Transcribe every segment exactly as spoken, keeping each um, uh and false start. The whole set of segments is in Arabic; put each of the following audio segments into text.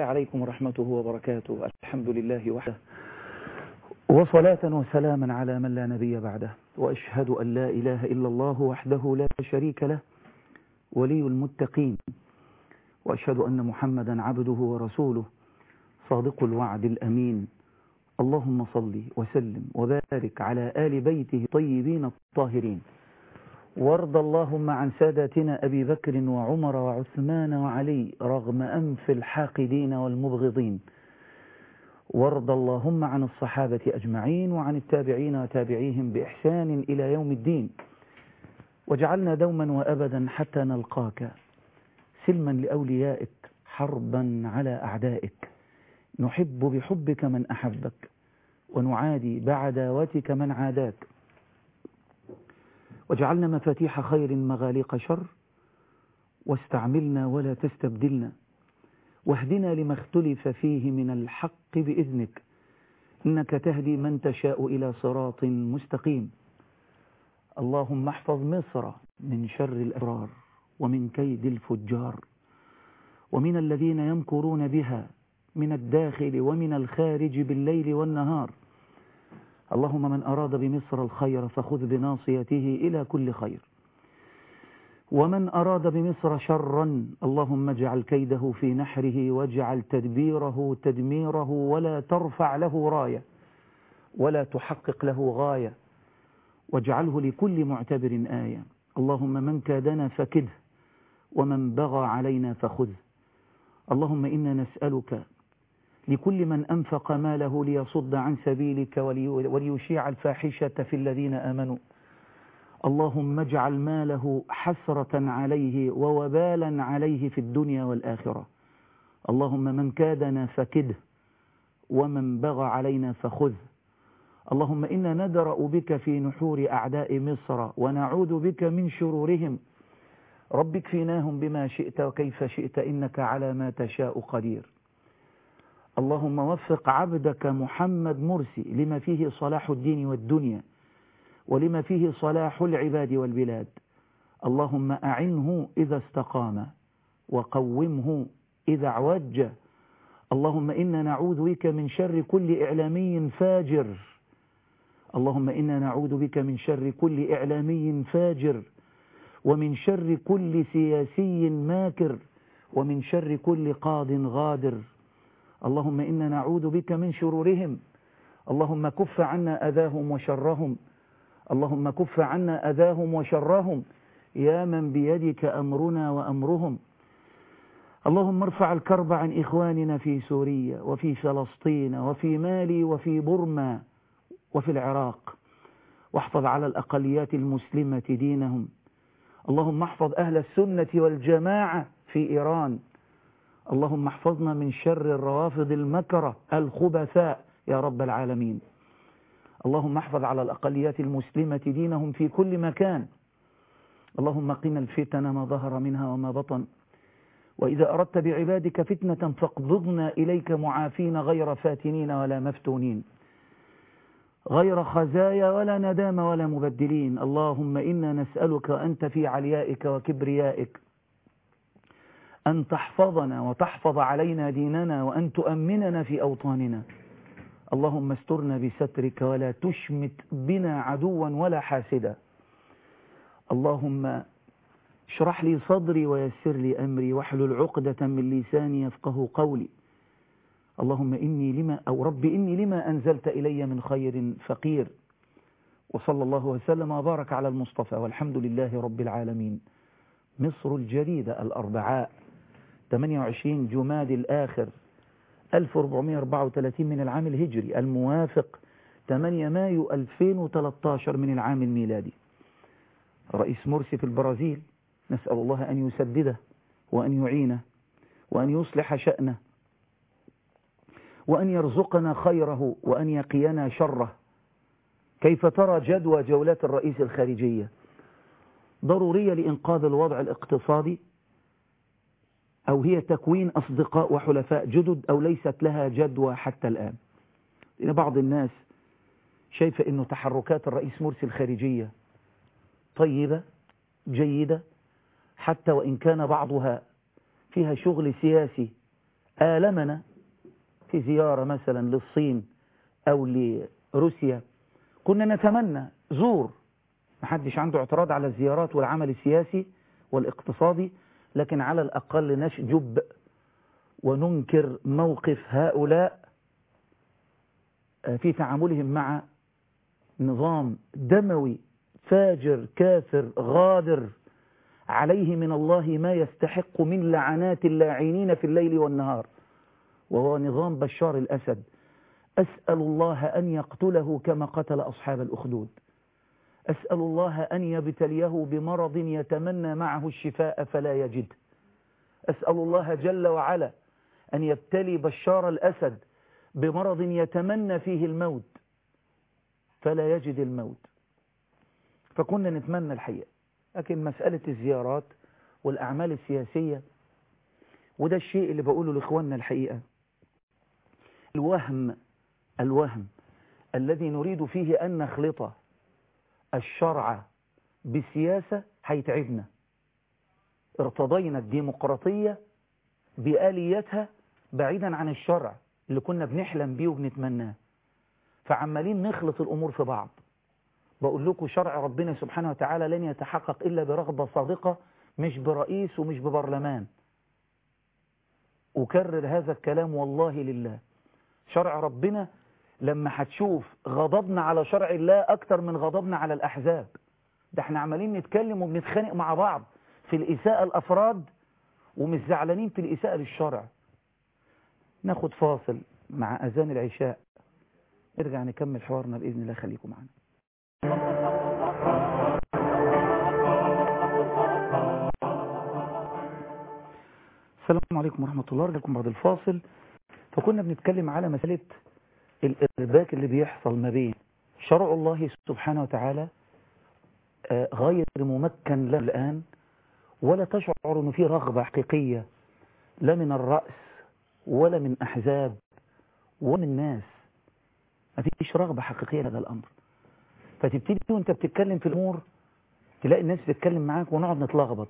عليكم ورحمته وبركاته. الحمد لله وحده، وصلاة وسلاما على من لا نبي بعده، وأشهد أن لا إله إلا الله وحده لا شريك له ولي المتقين، وأشهد أن محمدا عبده ورسوله صادق الوعد الأمين. اللهم صل وسلم وبارك على آل بيته الطيبين الطاهرين، وارض اللهم عن ساداتنا أبي بكر وعمر وعثمان وعلي رغم أنف الحاقدين والمبغضين، وارض اللهم عن الصحابة أجمعين وعن التابعين وتابعيهم بإحسان إلى يوم الدين، وجعلنا دوما وأبدا حتى نلقاك سلما لأوليائك حربا على أعدائك، نحب بحبك من أحبك ونعادي بعداوتك من عاداك، وجعلنا مفاتيح خير مغاليق شر، واستعملنا ولا تستبدلنا، واهدنا لما اختلف فيه من الحق بإذنك، إنك تهدي من تشاء إلى صراط مستقيم. اللهم احفظ مصر من شر الأبرار ومن كيد الفجار ومن الذين يمكرون بها من الداخل ومن الخارج بالليل والنهار. اللهم من أراد بمصر الخير فخذ بناصيته إلى كل خير، ومن أراد بمصر شرا اللهم اجعل كيده في نحره، واجعل تدبيره تدميره، ولا ترفع له راية ولا تحقق له غاية، واجعله لكل معتبر آية. اللهم من كادنا فكده، ومن بغى علينا فخذه. اللهم إنا نسألك لكل من أنفق ماله ليصد عن سبيلك وليشيع الفاحشة في الذين آمنوا، اللهم اجعل ماله حسرة عليه ووبالا عليه في الدنيا والآخرة. اللهم من كادنا فكده، ومن بغى علينا فخذه. اللهم إنا ندرأ بك في نحور أعداء مصر ونعوذ بك من شرورهم. رب اكفناهم بما شئت وكيف شئت، إنك على ما تشاء قدير. اللهم وفق عبدك محمد مرسي لما فيه صلاح الدين والدنيا، ولما فيه صلاح العباد والبلاد. اللهم أعنه إذا استقام، وقومه إذا اعوج. اللهم إنا نعوذ بك من شر كل إعلامي فاجر. اللهم إنا نعوذ بك من شر كل إعلامي فاجر، ومن شر كل سياسي ماكر، ومن شر كل قاض غادر. اللهم إنا نعوذ بك من شرورهم. اللهم كف عنا أذاهم وشرهم. اللهم كف عنا أذاهم وشرهم يا من بيدك أمرنا وأمرهم. اللهم ارفع الكرب عن إخواننا في سوريا وفي فلسطين وفي مالي وفي بورما وفي العراق، واحفظ على الأقليات المسلمة دينهم. اللهم احفظ أهل السنة والجماعة في إيران. اللهم احفظنا من شر الروافض المكرة الخبثاء يا رب العالمين. اللهم احفظ على الأقليات المسلمة دينهم في كل مكان. اللهم قنا الفتن ما ظهر منها وما بطن، وإذا أردت بعبادك فتنة فاقبضنا إليك معافين غير فاتنين ولا مفتونين، غير خزايا ولا ندام ولا مبدلين. اللهم إنا نسألك أنت في عليائك وكبريائك أن تحفظنا وتحفظ علينا ديننا، وأن تؤمننا في أوطاننا. اللهم استرنا بسترك ولا تشمت بنا عدوا ولا حاسدا. اللهم اشرح لي صدري ويسر لي أمري واحلل عقدة من لساني يفقه قولي. اللهم إني لما أو رب إني لما أنزلت إلي من خير فقير. وصلى الله وسلم وبارك على المصطفى، والحمد لله رب العالمين. مصر الجديدة، الأربعاء ثمانية وعشرين جماد الآخر ألف وأربعمائة وأربعة وثلاثين من العام الهجري، الموافق ثمانية مايو ألفين وثلاثة عشر من العام الميلادي. رئيس مرسي في البرازيل، نسأل الله أن يسدده وأن يعينه وأن يصلح شأنه وأن يرزقنا خيره وأن يقينا شره. كيف ترى جدوى جولات الرئيس الخارجية؟ ضرورية لإنقاذ الوضع الاقتصادي، أو هي تكوين أصدقاء وحلفاء جدد، أو ليست لها جدوى حتى الآن؟ لأن بعض الناس شايفة أنه تحركات الرئيس مرسي الخارجية طيبة جيدة، حتى وإن كان بعضها فيها شغل سياسي آلمنا في زيارة مثلا للصين أو لروسيا، كنا نتمنى زور، محدش عنده اعتراض على الزيارات والعمل السياسي والاقتصادي، لكن على الأقل نشجب وننكر موقف هؤلاء في تعاملهم مع نظام دموي فاجر كافر غادر عليه من الله ما يستحق من لعنات اللاعنين في الليل والنهار، وهو نظام بشار الأسد. أسأل الله أن يقتله كما قتل أصحاب الأخدود، أسأل الله أن يبتليه بمرض يتمنى معه الشفاء فلا يجد، أسأل الله جل وعلا أن يبتلي بشار الأسد بمرض يتمنى فيه الموت فلا يجد الموت. فكنا نتمنى الحقيقة، لكن مسألة الزيارات والأعمال السياسية، وده الشيء اللي بقوله لإخواننا الحقيقة، الوهم الوهم الذي نريد فيه أن نخلط الشرع بالسياسة هيتعبنا. ارتضينا الديمقراطية بآليتها بعيدا عن الشرع اللي كنا بنحلم بيه وبنتمناه، فعمالين نخلط الأمور في بعض. بقول لكم شرع ربنا سبحانه وتعالى لن يتحقق إلا برغبة صادقة، مش برئيس ومش ببرلمان. أكرر هذا الكلام والله لله، شرع ربنا لما هتشوف غضبنا على شرع الله أكتر من غضبنا على الأحزاب. ده احنا عمالين نتكلم وبنتخانق مع بعض في الإساءة الأفراد ومش زعلانين في الإساءة للشرع. ناخد فاصل مع أذان العشاء، نرجع نكمل حوارنا بإذن الله. خليكم معنا. السلام عليكم ورحمة الله، رجعكم بعد الفاصل. فكنا بنتكلم على مسألة الإرباك اللي بيحصل ما بين شرع الله سبحانه وتعالى غير ممكن له الآن، ولا تشعر أنه في رغبة حقيقية لا من الرأس ولا من أحزاب ولا من ناس، ما فيش رغبة حقيقية لهذا الأمر. فتبتدي وانت بتتكلم في الأمور تلاقي الناس بتتكلم معاك ونقعد نتلخبط،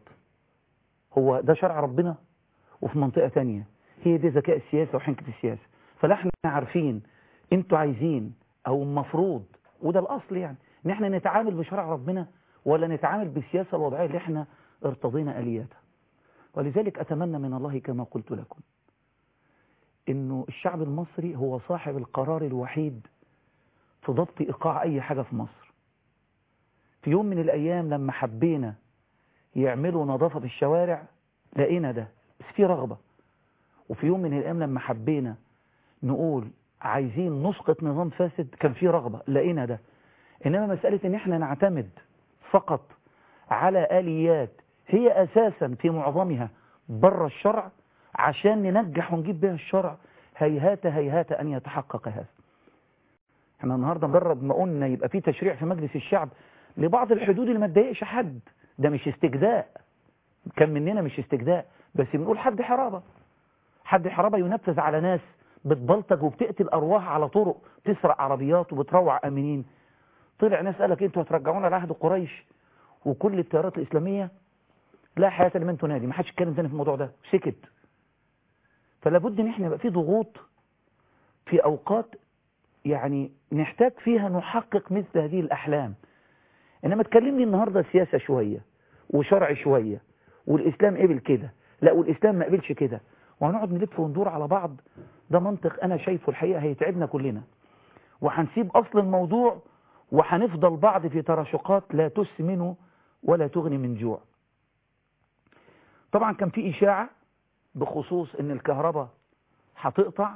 هو ده شرع ربنا وفي منطقة تانية، هي دي ذكاء السياسة وحنكة السياسة. فلا احنا عارفين انتوا عايزين او المفروض، وده الأصل يعني، ان احنا نتعامل بشرع ربنا ولا نتعامل بالسياسة الوضعية اللي احنا ارتضينا آلياتها. ولذلك أتمنى من الله كما قلت لكم انه الشعب المصري هو صاحب القرار الوحيد في ضبط إيقاع أي حاجة في مصر. في يوم من الأيام لما حبينا يعملوا نظافة في الشوارع لقينا ده، بس في رغبة. وفي يوم من الأيام لما حبينا نقول عايزين نسقط نظام فاسد كان في رغبة، لقينا ده. إنما مسألة إن إحنا نعتمد فقط على آليات هي أساسا في معظمها بره الشرع عشان ننجح ونجيب بها الشرع، هيهات هيهات أن يتحقق هذا. احنا النهاردة مجرد ما قلنا يبقى في تشريع في مجلس الشعب لبعض الحدود اللي ما تضايقش حد، ده مش استجداء، كان مننا مش استجداء، بس بنقول حد حرابة. حد حرابة ينفذ على ناس بتبلطج وبتقتل أرواح على طرق، تسرق عربيات وبتروع أمنين. طلع ناس قالك انتوا هترجعونا لعهد قريش وكل التيارات الإسلامية لا حياة لمن تنادي، ما حدش اتكلم تاني في الموضوع ده، سكت. فلا بد ان احنا يبقى في ضغوط في أوقات يعني نحتاج فيها نحقق مثل هذه الأحلام. إنما تكلمني النهاردة سياسة شوية وشرع شوية والإسلام قبل كده، لا والإسلام ما قبلش كده، وهنقعد نلف وندور على بعض. ده منطق أنا شايفه الحقيقة هيتعبنا كلنا، وهنسيب أصل الموضوع وهنفضل بعض في تراشقات لا تسمن ولا تغني من جوع. طبعا كان في إشاعة بخصوص إن الكهرباء هتقطع،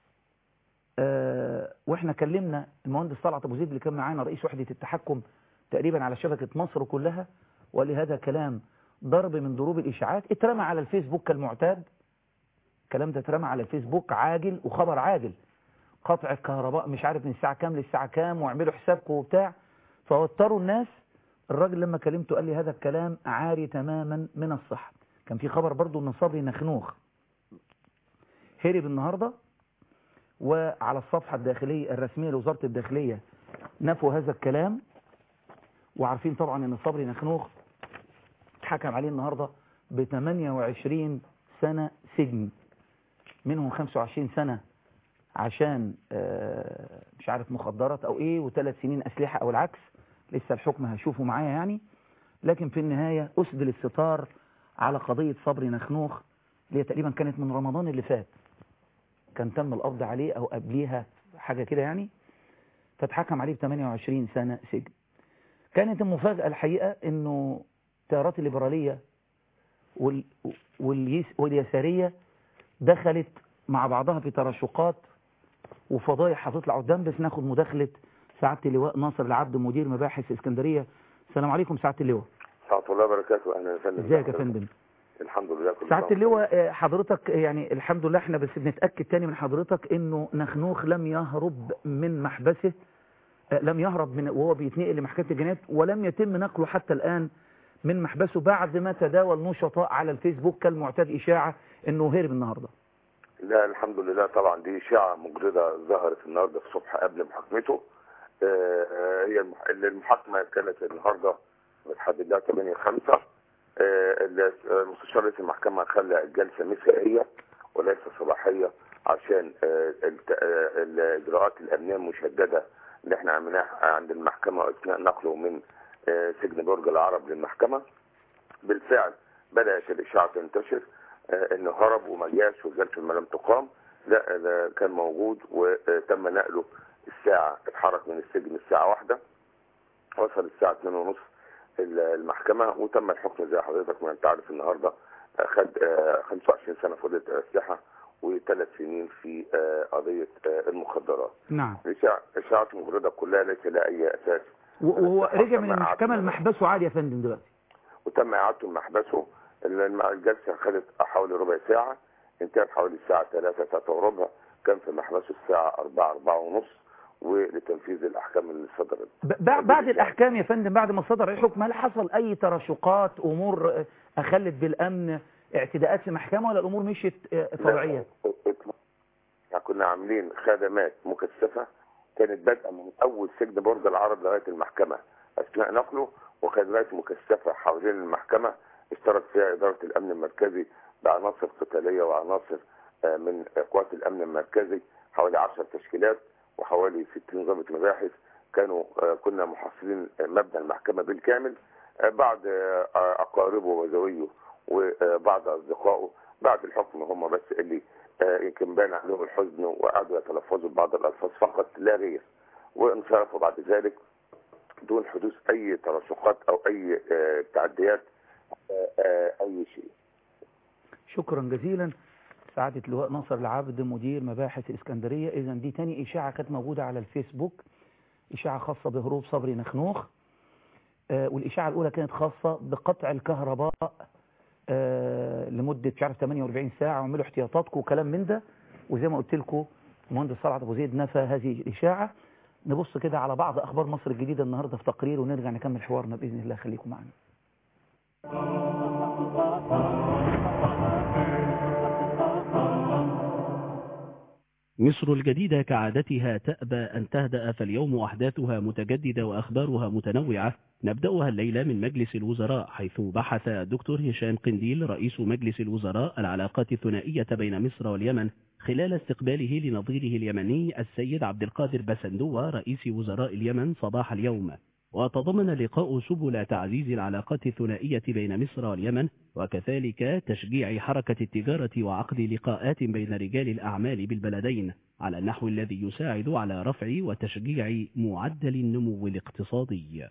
أه واحنا كلمنا المهندس طلعت ابو زيد اللي كان معانا رئيس وحدة التحكم تقريبا على شبكة مصر كلها، ولهذا كلام ضرب من ضروب الإشاعات اترمى على الفيسبوك كالمعتاد. الكلام ده اترمى على الفيسبوك عاجل وخبر عاجل، قطع الكهرباء مش عارف من الساعة كام للساعة كام واعملوا حسابكم وبتاع، فوتروا الناس. الراجل لما كلمته قال لي هذا الكلام عاري تماما من الصحة. كان في خبر برضو ان صبري نخنوخ هرب النهاردة، وعلى الصفحة الداخلية الرسمية لوزارة الداخلية نفوا هذا الكلام. وعارفين طبعا ان صبري نخنوخ حكم عليه النهاردة ب ثمانية وعشرين سنة سجن. منهم خمسة وعشرين سنة عشان مش عارف مخدرات او ايه، وثلاث سنين اسلحة او العكس، لسه الحكم هشوفه معايا يعني. لكن في النهاية اسدل الستار على قضية صبري نخنوخ اللي تقريبا كانت من رمضان اللي فات، كان تم القبض عليه او قبليها حاجة كده يعني، فاتحكم عليه ب ثمانية وعشرين سنة سجن. كانت المفاجأة الحقيقة انه التيارات الليبرالية وال... واليس... واليسارية دخلت مع بعضها في تراشقات وفضايح هتطلع قدام. بس ناخد مداخلة سعادة اللواء ناصر العبد مدير مباحث اسكندرية. السلام عليكم سعادة اللواء. سعادة الله وبركاته. اهلا وسهلا. ازيك يا فندم؟ الحمد لله. سعادة اللواء حضرتك يعني الحمد لله احنا بس بنتأكد تاني من حضرتك انه نخنوخ لم يهرب من محبسه، لم يهرب من وهو بيتنقل لمحكمة الجنايات، ولم يتم نقله حتى الآن من محبسه بعد ما تداول نشطاء على الفيسبوك كالمعتاد إشاعة انه هرب النهارده. لا الحمد لله، طبعا دي إشاعة مجردة ظهرت النهارده الصبح قبل محاكمته. هي المحاكمة كانت النهارده متحدد لها ثمانية خمسة. المستشار رئيس المحكمة خلى الجلسة مسائية وليس صباحية عشان الإجراءات الأمنية المشددة اللي احنا عملناها عند المحكمة اثناء نقله من سجن برج العرب للمحكمة. بالفعل بدأت الإشاعة تنتشر انه هرب وما جاش وجلسة ما لم تقام. لا ده كان موجود وتم نقله الساعة، اتحرك من السجن الساعة واحدة، وصل الساعة اتنين ونص المحكمة وتم الحكم زي حضرتك ما انت عارف. النهاردة خد خمسة وعشرين سنة في قضية الأسلحة وثلاث سنين في قضية المخدرات. نعم. إشاعات مجردة كلها ليس لها أي أساس. وهو رجع من المحكمة لمحبسه عادي يا فندم دلوقتي؟ وتم إعادته لمحبسه. الجلسة خدت حوالي ربع ساعة، انتهت حوالي الساعة ثلاثة ثلاثة وربع، كان في محبسه الساعة أربعة أربعة ونص ولتنفيذ الأحكام اللي صدرت. بعد الأحكام يا فندم، بعد ما صدر الحكم، هل حصل أي تراشقات أمور أخلت بالأمن، اعتداءات في محكمة، ولا الأمور مشيت طبيعية؟ كنا عاملين خدمات مكثفة كانت بادئة من أول سجن برج العرب لغاية المحكمة أثناء نقله، وخدمات مكثفة حوالين المحكمة اشترك فيها إدارة الأمن المركزي بعناصر قتالية وعناصر من قوات الأمن المركزي، حوالي عشر تشكيلات وحوالي ستين ضابط مباحث. كانوا كنا محاصرين مبنى المحكمة بالكامل. بعض أقاربه وزويه وبعض أصدقائه بعد الحكم هم بس اللي يمكن بان عليهم الحزن وقعدوا يتلفظوا ببعض الألفاظ فقط لا غير، وانصرفوا بعد ذلك دون حدوث أي تراشقات أو أي تعديات أي شيء. شكرا جزيلا سعادة اللواء ناصر العبد مدير مباحث الإسكندرية. إذا دي تاني إشاعة كانت موجودة على الفيسبوك، إشاعة خاصة بهروب صبري نخنوخ. آه والإشاعة الأولى كانت خاصة بقطع الكهرباء آه لمدة مش عارف ثمانية وأربعين ساعة، وعملوا احتياطاتكم وكلام من ده. وزي ما قلت لكم المهندس صلعت أبو زيد نفى هذه الإشاعة. نبص كده على بعض أخبار مصر الجديدة النهاردة في تقرير ونرجع نكمل حوارنا بإذن الله. خليكم معنا. مصر الجديدة كعادتها تأبى أن تهدأ، فاليوم أحداثها متجددة وأخبارها متنوعة. نبدأها الليلة من مجلس الوزراء، حيث بحث الدكتور هشام قنديل رئيس مجلس الوزراء العلاقات الثنائية بين مصر واليمن خلال استقباله لنظيره اليمني السيد عبد القادر بسندوة رئيس وزراء اليمن صباح اليوم. وتضمن اللقاء سبل تعزيز العلاقات الثنائية بين مصر واليمن، وكذلك تشجيع حركة التجارة وعقد لقاءات بين رجال الأعمال بالبلدين على النحو الذي يساعد على رفع وتشجيع معدل النمو الاقتصادي.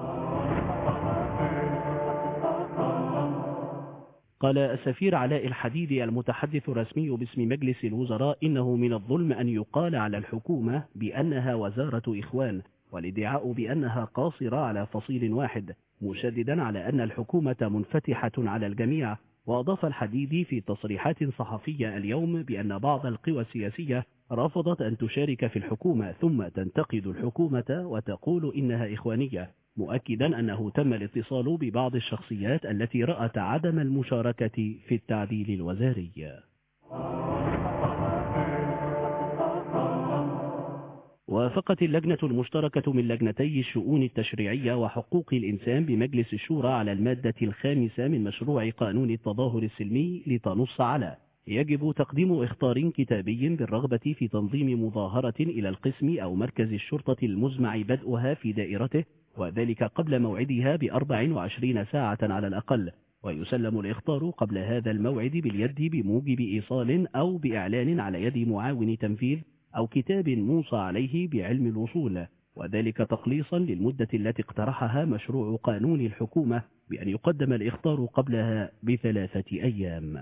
قال السفير علاء الحديد المتحدث الرسمي باسم مجلس الوزراء إنه من الظلم أن يقال على الحكومة بأنها وزارة إخوان، والادعاء بأنها قاصرة على فصيل واحد، مشددا على أن الحكومة منفتحة على الجميع. وأضاف الحديدي في تصريحات صحفية اليوم بأن بعض القوى السياسية رفضت أن تشارك في الحكومة ثم تنتقد الحكومة وتقول إنها إخوانية، مؤكدا أنه تم الاتصال ببعض الشخصيات التي رأت عدم المشاركة في التعديل الوزاري. وافقت اللجنة المشتركة من لجنتي الشؤون التشريعية وحقوق الإنسان بمجلس الشورى على المادة الخامسة من مشروع قانون التظاهر السلمي لتنص على يجب تقديم إخطار كتابي بالرغبة في تنظيم مظاهرة إلى القسم أو مركز الشرطة المزمع بدءها في دائرته، وذلك قبل موعدها بأربع وعشرين ساعة على الأقل، ويسلم الإخطار قبل هذا الموعد باليد بموجب إيصال أو بإعلان على يد معاون تنفيذ أو كتاب موصى عليه بعلم الوصول، وذلك تقليصا للمدة التي اقترحها مشروع قانون الحكومة بأن يقدم الإخطار قبلها بثلاثة أيام.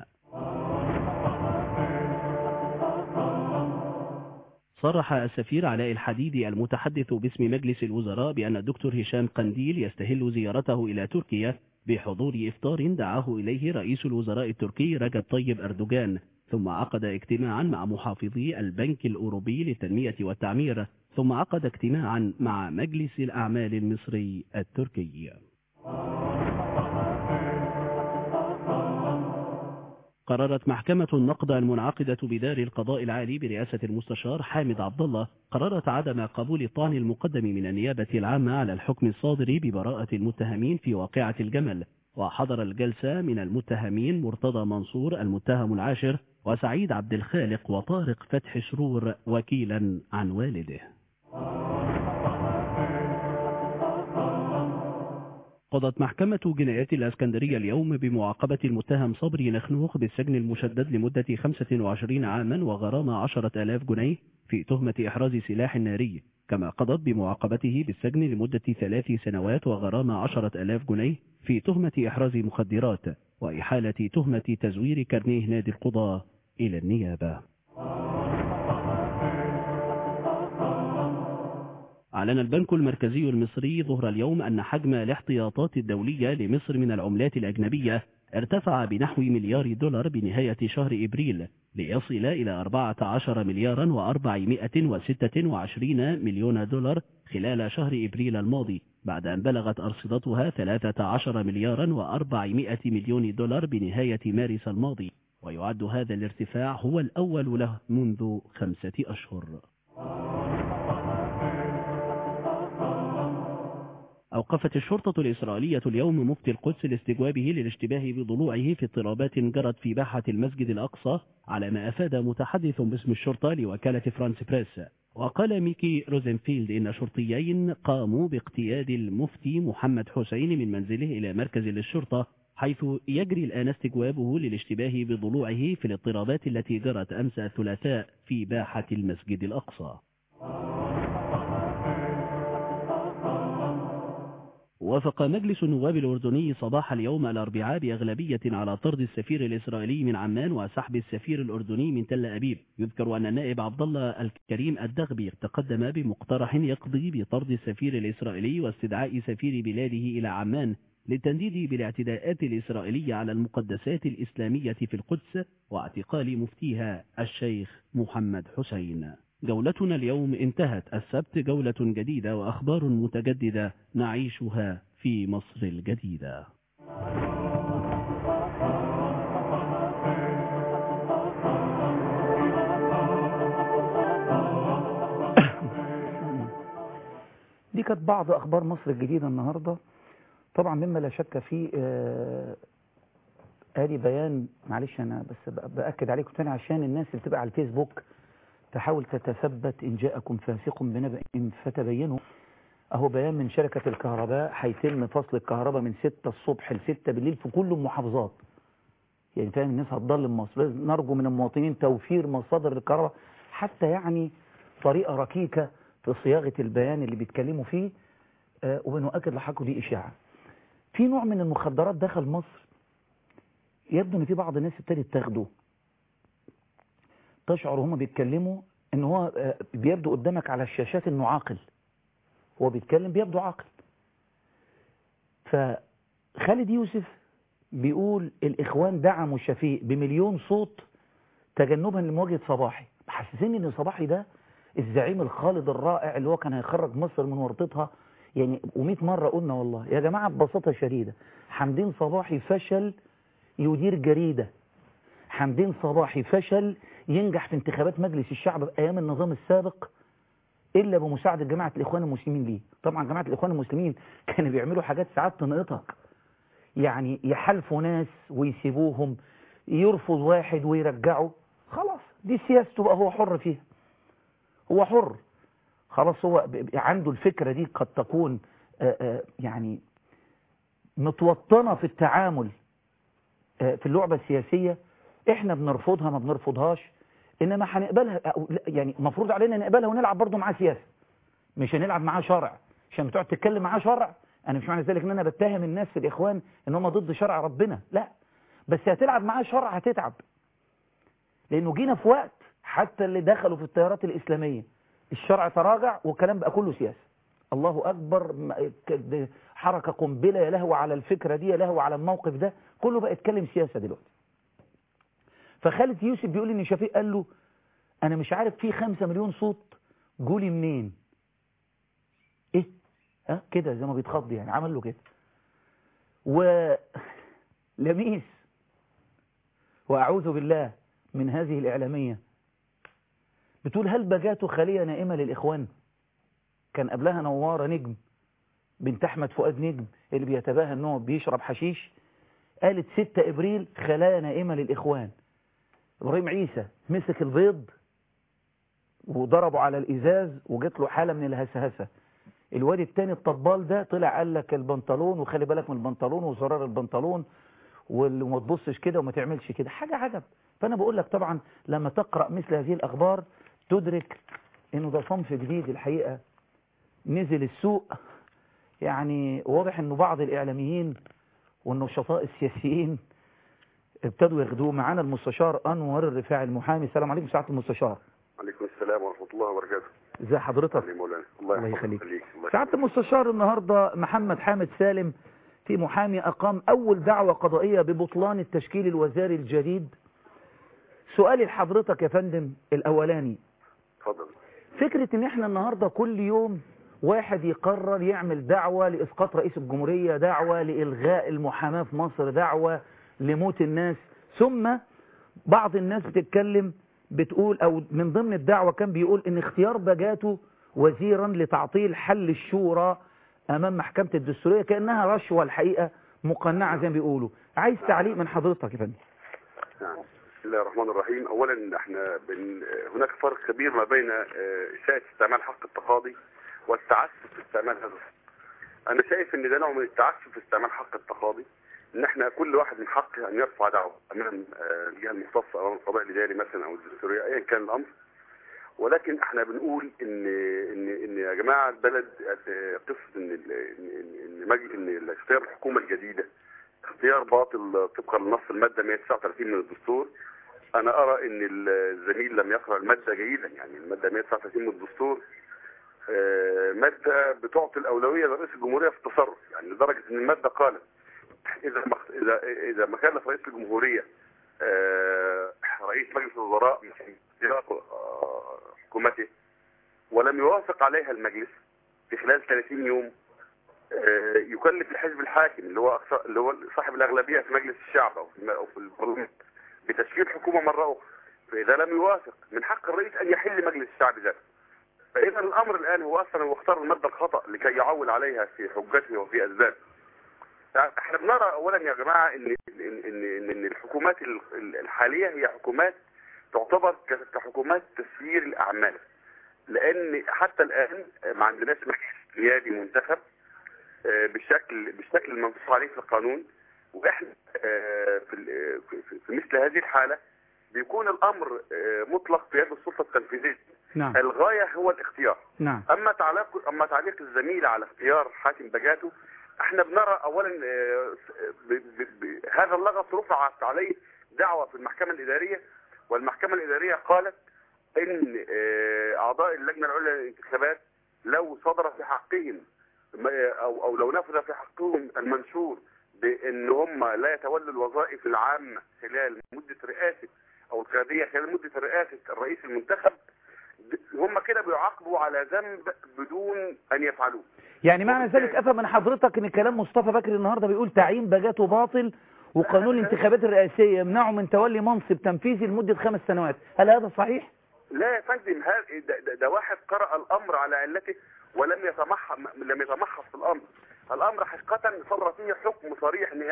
صرح السفير علاء الحديدي المتحدث باسم مجلس الوزراء بأن الدكتور هشام قنديل يستهل زيارته إلى تركيا بحضور إفطار دعاه إليه رئيس الوزراء التركي رجب طيب أردوغان، ثم عقد اجتماعا مع محافظي البنك الأوروبي للتنمية والتعمير، ثم عقد اجتماعا مع مجلس الأعمال المصري التركي. قررت محكمة النقض المنعقدة بدار القضاء العالي برئاسة المستشار حامد عبد الله قررت عدم قبول الطعن المقدم من النيابة العامة على الحكم الصادر ببراءة المتهمين في واقعة الجمل. وحضر الجلسة من المتهمين مرتضى منصور المتهم العاشر وسعيد عبد الخالق وطارق فتح شرور وكيلا عن والده. قضت محكمة جنايات الإسكندرية اليوم بمعاقبة المتهم صبري نخنوخ بالسجن المشدد لمدة خمسة وعشرين عاما وغرامة عشرة آلاف جنيه في تهمة إحراز سلاح ناري، كما قضت بمعاقبته بالسجن لمدة ثلاث سنوات وغرامة عشرة آلاف جنيه في تهمة إحراز مخدرات وإحالة تهمة تزوير كارنيه نادي القضاة إلى النيابة. أعلن البنك المركزي المصري ظهر اليوم أن حجم الاحتياطات الدولية لمصر من العملات الأجنبية ارتفع بنحو مليار دولار بنهاية شهر إبريل ليصل إلى أربعة عشر مليارا وأربعمائة وستة وعشرين مليون دولار خلال شهر إبريل الماضي، بعد أن بلغت أرصدتها ثلاثة عشر مليارا وأربعمائة مليون دولار بنهاية مارس الماضي، ويعد هذا الارتفاع هو الأول له منذ خمسة أشهر. أوقفت الشرطة الإسرائيلية اليوم مفتي القدس لاستجوابه للاشتباه بضلوعه في اضطرابات جرت في باحة المسجد الأقصى، على ما أفاد متحدث باسم الشرطة لوكالة فرانس بريس. وقال ميكي روزنفيلد إن شرطيين قاموا باقتياد المفتي محمد حسين من منزله إلى مركز للشرطة، حيث يجري الآن استجوابه للاشتباه بضلوعه في الاضطرابات التي جرت أمس الثلاثاء في باحة المسجد الأقصى. وافق مجلس النواب الأردني صباح اليوم الأربعاء بأغلبية على طرد السفير الإسرائيلي من عمان وسحب السفير الأردني من تل أبيب. يذكر أن النائب عبد الله الكريم الدغبي تقدم بمقترح يقضي بطرد السفير الإسرائيلي واستدعاء سفير بلاده إلى عمان للتنديد بالاعتداءات الإسرائيلية على المقدسات الإسلامية في القدس واعتقال مفتيها الشيخ محمد حسين. جولتنا اليوم انتهت، السبت جولة جديدة وأخبار متجددة نعيشها في مصر الجديدة. دي كانت بعض أخبار مصر الجديدة النهاردة. طبعا مما لا شك فيه آلي بيان، معلش أنا بس بأكد عليكم تاني عشان الناس اللي تبقى على الفيسبوك تحاول تتثبت إن جاءكم فاسق بنبأ فتبينوا. أهو بيان من شركة الكهرباء، هيتم فصل الكهرباء من ستة الصبح ل ستة بالليل في كل المحافظات. يعني فاهم الناس هتضلم مصر. نرجو من المواطنين توفير مصادر الكهرباء، حتى يعني طريقة ركيكة في صياغة البيان اللي بيتكلموا فيه. آه وبنؤكد لحضراتكم دي إشاعة. في نوع من المخدرات دخل مصر، يبدو ان في بعض الناس ابتدت تاخده. تشعر هم بيتكلموا ان هو بيبدو قدامك على الشاشات انه عاقل، هو بيتكلم بيبدو عاقل. فخالد يوسف بيقول الاخوان دعموا شفيق بمليون صوت تجنبا لمواجهة صباحي. محسسين ان صباحي ده الزعيم الخالد الرائع اللي هو كان هيخرج مصر من ورطتها. يعني ومئة مرة قلنا والله يا جماعة ببساطة شديدة، حمدين صباحي فشل يدير جريدة، حمدين صباحي فشل ينجح في انتخابات مجلس الشعب بأيام النظام السابق إلا بمساعدة جماعة الإخوان المسلمين ليه. طبعا جماعة الإخوان المسلمين كانوا بيعملوا حاجات ساعات تنقطك، يعني يحلفوا ناس ويسيبوهم يرفض واحد ويرجعه، خلاص دي سياسته بقى، هو حر فيها، هو حر خلاص. هو عنده الفكرة دي قد تكون آآ آآ يعني متوطنة في التعامل في اللعبة السياسية، احنا بنرفضها ما بنرفضهاش، انما هنقبلها يعني مفروض علينا نقبلها ونلعب برضو معاه سياسة، مش هنلعب معاه شرع عشان بتقعد تتكلم معاه شرع. انا مش معنى ذلك ان انا بتهم الناس في الاخوان ان هم ضد شرع ربنا، لا، بس هتلعب معاه شرع هتتعب، لانه جينا في وقت حتى اللي دخلوا في التيارات الاسلامية الشرع تراجع والكلام بقى كله سياسة. الله اكبر، حركة قنبلة يا لهو على الفكرة دي، يا لهو على الموقف ده، كله بقى يتكلم سياسة دلوقتي. فخالد يوسف بيقول ان شفيق قال له انا مش عارف في خمسة مليون صوت جولي منين، ايه ها كده زي ما بيتخض يعني، عمل له كده. ولميس واعوذ بالله من هذه الاعلامية بتقول هل بجاته خلية نائمة للاخوان؟ كان قبلها نوارة نجم بنت احمد فؤاد نجم اللي بيتباهى انه بيشرب حشيش، قالت ستة ابريل خلايا نائمة للاخوان. ابراهيم عيسى مسك البيض وضربه على الازاز وجت له حالة من الهسهسة. الواد التاني الطبال ده طلع قال لك البنطلون وخلي بالك من البنطلون وزرار البنطلون وما تبصش كده وما تعملش كده، حاجة عجب. فانا بقول لك طبعا لما تقرأ مثل هذه الاخبار تدرك انه ده صنف جديد الحقيقة نزل السوق. يعني واضح انه بعض الاعلاميين والنشطاء السياسيين ابتدوا ياخدوه. معانا المستشار انور الرفاعي المحامي. السلام عليكم سعاده المستشار. عليكم السلام ورحمه الله وبركاته. ازي حضرتك؟ الله, الله يخليك. سعاده المستشار، النهارده محمد حامد سالم في محامي اقام اول دعوه قضائيه ببطلان التشكيل الوزاري الجديد. سؤالي لحضرتك يا فندم الاولاني، اتفضل. فكره ان احنا النهارده كل يوم واحد يقرر يعمل دعوة لإسقاط رئيس الجمهورية، دعوة لإلغاء المحاماة في مصر، دعوة لموت الناس، ثم بعض الناس بتتكلم بتقول أو من ضمن الدعوة كان بيقول إن اختيار بجاته وزيرا لتعطيل حل الشورى أمام محكمة الدستورية كأنها رشوة الحقيقة مقنعة زي ما بيقولوا. عايز تعليق من حضرتك يا فندم. بسم الله الرحمن الرحيم. أولا احنا بن... هناك فرق كبير ما بين إساءة استعمال حق التقاضي والتعسف في استعمال هذا. انا شايف ان ده نوع من التعسف في استعمال حق التقاضي، ان احنا كل واحد من حقه ان يرفع دعوه امام الجهه المختصه او القضاء الاداري مثلا او الدستوريه ايا كان الامر، ولكن احنا بنقول ان ان ان يا جماعه البلد قصه ان ان ان اختيار الحكومه الجديده اختيار باطل طبقا لنص الماده مئة وتسعة وثلاثين من الدستور. انا ارى ان الزميل لم يقرا الماده جيدا، يعني الماده مئة وتسعة وثلاثين من الدستور مادة بتعطي الأولوية لرئيس الجمهورية في التصرف، يعني لدرجة أن المادة قالت إذا مخ... إذا إذا ما كلف رئيس الجمهورية رئيس مجلس الوزراء اختيار حكومته ولم يوافق عليها المجلس في خلال ثلاثين يوم يكلف الحزب الحاكم اللي هو أكثر اللي هو صاحب الأغلبية في مجلس الشعب أو في أو في البرلمان بتشكيل حكومة مرة أخرى. فإذا لم يوافق من حق الرئيس أن يحل مجلس الشعب ذاته. فإذا الأمر الآن هو أصلا هو اختار المادة الخطأ لكي يعول عليها في حجته وفي أسبابه. احنا بنرى أولا يا جماعة إن إن إن, إن الحكومات الحالية هي حكومات تعتبر كحكومات تسيير الأعمال، لأن حتى الآن ما عندناش مجلس نيابي منتخب بالشكل بالشكل المنصوص عليه في القانون، وإحنا في في مثل هذه الحالة بيكون الأمر مطلق في يد السلطة التنفيذية. نعم. الغاية هو الاختيار. نعم. أما تعليق أما تعليق الزميل على اختيار حاتم بجاته، احنا بنرى أولا ب ب ب هذا اللغط رفعت عليه دعوة في المحكمة الإدارية، والمحكمة الإدارية قالت إن أعضاء اللجنة العليا للانتخابات لو صدر في حقهم أو أو لو نفذ في حقهم المنشور بأن هم لا يتولوا الوظائف العامة خلال مدة رئاسة أو القيادية خلال مدة رئاسة الرئيس المنتخب، هم كده بيعاقبوا على ذنب بدون أن يفعلوه. يعني معنى ذلك أفهم من حضرتك أن كلام مصطفى بكري النهاردة بيقول تعيين بجاته باطل وقانون الانتخابات الرئاسية يمنعه من تولي منصب تنفيذي لمدة خمس سنوات، هل هذا صحيح؟ لا يا فندم، ده, ده, ده واحد قرأ الأمر على علته ولم يتمحص لم يتمحص في الأمر. الأمر حقيقة صدر فيه حكم صريح نهائي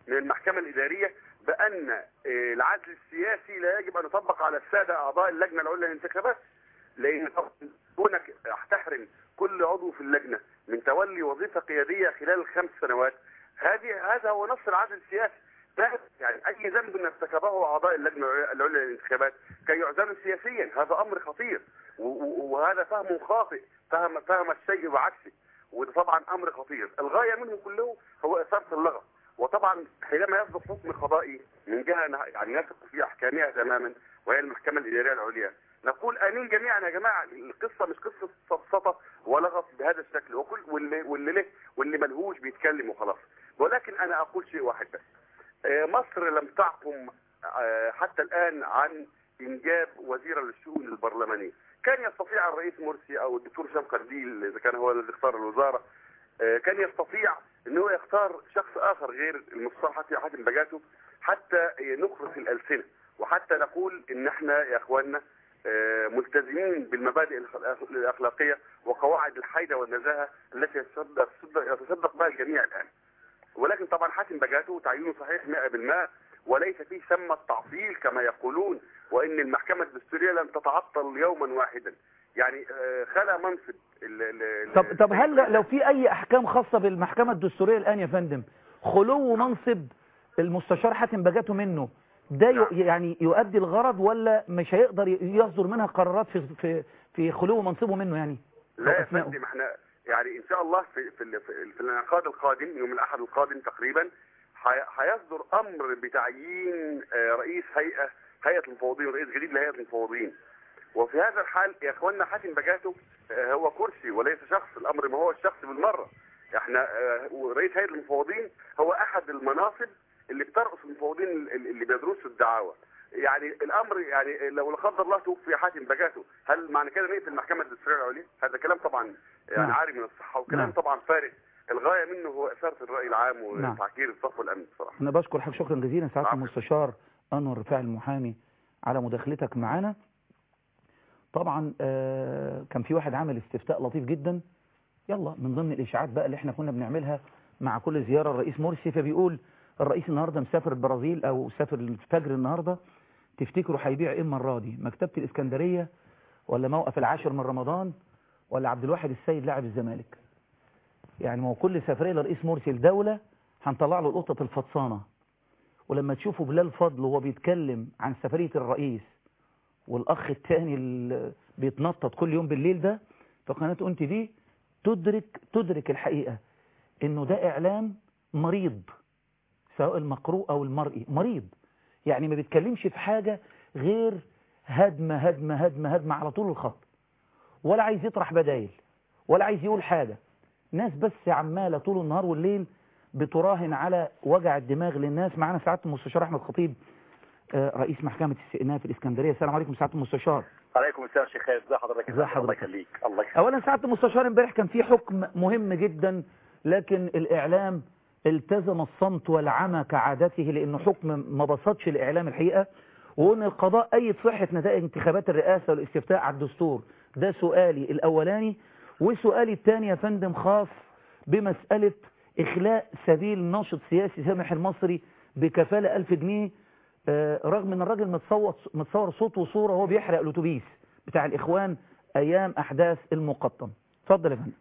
من المحكمة الإدارية بأن العزل السياسي لا يجب أن يطبق على السادة أعضاء اللجنة العليا للانتخابات، لأن هناك تحرم كل عضو في اللجنة من تولي وظيفة قيادية خلال الخمس سنوات. هذه هذا هو نص العزل السياسي. يعني أي ذنب ارتكبه أعضاء اللجنة العليا للانتخابات كي يعزلوا سياسيا، هذا أمر خطير، وهذا فهم خاطئ، فهم فهم الشيء بعكسه، وده طبعا أمر خطير. الغاية منه كله هو إثارة اللغط. وطبعا حينما يصدر حكم قضائي من جهة يعني نثق في أحكامها تماما وهي المحكمة الإدارية العليا، نقول آمين جميعا يا جماعة. القصة مش قصة سفسطة ولغط بهذا الشكل، وكل واللي واللي له واللي ملهوش بيتكلم وخلاص. ولكن أنا أقول شيء واحد بس، مصر لم تحكم حتى الآن عن إنجاب وزيرا للشؤون البرلمانية. كان يستطيع الرئيس مرسي أو الدكتور هشام قنديل إذا كان هو الذي اختار الوزارة، كان يستطيع أنه يختار شخص آخر غير المستشار حاتم بجاتو حتى نخرس الألسنة، وحتى نقول إن احنا يا أخواننا ملتزمين بالمبادئ الأخلاقية وقواعد الحيدة والنزاهة التي يتصدق يتصدق بها الجميع الآن. ولكن طبعا حاتم بجاتو تعيينه صحيح مئة بالمئة، وليس فيه ثمة تعطيل كما يقولون، وإن المحكمة الدستورية لم تتعطل يوما واحدا. يعني خلى منصب ال طب طب هل لو في أي أحكام خاصة بالمحكمة الدستورية الآن يا فندم خلو منصب المستشار حاتم بجاتو منه ده نعم. يعني يؤدي الغرض، ولا مش هيقدر يصدر منها قرارات في في في خلو منصبه منه؟ يعني لا يا فندم، احنا يعني ان شاء الله في في, في, في الانعقاد القادم يوم الاحد القادم تقريبا هيصدر امر بتعيين رئيس هيئه هيئه المفوضين، رئيس جديد لهيئه المفوضين. وفي هذا الحال يا اخواننا حاتم بجاتو هو كرسي وليس شخص، الامر ما هو الشخص بالمره. احنا رئيس هيئه المفوضين هو احد المناصب اللي بترأس المفوضين اللي بيدرسوا الدعاوى. يعني الامر يعني لو لا قدر الله توفي حاتم بجاتو، هل معنى كده نقفل المحكمه الدستوريه العليا؟ هذا كلام طبعا يعني نعم. عاري من الصحه، وكلام نعم. طبعا فارغ. الغايه منه هو اثاره الراي العام وتعكير نعم. الصف والامن بصراحه. انا بشكر حضرتك شكرا جزيلا سعاده المستشار انور رفاعي المحامي على مداخلتك معنا. طبعا آه كان في واحد عامل استفتاء لطيف جدا، يلا من ضمن الاشاعات بقى اللي احنا كنا بنعملها مع كل زياره الرئيس مرسي، فبيقول الرئيس النهارده مسافر البرازيل او سافر الفجر النهارده، تفتكروا هيبيع ايه المره دي؟ مكتبه الاسكندريه ولا موقف العاشر من رمضان ولا عبد الواحد السيد لاعب الزمالك؟ يعني ما هو كل سفريه لرئيس مرسي لدوله هنطلع له القطه الفطسانه. ولما تشوفوا بلال فضل وهو بيتكلم عن سفريه الرئيس والاخ الثاني اللي بيتنطط كل يوم بالليل ده في قناه اون تي في، تدرك تدرك الحقيقه انه ده اعلام مريض، سواء المقروء او المرئي مريض. يعني ما بيتكلمش في حاجه غير هدمه هدمه هدمه هدمه على طول الخط، ولا عايز يطرح بدايل ولا عايز يقول حاجه. ناس بس عماله طول النهار والليل بتراهن على وجع الدماغ للناس. معانا سعاده المستشار احمد خطيب رئيس محكمه الاستئناف الاسكندريه. السلام عليكم سعاده المستشار. عليكم السلام شيخ خالد، ازي حضرتك؟ ازي حضرتك؟ الله يخليك. الله يخليك. اولا سعاده المستشار امبارح كان في حكم مهم جدا، لكن الاعلام التزم الصمت والعمى كعادته، لانه حكم ما بسطش الاعلام الحقيقه، وان القضاء ايد صحه نتائج انتخابات الرئاسه والاستفتاء على الدستور. ده سؤالي الاولاني. وسؤالي الثاني يا فندم خاص بمساله اخلاء سبيل ناشط سياسي سامح المصري بكفاله ألف جنيه، رغم ان الراجل متصور متصور صوت وصوره وهو بيحرق الاتوبيس بتاع الاخوان ايام احداث المقطم. اتفضل يا فندم.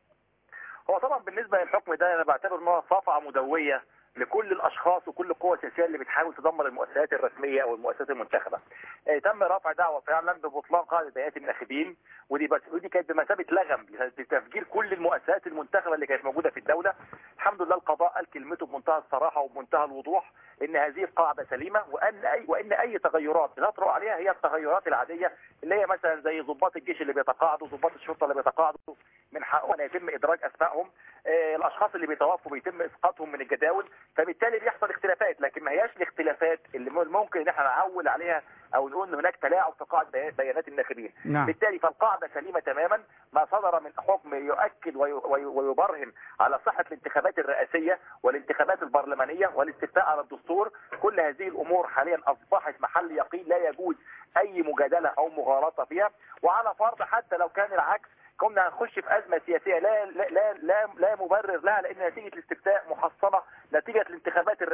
هو طبعا بالنسبه للحكم ده انا بعتبر ان هو صفعه مدويه لكل الاشخاص وكل القوى السياسيه اللي بتحاول تدمر المؤسسات الرسميه او المؤسسات المنتخبه. اه تم رفع دعوه فعلا ببطلان قاعده بيانات الناخبين، ودي بس ودي كانت بمثابه لغم لتفجير كل المؤسسات المنتخبه اللي كانت موجوده في الدوله. الحمد لله القضاء قال كلمته بمنتهى الصراحه وبمنتهى الوضوح ان هذه القاعده سليمه، وان اي وان اي تغيرات بنطرق عليها هي التغيرات العاديه اللي هي مثلا زي ضباط الجيش اللي بيتقاعدوا، ضباط الشرطه اللي بيتقاعدوا من حقهم ان يتم ادراج اسمائهم، اه الاشخاص اللي بيتوفوا بيتم اسقاطهم من الجداول، فبالتالي بيحصل اختلافات، لكن ما هياش الاختلافات اللي ممكن ان احنا نعول عليها او نقول ان هناك تلاعب في قاعده بيانات الناخبين. نعم. بالتالي فالقاعده سليمه تماما. ما صدر من حكم يؤكد ويبرهن على صحه الانتخابات الرئاسيه والانتخابات البرلمانيه والاستفتاء على الدستور، كل هذه الامور حاليا اصبحت محل يقين لا يجوز اي مجادله او مغالطه فيها. وعلى فرض حتى لو كان العكس كنا هنخش في ازمه سياسيه لا لا لا لا, لا مبرر لها، لان نتيجه الاستفتاء محصنه، نتيجه الانتخابات الرئاسيه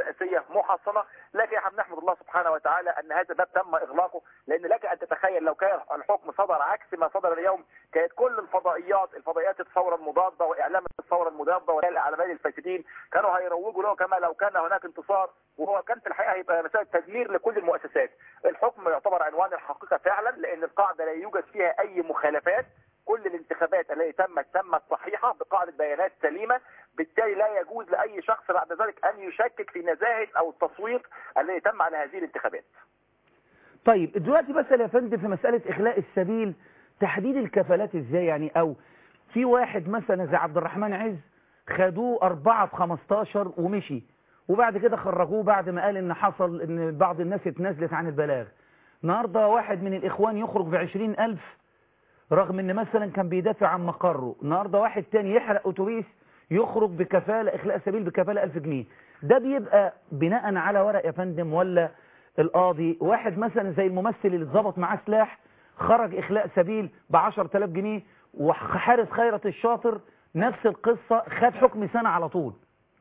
محصنه، لكن احنا بنحمد الله سبحانه وتعالى ان هذا الباب تم اغلاقه، لان لك ان تتخيل لو كان الحكم صدر عكس ما صدر اليوم كانت كل الفضائيات الفضائيات الثوره المضاده واعلام الثوره المضاده والاعلاميين الفاسدين كانوا هيروجوا له كما لو كان هناك انتصار، وهو كان في الحقيقه هيبقى مساله تدمير لكل المؤسسات. الحكم يعتبر عنوان الحقيقه فعلا، لان القاعده لا يوجد فيها اي مخالفات، كل الانتخابات التي تمت تمت صحيحه بقاعده بيانات سليمه، بالتالي لا يجوز لاي شخص بعد ذلك ان يشكك في نزاهه او التصويت الذي تم على هذه الانتخابات. طيب دلوقتي بسأل يا فندم في مسألة إخلاء السبيل، تحديد الكفالات إزاي يعني؟ أو في واحد مثلا زي عبد الرحمن عز خدوه أربعة بخمستاشر ومشي، وبعد كده خرجوه بعد ما قال إن حصل إن بعض الناس اتنازلت عن البلاغ. النهارده واحد من الإخوان يخرج بعشرين ألف رغم إن مثلا كان بيدافع عن مقره. النهارده واحد تاني يحرق أتوبيس يخرج بكفالة إخلاء سبيل بكفالة ألف جنيه. ده بيبقى بناء على ورق يا فندم، ولا القاضي واحد مثلا زي الممثل اللي اتظبط معاه سلاح خرج إخلاء سبيل ب عشرة آلاف جنيه، وحارس خيرت الشاطر نفس القصة خد حكم سنة على طول؟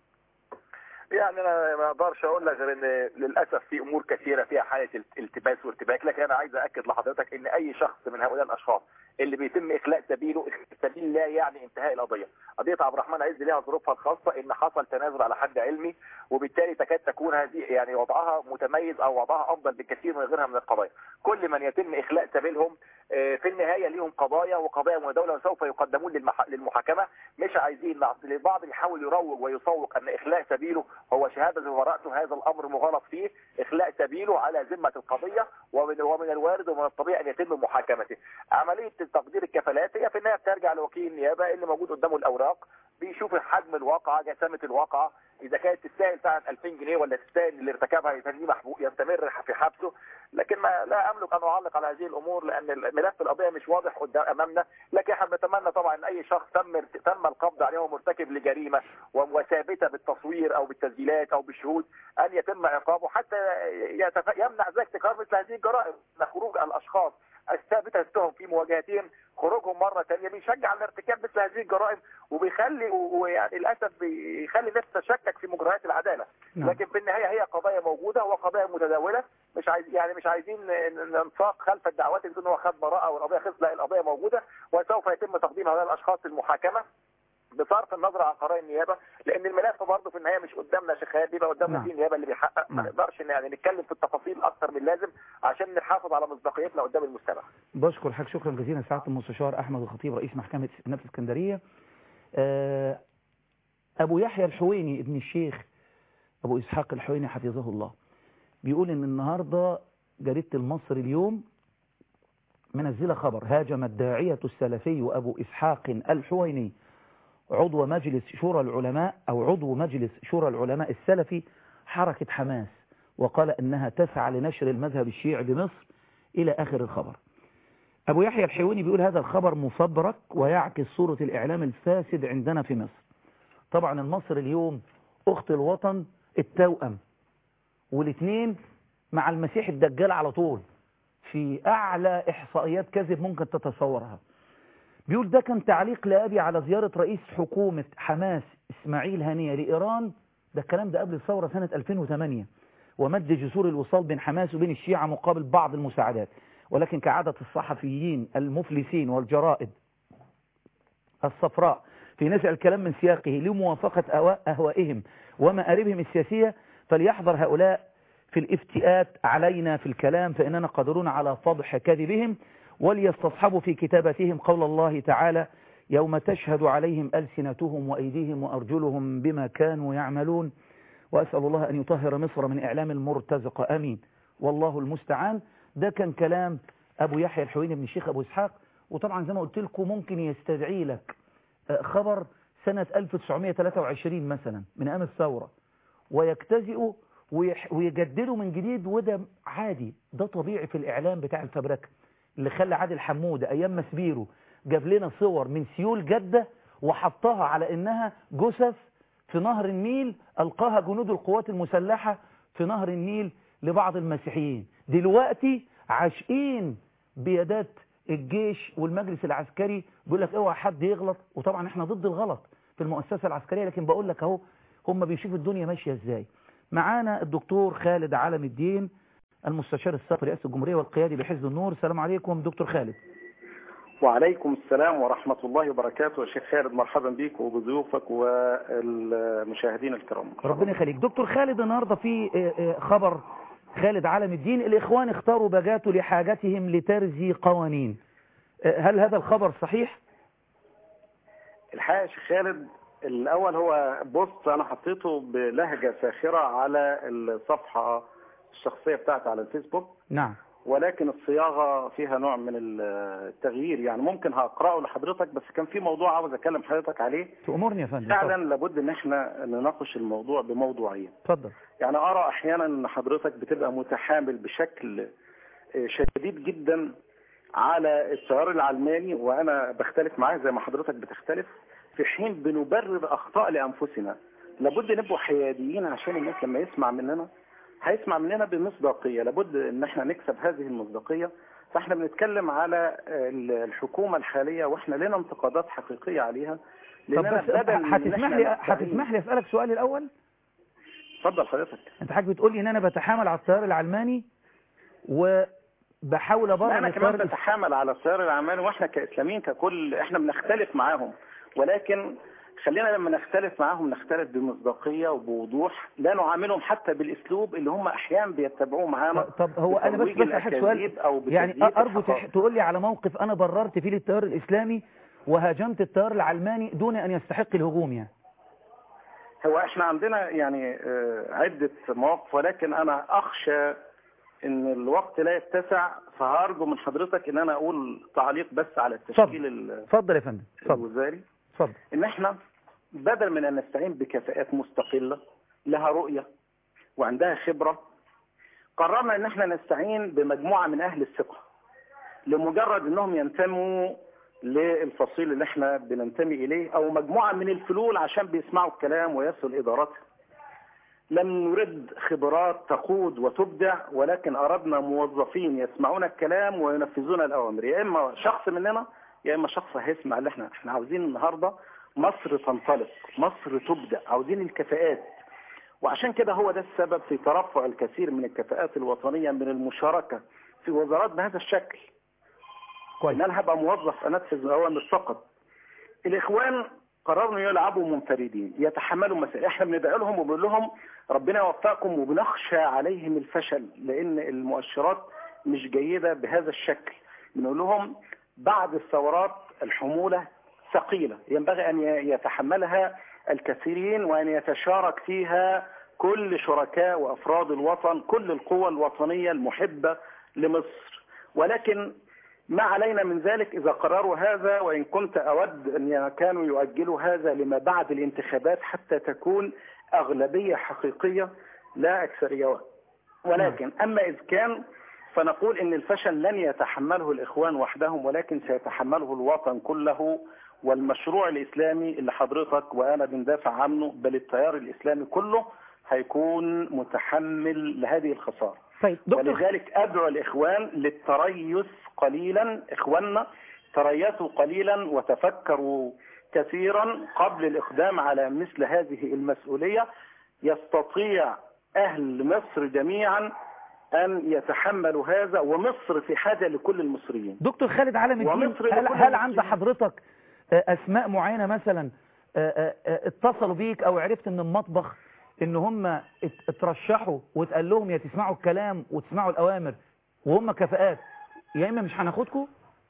يعني انا ما اقدرش اقول لك غير ان للاسف في امور كثيره فيها حاله التباس وارتباك، لكن انا عايز اكد لحضرتك ان اي شخص من هؤلاء الاشخاص اللي بيتم اخلاء سبيله، السبيل لا يعني انتهاء القضيه. قضيه عبد الرحمن عز لها ظروفها الخاصه، ان حصل تنازل على حد علمي، وبالتالي تكاد تكون هذه يعني وضعها متميز او وضعها افضل بكثير من غيرها من القضايا. كل من يتم اخلاء سبيلهم في النهايه ليهم قضايا وقضايا مداوله وسوف يقدمون للمحاكمه. مش عايزين البعض يحاول يروج ويسوق ان اخلاء سبيله هو شهاده براءته، هذا الامر مغالط فيه. اخلاء سبيله على ذمه القضيه، ومن ومن الوارد ومن الطبيعي ان يتم محاكمته. عمليه تقدير الكفالات هي في النهايه بترجع لوكيل النيابه اللي موجود قدامه الاوراق، بيشوف حجم الواقعه، جسامه الواقعه، اذا كانت تستاهل فعلا ألفين جنيه ولا تستاهل اللي ارتكبها يستمر في حبسه. لكن ما لا املك ان اعلق على هذه الامور لان ملف القضيه مش واضح قدام امامنا، لكن احنا بنتمنى طبعا ان اي شخص تم تم القبض عليه ومرتكب لجريمه وثابته بالتصوير او بالتسجيلات او بالشهود ان يتم عقابه حتى يتف... يمنع ذلك تكرار مثل هذه الجرائم. خروج الاشخاص الثابته التهم في مواجهتهم خروجهم مره ثانيه بيشجع على ارتكاب مثل هذه الجرائم، وبيخلي ويعني للاسف بيخلي الناس تشكك في مجريات العداله. نعم. لكن في النهايه هي قضايا موجوده وقضايا متداوله، مش عايز يعني مش عايزين ننساق خلف الدعوات ان هو خد براءه والقضيه خلصت. لا، القضيه موجوده وسوف يتم تقديم هؤلاء الاشخاص للمحاكمه بصرف النظر عن قرار النيابه، لان الملف برضه في النهايه مش قدامنا شيخات، بيبقى قدامنا نعم. في النيابه اللي بيحقق. نعم. ما نقدرش يعني نتكلم في التفاصيل اكثر من اللازم عشان نحافظ على مصداقيتنا قدام المجتمع. بشكر حضرتك شكرا جزيلا سعاده المستشار احمد الخطيب رئيس محكمه نفس اسكندريه. ابو يحيى الحويني ابن الشيخ ابو اسحاق الحويني حفظه الله بيقول ان النهارده جريده المصري اليوم منزله خبر: هاجم الداعيه السلفي ابو اسحاق الحويني عضو مجلس شورى العلماء أو عضو مجلس شورى العلماء السلفي حركة حماس، وقال إنها تسعى لنشر المذهب الشيعي بمصر إلى آخر الخبر. أبو يحيى الحويني بيقول هذا الخبر مفبرك ويعكس صورة الإعلام الفاسد عندنا في مصر. طبعا المصر اليوم أخت الوطن التوأم، والاثنين مع المسيح الدجال على طول في أعلى إحصائيات كذب ممكن تتصورها. بيقول ده كان تعليق لأبي على زيارة رئيس حكومة حماس إسماعيل هنية لإيران، ده الكلام ده قبل الثورة سنة ألفين وثمانية، ومد جسور الوصال بين حماس وبين الشيعة مقابل بعض المساعدات. ولكن كعادة الصحفيين المفلسين والجرائد الصفراء في نزع الكلام من سياقه لموافقة أهوائهم ومآربهم السياسية، فليحذر هؤلاء في الافتئات علينا في الكلام فإننا قادرون على فضح كذبهم، وليستصحبوا في كتاباتهم قول الله تعالى: يوم تشهد عليهم ألسنتهم وأيديهم وأرجلهم بما كانوا يعملون. وأسأل الله أن يطهر مصر من إعلام المرتزق، آمين، والله المستعان. ده كان كلام أبو يحيى الحويني بن الشيخ أبو إسحاق. وطبعا زي ما قلت لكم ممكن يستدعي لك خبر سنة ألف وتسعمائة وثلاثة وعشرين مثلا من أيام الثورة ويجتزئوا ويجددوا من جديد، وده عادي، ده طبيعي في الإعلام بتاع الفبركة اللي خلى عادل حمودة أيام مسبيرو جاب لنا صور من سيول جدة وحطها على إنها جثث في نهر النيل ألقاها جنود القوات المسلحة في نهر النيل لبعض المسيحيين. دلوقتي عاشقين بيدات الجيش والمجلس العسكري بيقول لك اوعى حد يغلط، وطبعا احنا ضد الغلط في المؤسسة العسكرية، لكن بقول لك اهو هم بيشوفوا الدنيا ماشية ازاي. معانا الدكتور خالد علم الدين المستشار السابق رئاسة الجمهورية والقيادي بحزب النور. السلام عليكم دكتور خالد. وعليكم السلام ورحمة الله وبركاته. الشيخ خالد مرحبا بك وبضيوفك والمشاهدين الكرام. ربنا يخليك. دكتور خالد، النهارده في خبر خالد علم الدين، الإخوان اختاروا بجاته لحاجتهم لترزي قوانين، هل هذا الخبر صحيح؟ الحقيقة يا شيخ خالد، الأول هو بوست أنا حطيته بلهجة ساخرة على الصفحة الشخصية بتاعتي على الفيسبوك. نعم. ولكن الصياغة فيها نوع من التغيير، يعني ممكن هقرأه لحضرتك، بس كان في موضوع عاوز أكلم حضرتك عليه. تأمرني يا فندم. فعلا لابد ان احنا نناقش الموضوع بموضوعية. اتفضل. يعني أرى أحيانا ان حضرتك بتبقى متحامل بشكل شديد جدا على التيار العلماني، وأنا بختلف معاه زي ما حضرتك بتختلف، في حين بنبرر أخطاء لأنفسنا. لابد نبقوا حياديين عشان الناس لما يسمع مننا هيسمع مننا بمصداقية، لابد ان احنا نكسب هذه المصداقية. فاحنا بنتكلم على الحكومة الحالية واحنا لنا انتقادات حقيقية عليها. طب بس هتسمح لي هتسمح لي اسالك سؤال الاول؟ اتفضل حضرتك. انت حضرتك بتقول لي ان انا بتحامل على التيار العلماني وبحاول ابرر انا كمان بتحامل على التيار العلماني، واحنا كاسلاميين ككل احنا بنختلف معاهم، ولكن خلينا لما نختلف معاهم نختلف بمصداقية وبوضوح، لا نعاملهم حتى بالاسلوب اللي هم احيانا بيتبعوه معانا. طب هو انا بس بسأل سؤال، يعني ارجو تقول لي على موقف انا بررت فيه للتيار الاسلامي وهاجمت التيار العلماني دون ان يستحق الهجوم. يعني هو احنا عندنا يعني عدة مواقف، ولكن انا اخشى ان الوقت لا يتسع، فهرجو من حضرتك ان انا اقول تعليق بس على التشكيل. اتفضل يا فندم. الوزاري. اتفضل. ان احنا بدل من ان نستعين بكفاءات مستقلة لها رؤية وعندها خبرة، قررنا ان احنا نستعين بمجموعة من اهل الثقة لمجرد انهم ينتموا للفصيل اللي احنا بننتمي اليه، او مجموعة من الفلول عشان بيسمعوا الكلام ويصل اداراتها. لم نرد خبرات تقود وتبدع، ولكن اردنا موظفين يسمعون الكلام وينفذون الاوامر، يا اما شخص مننا يا اما شخص هيسمع اللي احنا احنا عاوزين. النهارده مصر تنطلق، مصر تبدع، عاوزين الكفاءات. وعشان كده هو ده السبب في ترفع الكثير من الكفاءات الوطنية من المشاركة في وزارات بهذا الشكل. كويس. ان انا هبقى موظف انفذ اوامر فقط. الاخوان قرروا يلعبوا منفردين، يتحملوا مسائل، احنا بندعي لهم وبنقول لهم ربنا يوفقكم، وبنخشى عليهم الفشل لان المؤشرات مش جيدة بهذا الشكل. بنقول لهم بعد الثورات الحمولة ثقيلة ينبغي أن يتحملها الكثيرين، وأن يتشارك فيها كل شركاء وأفراد الوطن، كل القوى الوطنية المحبة لمصر. ولكن ما علينا من ذلك إذا قرروا هذا، وإن كنت أود أن كانوا يؤجلوا هذا لما بعد الانتخابات حتى تكون أغلبية حقيقية لا أكثرية. ولكن أما إذ كان فنقول إن الفشل لن يتحمله الإخوان وحدهم، ولكن سيتحمله الوطن كله، والمشروع الإسلامي اللي حضرتك وأنا بندافع عنه بل التيار الإسلامي كله هيكون متحمل لهذه الخسارة. طيب ولذلك أدعو الإخوان للتريث قليلا. إخواننا تريثوا قليلا وتفكروا كثيرا قبل الإقدام على مثل هذه المسؤولية. يستطيع أهل مصر جميعا أن يتحملوا هذا، ومصر في حاجة لكل المصريين. دكتور خالد علم الدين، هل, هل عند حضرتك أسماء معينة مثلا اتصلوا بيك أو عرفت من المطبخ إن هم اترشحوا واتقال لهم يا تسمعوا الكلام وتسمعوا الأوامر وهم كفاءات، يا إما مش هناخدكم؟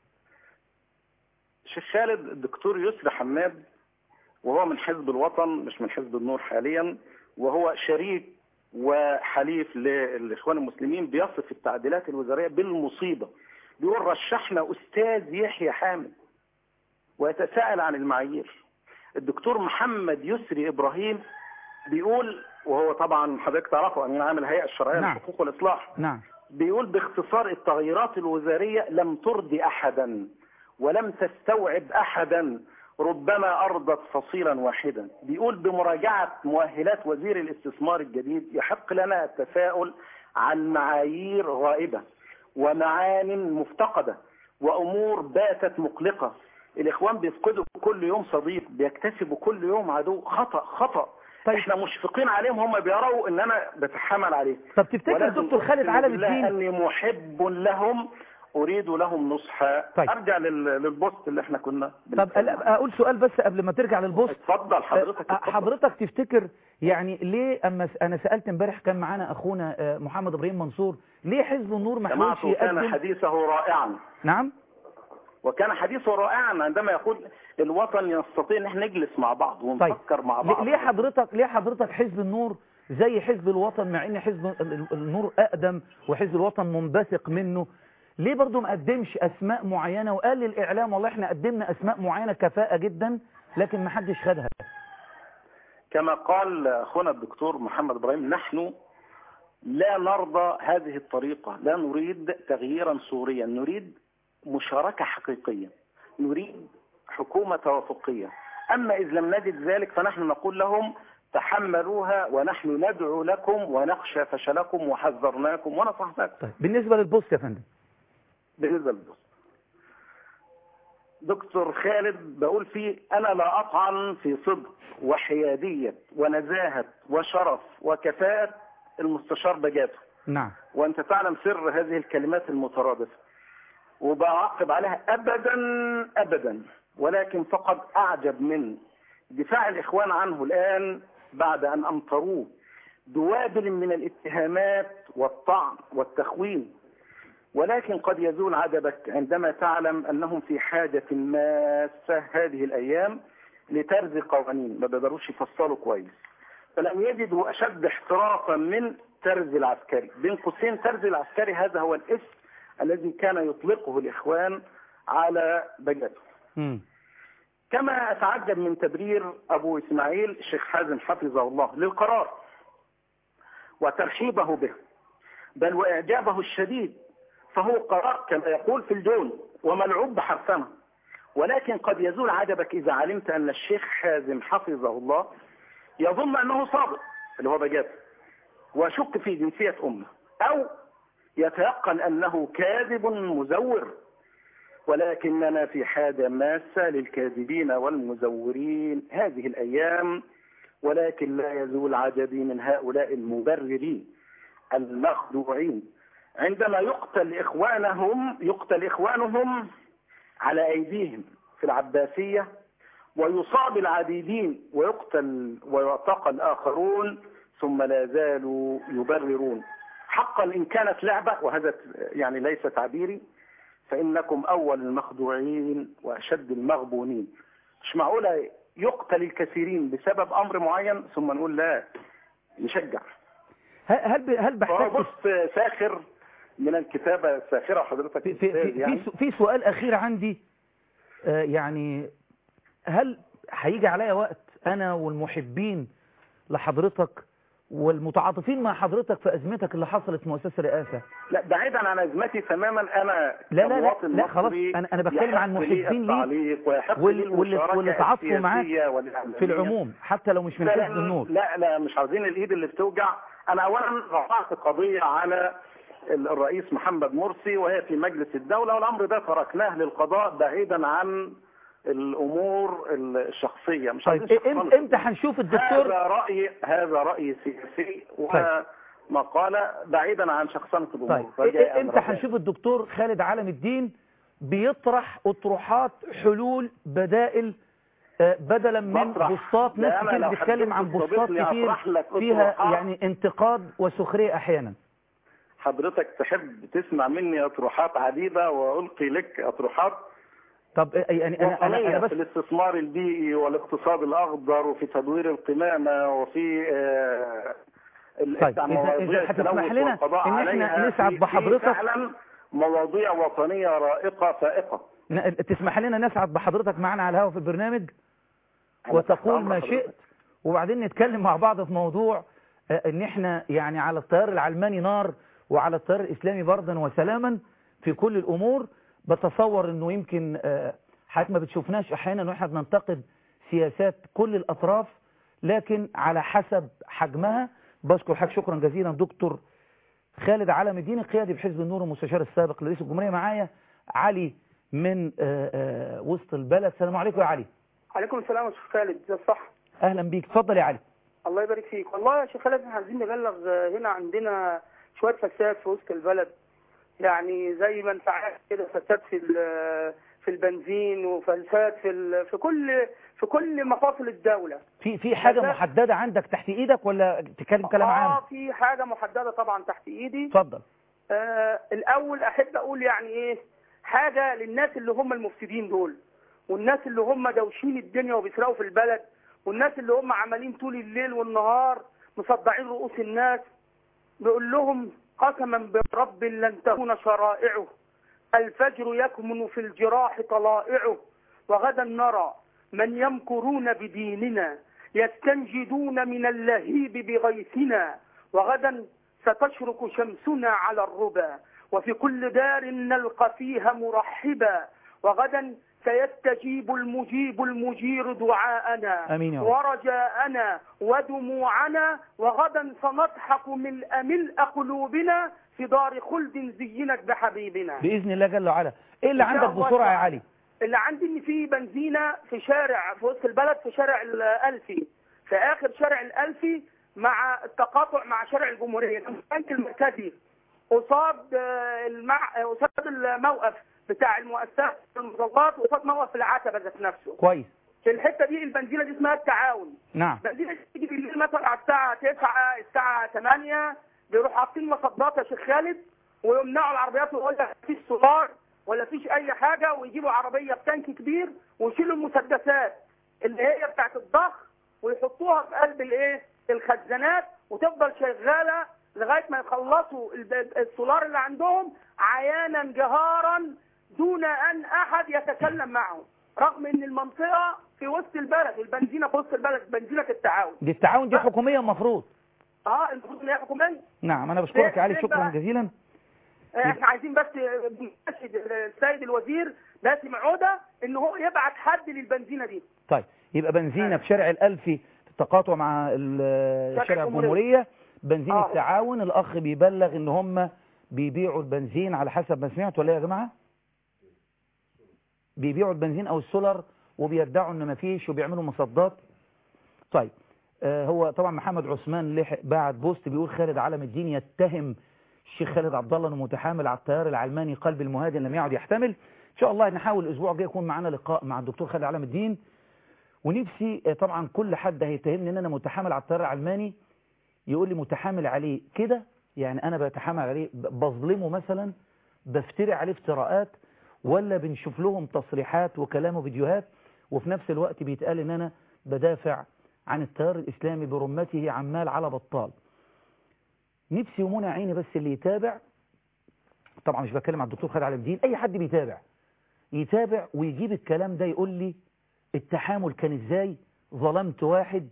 شيخ خالد، الدكتور يسري حماد وهو من حزب الوطن مش من حزب النور حاليا، وهو شريك وحليف للإخوان المسلمين، بيصف التعديلات الوزارية بالمصيبة. بيقول رشحنا أستاذ يحيى حامد ويتساءل عن المعايير. الدكتور محمد يسري إبراهيم بيقول، وهو طبعا حضرتك تعرفه أمين عام الهيئة الشرعية نعم. للحقوق والإصلاح، نعم. بيقول باختصار التغييرات الوزارية لم ترضي أحدا ولم تستوعب أحدا، ربما أرضت فصيلا واحدا. بيقول بمراجعة مؤهلات وزير الاستثمار الجديد يحق لنا التساؤل عن معايير غائبة ومعان مفتقدة وأمور باتت مقلقة. الإخوان بيفقدوا كل يوم صديق، بيكتسبوا كل يوم عدو. خطأ خطأ طيب. احنا مشفقين عليهم، هم بيروا ان انا بتحمل عليه. طب تفتكر دكتور خالد علم الدين اني محب لهم اريد لهم نصحا. طيب. ارجع للبوست اللي احنا كنا طب اقول سؤال بس قبل ما ترجع للبوست. اتفضل حضرتك. اتفضل. حضرتك تفتكر يعني ليه اما انا سالت امبارح كان معانا اخونا محمد ابراهيم منصور، ليه حزب النور ما حاولش يقدم؟ كان حديثه رائعا. نعم. وكان حديثه رائعا عندما يقول الوطن يستطيع ان احنا نجلس مع بعض ونفكر طيب. مع بعض. ليه حضرتك ليه حضرتك حزب النور زي حزب الوطن، مع ان حزب النور اقدم وحزب الوطن منبثق منه، ليه برضو ما قدمش اسماء معينه وقال للاعلام والله احنا قدمنا اسماء معينه كفاءه جدا لكن ما حدش خدها؟ كما قال اخونا الدكتور محمد ابراهيم، نحن لا نرضى هذه الطريقه، لا نريد تغييرا صوريا، نريد مشاركه حقيقيه، نريد حكومه توافقيه. اما اذ لم نجد ذلك فنحن نقول لهم تحملوها ونحن ندعو لكم ونخشى فشلكم وحذرناكم ونصحناكم. طيب بالنسبه للبوست يا فندم. بالنسبه للبوست دكتور خالد بقول فيه انا لا اطعن في صدق وحياديه ونزاهه وشرف وكفاءه المستشار بجاته. نعم. وانت تعلم سر هذه الكلمات المترادفه وبعقب عليها ابدا ابدا، ولكن فقط اعجب من دفاع الاخوان عنه الان بعد ان امطروه دوابل من الاتهامات والطعن والتخوين. ولكن قد يزول عجبك عندما تعلم انهم في حاجه ماسه هذه الايام لترز قوانين ما بيقدروش يفصلوا كويس، فلم يجدوا اشد احترافا من ترز العسكري. بين قوسين ترز العسكري هذا هو الاسم الذي كان يطلقه الاخوان على بجاته. كما اتعجب من تبرير ابو اسماعيل الشيخ حازم حفظه الله للقرار وترحيبه به، بل واعجابه الشديد، فهو قرار كما يقول في الجون وملعوب بحرفنه. ولكن قد يزول عجبك اذا علمت ان الشيخ حازم حفظه الله يظن انه صادق اللي هو بجاته وشك في جنسيه امه، او يتيقن انه كاذب مزور. ولكننا في حاجه ماسه للكاذبين والمزورين هذه الايام، ولكن لا يزول عجبي من هؤلاء المبررين المخدوعين عندما يقتل إخوانهم يقتل إخوانهم على أيديهم في العباسية، ويصاب العديدين ويقتل ويعتقل الآخرون، ثم لا زالوا يبررون. حقا إن كانت لعبة، وهذا يعني ليس تعبيري، فإنكم أول المخدوعين وأشد المغبونين. مش معقولة يقتل الكثيرين بسبب أمر معين ثم نقول لا نشجع. هل هل بحثت بص ساخر من الكتابة الساخرة حضرتك؟ في, في, في, يعني في سؤال أخير عندي، آه يعني هل هيجي عليا وقت أنا والمحبين لحضرتك والمتعاطفين مع حضرتك في أزمتك اللي حصلت في مؤسسة الرئاسة؟ لا بعيدا عن أزمتي تماما، أنا لا لا لا, لا خلاص أنا, أنا بتكلم عن محبين لي واللي تعاطفوا معاك في العموم حتى لو مش من حزب النور. لا لا مش عاوزين الإيد اللي بتوجع. أنا أولا رفعت قضية على الرئيس محمد مرسي وهي في مجلس الدولة، والأمر ده تركناه للقضاء بعيدا عن الأمور الشخصية. مش طيب امتى امتى هنشوف الدكتور؟ هذا رأي هذا رأي سياسي ومقالة بعيدا عن شخصنة الأمور. طيب امتى هنشوف الدكتور خالد علم الدين بيطرح أطروحات حلول بدائل بدلا من بوستات ناس كتير بتتكلم عن بوستات كتير فيها يعني انتقاد وسخرية أحيانا؟ حضرتك تحب تسمع مني أطروحات عديدة وألقي لك أطروحات؟ طب يعني أنا, أنا, أنا بس في الاستثمار البيئي والاقتصاد الأخضر وفي تدوير القمامة وفي آه طيب إذا هتسمح لنا إن احنا نسعد بحضرتك فعلا مواضيع وطنية رائقة فائقة. تسمح لنا نسعد بحضرتك معنا على الهواء في البرنامج وتقول ما شئت، وبعدين نتكلم مع بعض في موضوع ان احنا يعني على التيار العلماني نار وعلى التيار الاسلامي بردا وسلاما في كل الامور. بتصور انه يمكن حضرتك ما بتشوفناش احيانا واحنا بننتقد سياسات كل الاطراف لكن على حسب حجمها. بشكر حضرتك شكرا جزيلا دكتور خالد علم الدين القيادي بحزب النور المستشار السابق لرئيس الجمهورية. معايا علي من آآ آآ وسط البلد. السلام عليكم يا علي. عليكم السلام يا استاذ خالد. صح، اهلا بيك، اتفضل يا علي. الله يبارك فيك. والله يا شيخ خالد احنا عايزين نبلغ، هنا عندنا شويه فساد في وسط البلد، يعني زي ما انت عارف كده، فساد في في البنزين وفساد في في كل في كل مفاصل الدوله. في في حاجه محدده عندك تحت ايدك ولا تتكلم كلام عام؟ اه في حاجه محدده طبعا تحت ايدي. اتفضل. آه الاول احب اقول يعني ايه حاجه للناس اللي هم المفسدين دول، والناس اللي هم دوشين الدنيا وبيسرقوا في البلد، والناس اللي هم عمالين طول الليل والنهار مصدعين رؤوس الناس. بيقول لهم قسما برب لن تكون شرائعه، الفجر يكمن في الجراح طلائعه، وغدا نرى من يمكرون بديننا يستنجدون من اللهيب بغيثنا، وغدا ستشرق شمسنا على الربا، وفي كل دار نلقى فيها مرحبا، وغدا سيستجيب المجيب المجير دعاءنا ورجاءنا ودموعنا، وغدا سنضحك ملء ملء قلوبنا في دار خلد زينت بحبيبنا باذن الله جل وعلا. ايه اللي عندك بسرعه يا علي؟ اللي عندي ان في بنزينه في شارع في وسط البلد، في شارع الالفي، في اخر شارع الالفي مع التقاطع مع شارع الجمهوريه، البنك المركزي قصاد المع... قصاد الموقف بتاع المؤسسات المظلات، وقصاد موقف العتبه ذات نفسه. كويس. في الحته دي البنزينه دي اسمها التعاون. نعم. البنزينه دي تيجي بالليل مثلا على الساعه تسعة الساعه ثمانية، بيروحوا حاطين مصدات يا شيخ خالد ويمنعوا العربيات ويقول لك مفيش سولار ولا فيش اي حاجه، ويجيبوا عربيه بتانك كبير ويشيلوا المسدسات اللي هي بتاعت الضخ ويحطوها في قلب الايه الخزانات، وتفضل شغاله لغايه ما يخلصوا السولار اللي عندهم عيانا جهارا دون ان احد يتكلم معهم، رغم ان المنطقه في وسط البلد، البنزينه في وسط البلد، بنزينه التعاون. دي التعاون دي حكوميه المفروض. اه المفروض ان هي حكوميه. نعم انا بشكرك يا علي شكرا جزيلا. احنا عايزين بس بنناشد السيد الوزير باسم عوده ان هو يبعت حد للبنزينه دي. طيب يبقى بنزينه في شارع الالفي في التقاطع مع شارع الجمهوريه، بنزين آه. التعاون، الاخ بيبلغ ان هم بيبيعوا البنزين على حسب ما سمعت ولا يا جماعه؟ بيبيعوا البنزين او السولار وبيدعوا ان ما فيش وبيعملوا مصدات. طيب آه هو طبعا محمد عثمان لحق بعد بوست بيقول خالد علم الدين يتهم الشيخ خالد عبد الله انه متحامل على التيار العلماني قلب المهادن لم يعد يحتمل. ان شاء الله نحاول الاسبوع الجاي يكون معانا لقاء مع الدكتور خالد علم الدين، ونفسي آه طبعا كل حد هيتهمني ان انا متحامل على التيار العلماني يقول لي متحامل عليه كده، يعني انا بتحامل عليه بظلمه مثلا، بفتري عليه افتراءات، ولا بنشوف لهم تصريحات وكلام وفيديوهات وفي نفس الوقت بيتقال ان انا بدافع عن التيار الاسلامي برمته عمال على بطال. نفسي ومنى عيني بس اللي يتابع، طبعا مش بتكلم عن الدكتور خالد علم الدين، اي حد بيتابع يتابع ويجيب الكلام ده يقول لي التحامل كان ازاي، ظلمت واحد،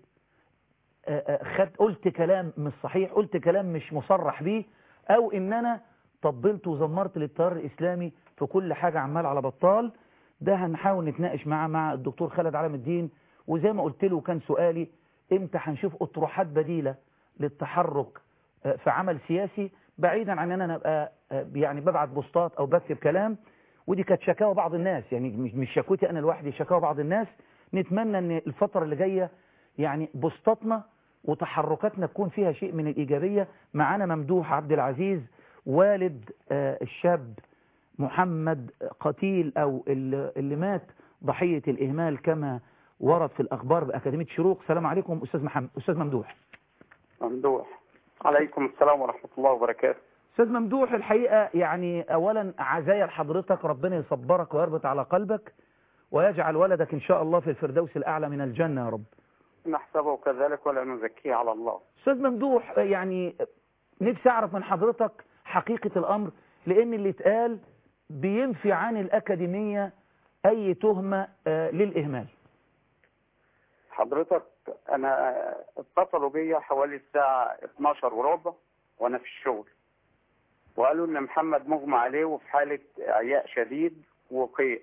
خد قلت كلام مش صحيح، قلت كلام مش مصرح بيه، او ان انا طبلت وزمرت للتيار الاسلامي في كل حاجة عمال على بطال. ده هنحاول نتناقش معاه مع الدكتور خالد علم الدين، وزي ما قلت له كان سؤالي امتى هنشوف اطروحات بديلة للتحرك في عمل سياسي بعيدا عن ان انا ابقى يعني ببعت بوستات او بكتب كلام، ودي كانت شكاوى بعض الناس، يعني مش شكوتي انا لوحدي، شكاوى بعض الناس. نتمنى ان الفترة اللي جاية يعني بوستاتنا وتحركاتنا تكون فيها شيء من الإيجابية. معانا ممدوح عبد العزيز والد الشاب محمد قتيل أو اللي مات ضحية الإهمال كما ورد في الأخبار بأكاديمية شروق. السلام عليكم أستاذ محمد. أستاذ ممدوح. ممدوح عليكم السلام ورحمة الله وبركاته. أستاذ ممدوح الحقيقة يعني أولا عزايا لحضرتك، ربنا يصبرك ويربط على قلبك ويجعل ولدك إن شاء الله في الفردوس الأعلى من الجنة يا رب. نحسبه كذلك ولا نزكيه على الله. أستاذ ممدوح يعني نفسي أعرف من حضرتك حقيقة الأمر، لأن اللي اتقال بينفي عن الأكاديمية أي تهمة للإهمال. حضرتك أنا اتصلوا بيا حوالي الساعة اتناشر وربع وأنا في الشغل، وقالوا إن محمد مغمى عليه وفي حالة إعياء شديد وقيء،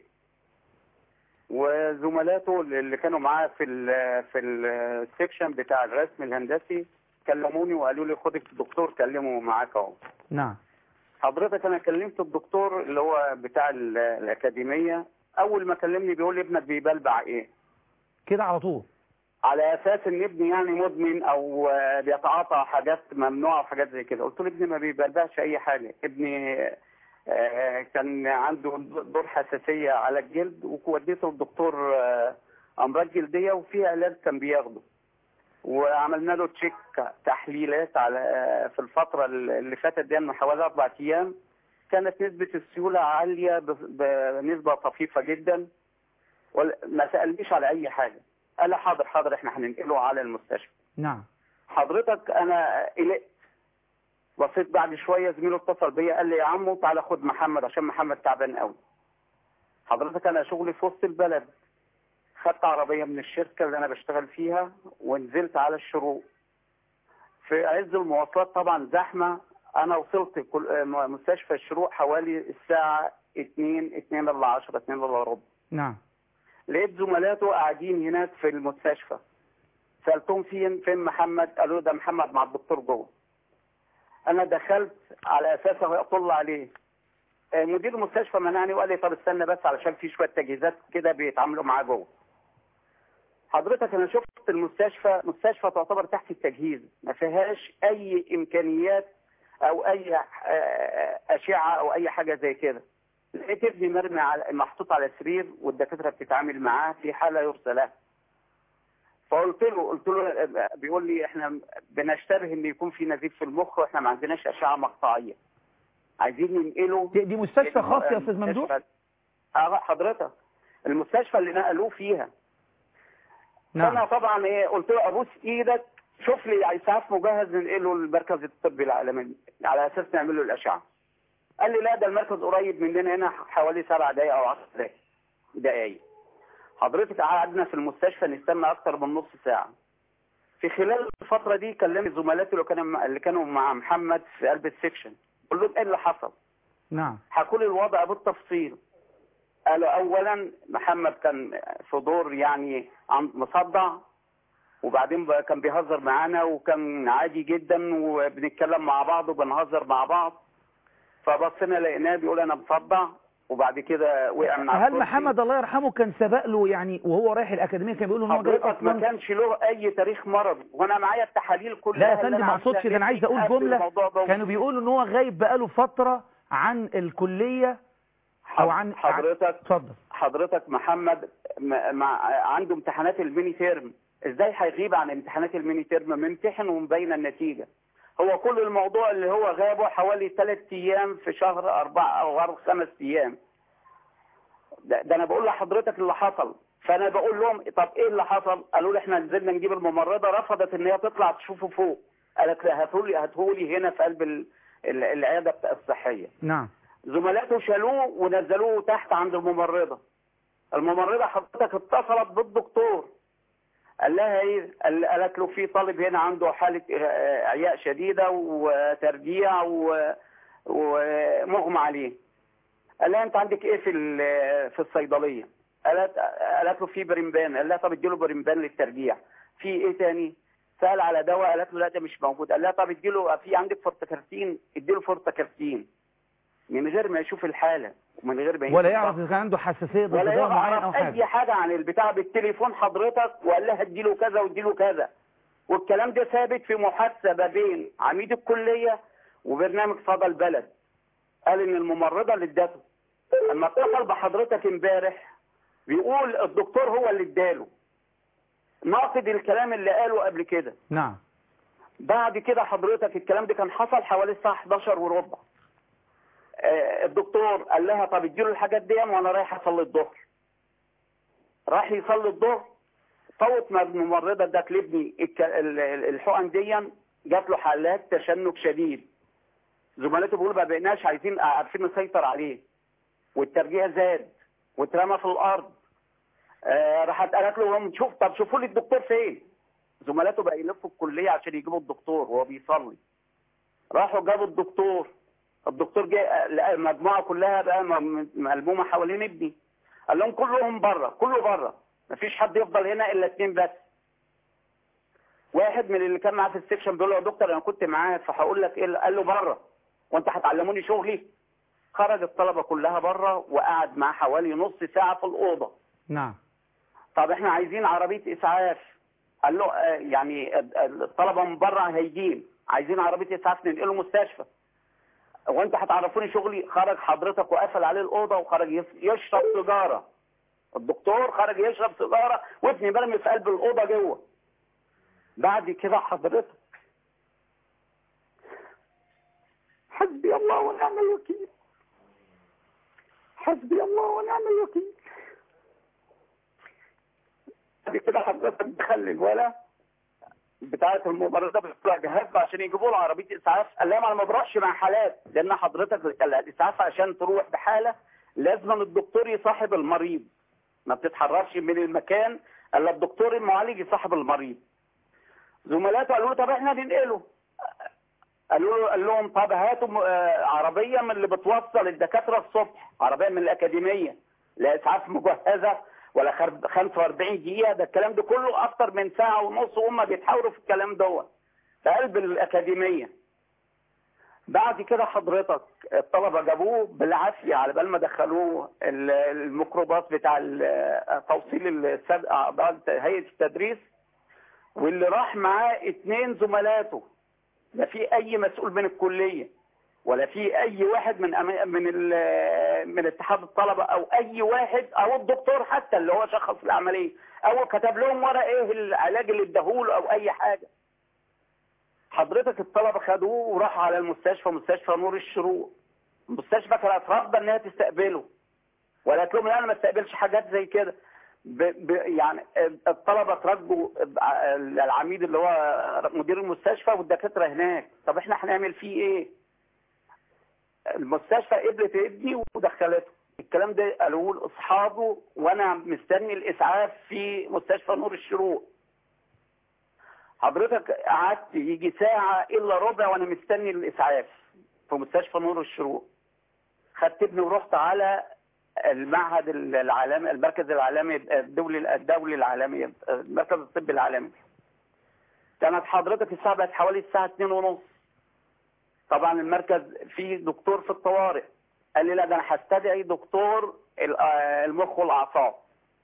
وزملاته اللي كانوا معاه في ال في السكشن بتاع الرسم الهندسي كلموني وقالوا لي خد الدكتور كلمه معاك اهو. نعم. حضرتك انا كلمت الدكتور اللي هو بتاع الاكاديميه، اول ما كلمني بيقول لي ابنك بيبلبع ايه؟ كده على طول؟ على اساس ان ابني يعني مدمن او آه، بيتعاطى حاجات ممنوعه وحاجات زي كده. قلت له ابني ما بيبلبعش اي حاجه، ابني آه، كان عنده دور حساسيه على الجلد ووديته للدكتور آه، امراض جلديه وفي علاج كان بياخده، وعملنا له تشيك تحليلات على آه، في الفتره اللي فاتت دي من حوالي اربع ايام كانت نسبه السيوله عاليه ب- بنسبه طفيفه جدا، وما سالنيش على اي حاجه. قال لي حاضر حاضر احنا هننقله على المستشفى. نعم. حضرتك انا قلقت، بصيت بعد شويه زميله اتصل بيا قال لي يا عمو تعالى خد محمد عشان محمد تعبان قوي. حضرتك انا شغلي في وسط البلد، خدت عربيه من الشركه اللي انا بشتغل فيها ونزلت على الشروق. في عز المواصلات طبعا زحمه، انا وصلت كل مستشفى الشروق حوالي الساعه اتنين اتنين الا عشرة اتنين الا ربع. نعم. لقيت زملاته قاعدين هناك في المستشفى، سالتهم فين فين محمد؟ قالوا ده محمد مع الدكتور جوه. انا دخلت على اساس اطل عليه، آه، مدير المستشفى منعني وقال لي طب استنى بس علشان في شويه تجهيزات كده بيتعاملوا معاه جوه. حضرتك انا شفت المستشفى مستشفى تعتبر تحت التجهيز، ما فيهاش اي امكانيات او اي آه، اشعه او اي حاجه زي كده. لقيت ابني مرمي على محطوط على سرير والدكاتره بتتعامل معاه في حاله يرثى له. فقلت له قلت له بيقول لي احنا بنشتبه ان يكون في نزيف في المخ واحنا ما عندناش اشعه مقطعيه، عايزين ننقله. دي, دي مستشفى خاصه يا استاذ ممدوح؟ اه حضرتك المستشفى اللي نقلوه فيها. نعم. فانا طبعا ايه قلت له ابوس ايدك شوف لي اسعاف مجهز ننقله للمركز الطبي العالمي على اساس نعمل له الاشعه. قال لي لا ده المركز قريب مننا هنا حوالي سبع دقائق او عشر دقائق دقائق. حضرتك قعدنا في المستشفى نستنى اكتر من نص ساعه. في خلال الفتره دي كلمت زملاتي اللي كانوا اللي كانوا مع محمد في قلب السكشن، قلت لهم ايه اللي حصل؟ نعم. حكوا لي الوضع بالتفصيل. قالوا اولا محمد كان في دور يعني عم- مصدع، وبعدين بقى كان بيهزر معانا وكان عادي جدا وبنتكلم مع بعض وبنهزر مع بعض، فبصينا لقيناه بيقول انا مصدع، وبعد كده وقع من على هل الكرسي. محمد الله يرحمه كان سبق له يعني وهو رايح الاكاديميه كان بيقول ان هو جاي حضرتك ما اصلا؟ كانش له اي تاريخ مرضي، وانا معايا التحاليل كلها. لا يا اللي فندم أنا ما اقصدش عاملها ده، انا عايز اقول قبل جمله. الموضوع ده. كانوا بيقولوا ان هو غايب بقاله فتره عن الكليه او عن حضرتك اتفضل. حضرتك محمد م- مع عنده امتحانات الميني تيرم، ازاي هيغيب عن امتحانات الميني تيرم؟ ممتحن ومبينه النتيجه. هو كل الموضوع اللي هو غابه حوالي ثلاث ايام في شهر اربعه او خمس ايام. ده, ده انا بقول لحضرتك اللي حصل. فانا بقول لهم طب ايه اللي حصل؟ قالوا لي احنا نزلنا نجيب الممرضه، رفضت ان هي تطلع تشوفه فوق، قالت لا هاتولي هاتولي هنا في قلب ال- ال- العياده الصحيه. نعم. زملاته شالوه ونزلوه تحت عند الممرضه. الممرضه حضرتك اتصلت بالدكتور، قال لها ايه؟ قال- قالت له في طالب هنا عنده حاله آه، اعياء شديده وترجيع و- ومغمى عليه. قال لها انت عندك ايه في ال- في الصيدليه؟ قالت قالت له في بريمبان. قال لها طب اديله بريمبان للترجيع. في ايه تاني؟ سال على دواء، قالت له لا ده مش موجود. قال لها طب اديله في عندك فورتكارتين، اديله فورتكارتين، من غير ما يشوف الحاله ومن غير ما ولا يعرف اذا كان عنده حساسيه ضد ولا دواء معين او يعرف حاجه. اي حاجه عن البتاع بالتليفون حضرتك، وقال لها اديله كذا واديله كذا. والكلام ده ثابت في محادثه ما بين عميد الكليه وبرنامج صدى البلد. قال ان الممرضه اللي ادته. اما اتصل بحضرتك امبارح بيقول الدكتور هو اللي اداله، ناقض الكلام اللي قاله قبل كده. نعم. بعد كده حضرتك الكلام ده كان حصل حوالي الساعه حداشر وربع. آه الدكتور قال لها طب اديله الحاجات دي وانا رايح اصلي الظهر. راح يصلي الظهر، فوت ما الممرضه ادت لابني الك- ال- ال- الحقن دي، جات له حالات تشنج شديد. زملاته بيقولوا ما بقيناش عايزين عارفين نسيطر عليه، والترجيع زاد واترمى في الارض. آه راحت قالت له شوف طب شوفوا لي الدكتور فين. زملاته بقى يلفوا الكليه عشان يجيبوا الدكتور وهو بيصلي. راحوا جابوا الدكتور. الدكتور جه لقى المجموعه كلها بقى م- ملمومه حوالين ابني. قال لهم كلهم بره، كله بره، مفيش حد يفضل هنا الا اثنين بس. واحد من اللي كان معاه في السكشن بيقول له يا دكتور انا كنت معاه فهقول لك ايه. قال له بره، وانت هتعلموني شغلي؟ خرج الطلبه كلها بره وقعد معاه حوالي نص ساعه في الاوضه. نعم. طب احنا عايزين عربيه اسعاف. قال له آه، يعني الطلبه من بره هيجين عايزين عربيه اسعاف ننقله مستشفى، وانت هتعرفوني شغلي. خرج حضرتك وقفل عليه الاوضه وخرج يس- يشرب سيجاره. الدكتور خرج يشرب سيجاره وابني مرمي في قلب الاوضه جوه. بعد كده حضرتك حسبي الله ونعم الوكيل، حسبي الله ونعم الوكيل. بعد كده حضرتك دخل الولا بتاعه الممرضه بتطلع جهاز عشان يجيبوا له عربيه اسعاف. قال لهم انا ما بروحش مع حالات، لان حضرتك الاسعاف عشان تروح بحاله لازم الدكتور يصاحب المريض، ما بتتحركش من المكان الا الدكتور المعالج يصاحب المريض. زملاته قالوا له طب احنا ننقله. قالوا له قال لهم طب هاتوا م- آه، عربيه من اللي بتوصل الدكاتره الصبح، عربيه من الاكاديميه، لا اسعاف مجهزه ولا خر- خمسة وأربعين دقيقه. ده الكلام ده كله اكتر من ساعه ونص وهم بيتحاوروا في الكلام دوت في قلب الاكاديميه. بعد كده حضرتك الطلبه جابوه بالعافيه على بال ما دخلوه ال- الميكروباص بتاع ال- توصيل السد- اعضاء هيئه التدريس، واللي راح معاه اتنين زملاته، لا في اي مسؤول من الكليه ولا في اي واحد من أم- من ال- من اتحاد الطلبه او اي واحد او الدكتور حتى اللي هو شخص العمليه او كتب لهم ورق ايه العلاج اللي اداهوله او اي حاجه. حضرتك الطلبه خدوه وراحوا على المستشفى، مستشفى نور الشروق. المستشفى كانت رافضه انها تستقبله، ولا قالت لهم لا انا ما استقبلش حاجات زي كده. ب... ب... يعني الطلبه ترجوا العميد اللي هو مدير المستشفى والدكاتره هناك. طب احنا هنعمل فيه ايه؟ المستشفى قبلت ابني ودخلته. الكلام ده قالوه لاصحابه وانا مستني الاسعاف في مستشفى نور الشروق. حضرتك قعدت يجي ساعه الا ربع وانا مستني الاسعاف في مستشفى نور الشروق. خدت ابني ورحت على المعهد العالمي، المركز العالمي الدولي الدولي العالمي، المركز الطبي العالمي. كانت حضرتك الساعه بقت حوالي الساعه اتنين ونص. طبعا المركز فيه دكتور في الطوارئ، قال لي لا ده انا هستدعي دكتور المخ والاعصاب.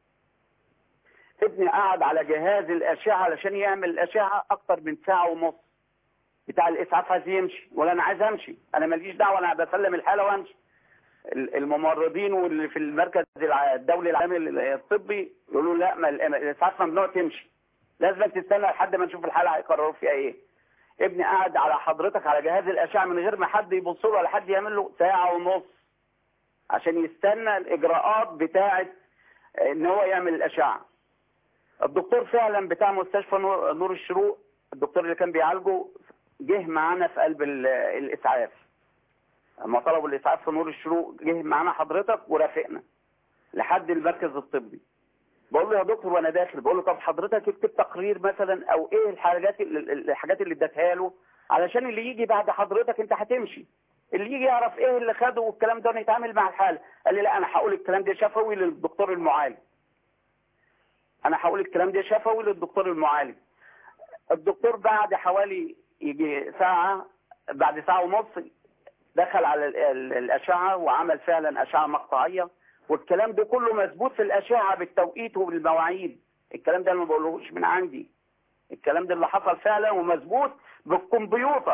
ابني قعد على جهاز الاشعه علشان يعمل الاشعه اكتر من ساعه ونص. بتاع الاسعاف عايز يمشي ولا انا عايز امشي، انا ماليش دعوه، انا بسلم الحاله وامشي. الممرضين واللي في المركز الدولي العالمي الطبي يقولوا لا ما الاسعاف ممنوع تمشي، لازم تستنى لحد ما نشوف الحاله هيقرروا فيها ايه. ابني قاعد على حضرتك على جهاز الاشعه من غير ما حد يبص له ولا حد يعمل له ساعه ونص عشان يستنى الاجراءات بتاعه ان هو يعمل الاشعه. الدكتور فعلا بتاع مستشفى نور, نور الشروق، الدكتور اللي كان بيعالجه جه معانا في قلب الاسعاف. لما طلبوا الاسعاف في نور الشروق جه معانا حضرتك ورافقنا لحد المركز الطبي. بقول له يا دكتور وانا داخل، بقول له طب حضرتك اكتب تقرير مثلا او ايه الحاجات الحاجات اللي اديتها له علشان اللي يجي بعد حضرتك انت هتمشي، اللي يجي يعرف ايه اللي خده والكلام ده ونتعامل مع الحاله. قال لي لا انا هقول الكلام ده شفوي للدكتور المعالج. انا هقول الكلام ده شفوي للدكتور المعالج. الدكتور بعد حوالي يجي ساعه، بعد ساعه ونص دخل على الاشعه وعمل فعلا اشعه مقطعيه، والكلام ده كله مثبوت في الاشعه بالتوقيت وبالمواعيد. الكلام ده انا ما بقولهوش من عندي، الكلام ده اللي حصل فعلا ومثبوت بالكمبيوتر.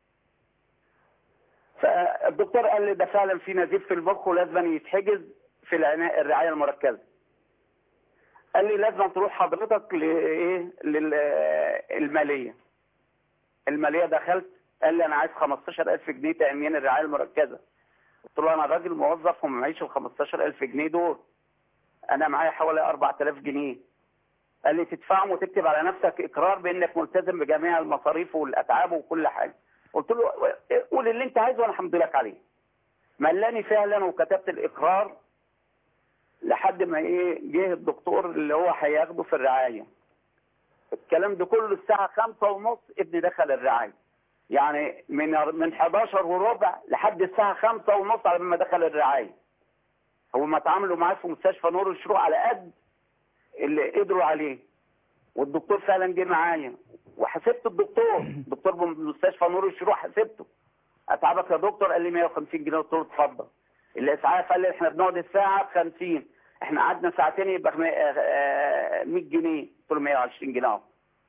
فالدكتور قال لي ده فعلا في نزيف في المخ ولازم يتحجز في العنايه الرعايه المركزه. قال لي لازم تروح حضرتك لايه للماليه. الماليه دخلت، قال لي انا عايز خمستاشر ألف جنيه تامين الرعايه المركزه. قلت له انا راجل موظف وما معيش ال خمستاشر ألف جنيه دول، انا معايا حوالي أربعة آلاف جنيه. قال لي تدفعهم وتكتب على نفسك اقرار بانك ملتزم بجميع المصاريف والاتعاب وكل حاجه. قلت له قول اللي انت عايزه وانا همضي لك عليه. ملاني فعلا وكتبت الاقرار لحد ما ايه جه الدكتور اللي هو هياخده في الرعايه. الكلام ده كله الساعه خمسة ونص ابني دخل الرعايه، يعني من من حداشر وربع لحد الساعه خمسة ونص على ما دخل الرعايه. هو ما اتعاملوا معاه في مستشفى نور الشروق على قد اللي قدروا عليه، والدكتور فعلا جه معايا وحسبت الدكتور، الدكتور بمستشفى نور الشروق حسبته. اتعبك يا دكتور؟ قال لي مية وخمسين جنيه. قلت له اتفضل. الاسعاف قال لي احنا بنقعد الساعه ب خمسين، احنا قعدنا ساعتين يبقى مية جنيه. قلت له مية وعشرين جنيه اهو.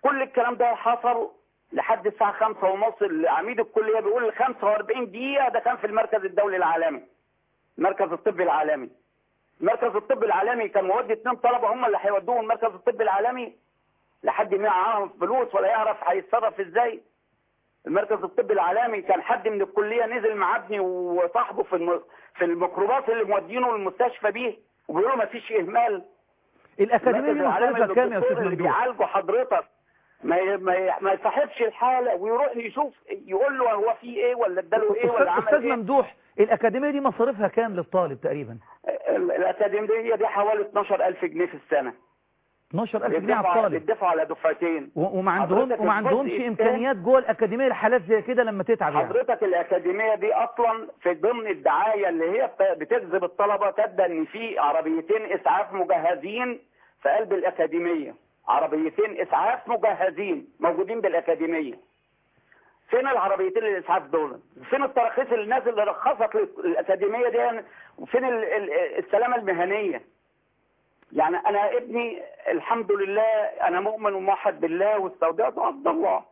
كل الكلام ده حصل لحد الساعه خمسة ونص. عميد الكليه بيقول خمسة وأربعين دقيقه ده كان في المركز الدولي العالمي، المركز الطبي العالمي. المركز الطبي العالمي كان مودي اثنين طلبه هم اللي هيودوهم المركز الطبي العالمي لحد ما معاهم فلوس ولا يعرف هيتصرف ازاي. المركز الطبي العالمي كان حد من الكليه نزل مع ابني وصاحبه في الم... في الميكروباص اللي مودينه المستشفى بيه وبيقولوا ما فيش اهمال. الاكاديميه دي مصاريفها كام يا استاذ اللي ممدوح؟ بيعالجوا حضرتك ما ي... ما, ي... ما يصاحبش الحاله ويروح يشوف يقول له هو في ايه ولا اداله ايه ولا عمل استاذ ايه. ممدوح الاكاديميه دي مصاريفها كام للطالب تقريبا؟ الأكاديمية دي حوالي اتناشر ألف جنيه في السنة. اتناشر ألف جنيه على الطالب. بيدفعوا على دفعتين. وما عندهم وما عندهمش امكانيات جوه الاكاديميه لحالات زي كده لما تتعب يعني. حضرتك الاكاديميه دي اصلا في ضمن الدعايه اللي هي بتجذب الطلبه تبدا ان في عربيتين اسعاف مجهزين في قلب الاكاديميه، عربيتين اسعاف مجهزين موجودين بالاكاديميه. فين العربيتين الاسعاف دول؟ فين التراخيص الناس اللي رخصت للاكاديميه دي؟ وفين السلامه المهنيه؟ يعني انا ابني الحمد لله انا مؤمن وموحد بالله واستودعت عبد الله،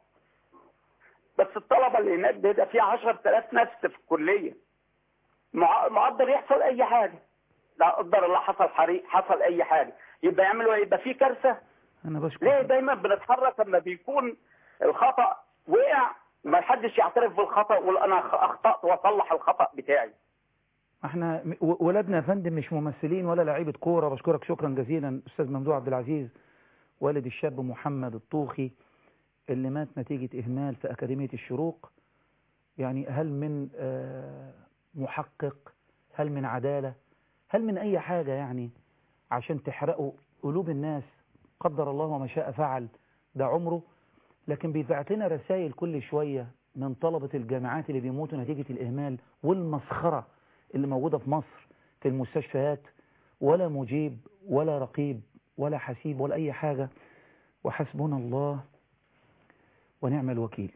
بس الطلبه اللي هناك ده فيه عشرة آلاف نفس في الكليه، مقدر يحصل اي حاجه، لا قدر الله حصل حريق حصل اي حاجه يبقى يعملوا يبقى في كارثه. انا بشكر ليه دايما بنتحرك لما بيكون الخطا وقع ما حدش يعترف بالخطا ويقول انا اخطات واصلح الخطا بتاعي؟ احنا ولادنا يا فندم مش ممثلين ولا لعيبه كوره. بشكرك شكرا جزيلا استاذ ممدوح عبد العزيز والد الشاب محمد الطوخي اللي مات نتيجه اهمال في اكاديميه الشروق. يعني هل من محقق، هل من عداله، هل من اي حاجه يعني عشان تحرقوا قلوب الناس؟ قدر الله وما شاء فعل، ده عمره. لكن بيبعت لنا رسائل كل شويه من طلبه الجامعات اللي بيموتوا نتيجه الاهمال والمسخره اللي موجودة في مصر في المستشفيات، ولا مجيب ولا رقيب ولا حسيب ولا أي حاجة، وحسبنا الله ونعم الوكيل.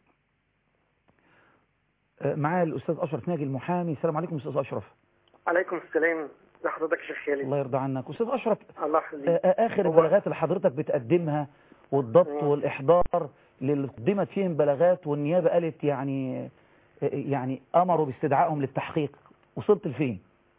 معايا الأستاذ أشرف ناجي المحامي. السلام عليكم أستاذ أشرف. عليكم السلام. لحضرتك يا شيخ خالد. الله يرضى عنك. أستاذ أشرف، الله يخليك. آخر البلاغات اللي حضرتك بتقدمها والضبط والإحضار اللي قدمت فيهم بلاغات والنيابة قالت يعني يعني أمروا باستدعائهم للتحقيق، وصلت لفين؟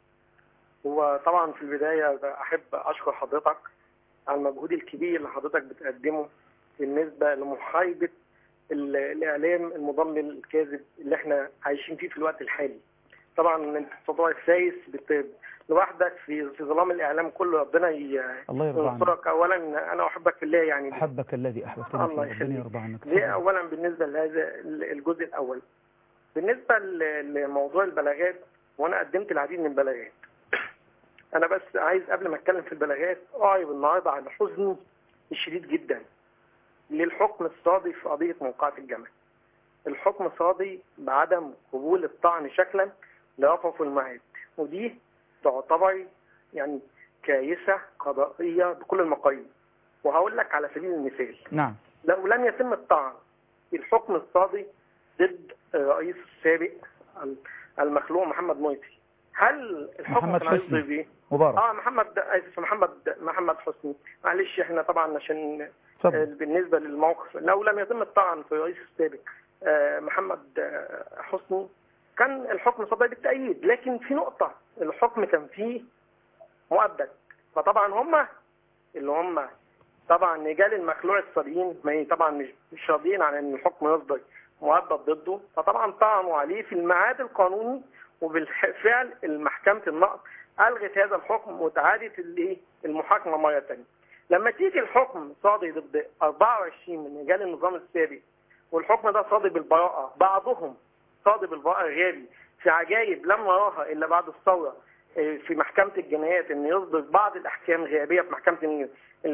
هو طبعا في البداية أحب أشكر حضرتك على المجهود الكبير اللي حضرتك بتقدمه بالنسبة لمحاربة الإعلام المضلل الكاذب اللي احنا عايشين فيه في الوقت الحالي. طبعا انت تطوع السايس لوحدك في في ظلام الإعلام كله. ربنا ينصرك. أولا أنا أحبك في الله يعني. أحبك الذي أحببتني. الله ربنا يرضى عنك. دي أولا بالنسبة لهذا الجزء الأول. بالنسبة لموضوع البلاغات، وانا قدمت العديد من البلاغات. انا بس عايز قبل ما اتكلم في البلاغات اعرب النهارده على حزني الشديد جدا للحكم الصادر في قضيه موقعة الجمل. الحكم صادر بعدم قبول الطعن شكلا لرفض المعاد، ودي تعتبر يعني كارثه قضائيه بكل المقاييس. وهقول لك على سبيل المثال. نعم. لو لم يتم الطعن الحكم الصادر ضد الرئيس السابق المخلوع محمد مرسي، هل الحكم محمد كان هيصدر بيه؟ مبارك. اه محمد اسف محمد محمد حسني. معلش احنا طبعا عشان آه بالنسبه للموقف لو لم يتم الطعن في الرئيس السابق آه محمد آه حسني كان الحكم صدر بالتأييد، لكن في نقطه الحكم كان فيه مؤبد. فطبعا هم اللي هم طبعا رجال المخلوع الصابئين ما طبعا مش مش راضيين عن ان الحكم يصدر مؤبد ضده، فطبعا طعنوا عليه في الميعاد القانوني، وبالفعل المحكمة النقض ألغت هذا الحكم وتعادت الايه المحاكمة مرة ثانية. لما تيجي الحكم صادر ضد أربعة وعشرين من رجال النظام السابق والحكم ده صادر بالبراءة، بعضهم صادر بالبراءة الغالي في عجائب لم نراها إلا بعد الثورة في محكمة الجنايات إن يصدر بعض الأحكام غيابية في محكمة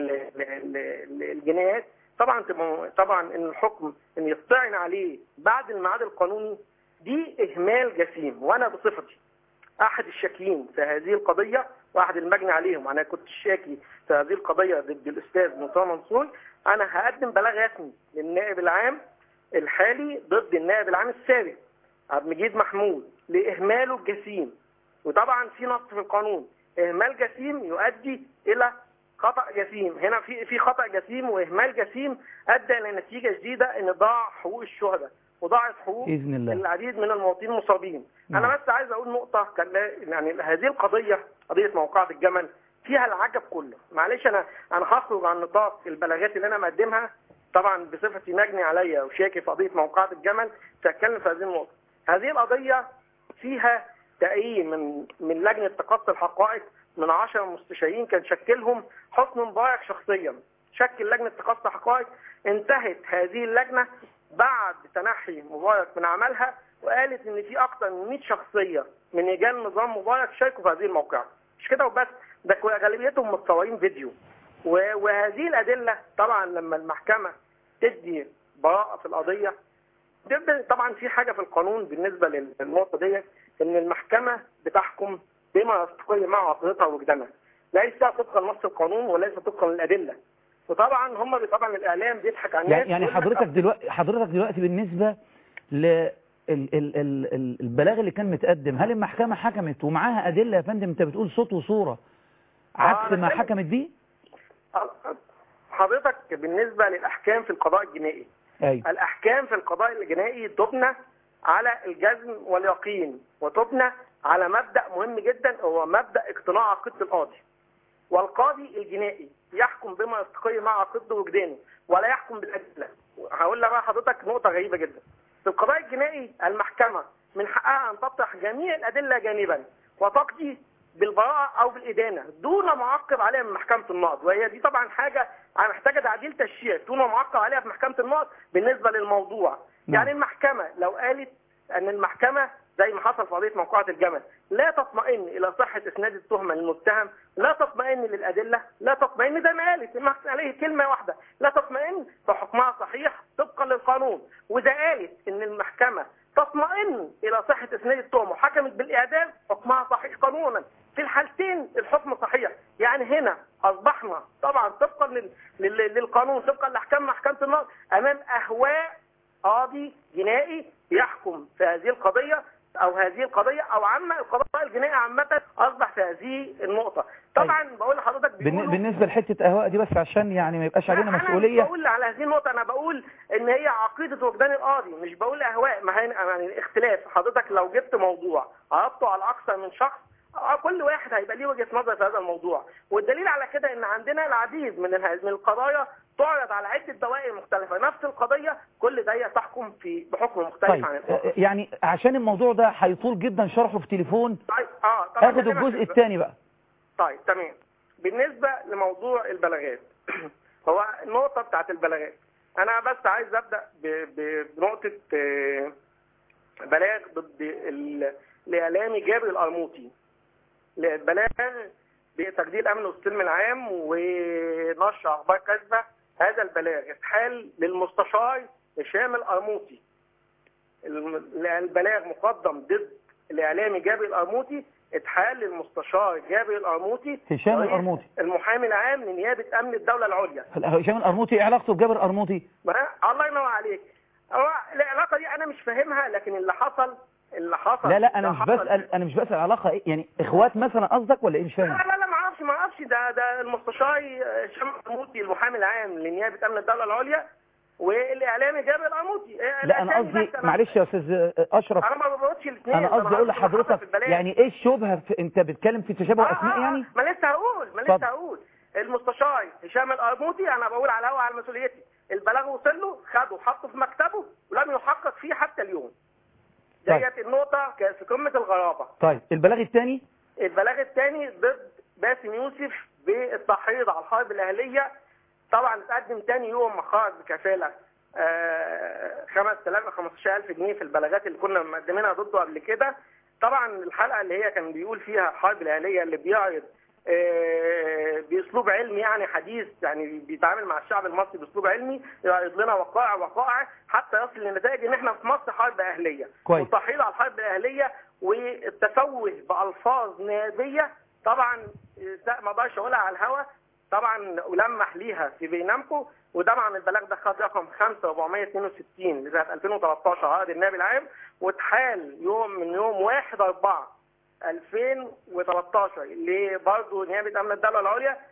الجنايات. طبعا طبعا ان الحكم ان يطعن عليه بعد الميعاد القانوني دي اهمال جسيم. وانا بصفتي احد الشاكين في هذه القضيه واحد المجني عليهم، انا كنت شاكي في هذه القضيه ضد الاستاذ مصطفى منصور، انا هقدم بلاغ رسمي للنائب العام الحالي ضد النائب العام السابق عبد المجيد محمود لاهماله الجسيم. وطبعا في نص في القانون اهمال جسيم يؤدي الى خطأ جسيم. هنا في في خطأ جسيم واهمال جسيم ادى الى نتيجه جديده ان ضاع حقوق الشهداء وضاعت حقوق بإذن الله. العديد من المواطنين المصابين. نعم. انا بس عايز اقول نقطه، كان يعني هذه القضيه قضيه موقعة الجمل فيها العجب كله. معلش انا انا هخرج عن نطاق البلاغات اللي انا مقدمها طبعا بصفتي مجني عليا وشاكي في قضيه موقعة الجمل، فاتكلم في هذه النقطه. هذه القضيه فيها تقييم من من لجنه تقصي الحقائق من عشرة مستشارين كان شكلهم حسني مبارك شخصيا. شكل لجنه تقصي الحقائق، انتهت هذه اللجنه بعد تنحي مبارك من عملها وقالت ان في اكثر من مئة شخصيه من رجال نظام مبارك شاركوا في هذه الموقعه. مش كده وبس، ده غالبيتهم متصورين فيديو. وهذه الادله طبعا لما المحكمه تدي براءه في القضيه، طبعا في حاجه في القانون بالنسبه للنقطه ديت ان المحكمه بتحكم بما يستقل مع عقيدتها ووجدانها، ليس طبقا لنص القانون وليس طبقا للادله. وطبعا هم طبعا الاعلام بيضحك على الناس. يعني حضرتك دلوقتي حضرتك دلوقتي بالنسبه ل البلاغ اللي كان متقدم، هل المحكمه حكمت ومعاها ادله يا فندم؟ انت بتقول صوت وصوره عكس ما حكمت بيه. حضرتك بالنسبه للاحكام في القضاء الجنائي، أيوة. الاحكام في القضاء الجنائي تبنى على الجزم واليقين وتبنى على مبدا مهم جدا هو مبدا اقتناع عقيده القاضي. والقاضي الجنائي يحكم بما يستقي مع عقيدته ووجدانه ولا يحكم بالادله. هقول لك بقى حضرتك نقطه غريبه جدا. في القضاء الجنائي المحكمه من حقها ان تطرح جميع الادله جانبا وتقضي بالبراءه او بالادانه دون معقب عليها من محكمه النقض، وهي دي طبعا حاجه محتاجه تعديل تشريع دون معقب عليها في محكمه النقض بالنسبه للموضوع. م. يعني المحكمه لو قالت ان المحكمه زي ما حصل في قضيه موقعة الجمل لا تطمئن الى صحه اسناد التهمه للمتهم، لا تطمئن للادله، لا تطمئن زي ما قالت عليه كلمه واحده، لا تطمئن فحكمها صحيح طبقا للقانون. واذا قالت ان المحكمه تطمئن الى صحه اسناد التهمه وحكمت بالاعدام حكمها صحيح قانونا. في الحالتين الحكم صحيح. يعني هنا اصبحنا طبعا طبقا لل... لل... للقانون طبقا لاحكام محكمه النقض امام اهواء قاضي جنائي يحكم في هذه القضيه او هذه القضيه او عامه القضاء الجنائي عامه اصبح في هذه النقطه. طبعا طيب. بقول لحضرتك بالنسبه لحته اهواء دي بس عشان يعني ما يبقاش علينا مسؤوليه. انا بقول على هذه النقطه، انا بقول ان هي عقيده وجدان القاضي، مش بقول اهواء. ما هي يعني الاختلاف حضرتك لو جبت موضوع عرضته على اكثر من شخص كل واحد هيبقى ليه وجهه نظر في هذا الموضوع. والدليل على كده ان عندنا العديد من من القضايا تعرض على عده دوائر مختلفه نفس القضيه كل دايره تحكم في بحكم مختلف. طيب. عن الآخر. يعني عشان الموضوع ده هيطول جدا شرحه في تليفون. طيب اه طبعا اخد الجزء الثاني بقى. طيب تمام. بالنسبه لموضوع البلاغات هو النقطه بتاعت البلاغات انا بس عايز ابدا بنقطه بلاغ ضد الاعلامي جابر القرموطي، بلاغ بتجديد الامن والسلم العام ونشر اخبار كاذبه. هذا البلاغ اتحال للمستشار هشام القرموطي. البلاغ مقدم ضد الاعلامي جابر القرموطي، اتحال للمستشار جابر القرموطي هشام القرموطي المحامي العام لنيابه امن الدوله العليا. هشام القرموطي ايه علاقته بجابر القرموطي؟ الله ينور عليك. هو العلاقه دي انا مش فاهمها، لكن اللي حصل اللي حصل لا لا انا مش بسال انا مش بسال علاقه ايه يعني اخوات مثلا قصدك ولا ايه؟ مش فاهم. لا لا لا ما اعرفش ما اعرفش ده ده المستشار هشام القرموطي المحامي العام لنيابه امن الدوله العليا والاعلامي جابر القرموطي. لا انا قصدي معلش يا استاذ اشرف، انا ما بقولش الاثنين، انا قصدي اقول لحضرتك يعني ايه الشبهه في... انت بتتكلم في تشابه آه اسماء يعني؟ ما لسه هقول ما لسه هقول المستشار هشام القرموطي انا بقول على الهوا على مسؤوليتي. البلاغ وصل له خده وحطه في مكتبه ولم يحقق فيه حتى اليوم. طيب. ديت النقطه كانت في قمه الغرابه. طيب البلاغ الثاني؟ البلاغ الثاني ضد باسم يوسف بالتحريض على الحرب الاهليه. طبعا اتقدم ثاني يوم مخرج بكفاله آه خمسة آلاف خمستاشر ألف جنيه في البلاغات اللي كنا مقدمينها ضده قبل كده. طبعا الحلقه اللي هي كان بيقول فيها الحرب الاهليه اللي بيعرض آه باسلوب علمي يعني حديث، يعني بيتعامل مع الشعب المصري باسلوب علمي، يعرض لنا وقائع وقائع حتى يصل لنتائج ان احنا في مصر حرب اهليه. والتحريض على الحرب الاهليه والتفوه بالفاظ نابيه طبعا ما اقدرش اقولها على الهوا، طبعا ولمح ليها في برنامجكم. وطبعا البلاغ ده خد رقم خمسة أربعمية اتنين وستين لسنه ألفين وتلتاشر عقد النائب العام، واتحال يوم من يوم واحد أربعة ألفين وتلتاشر اللي برضه نيابه امن الدوله العليا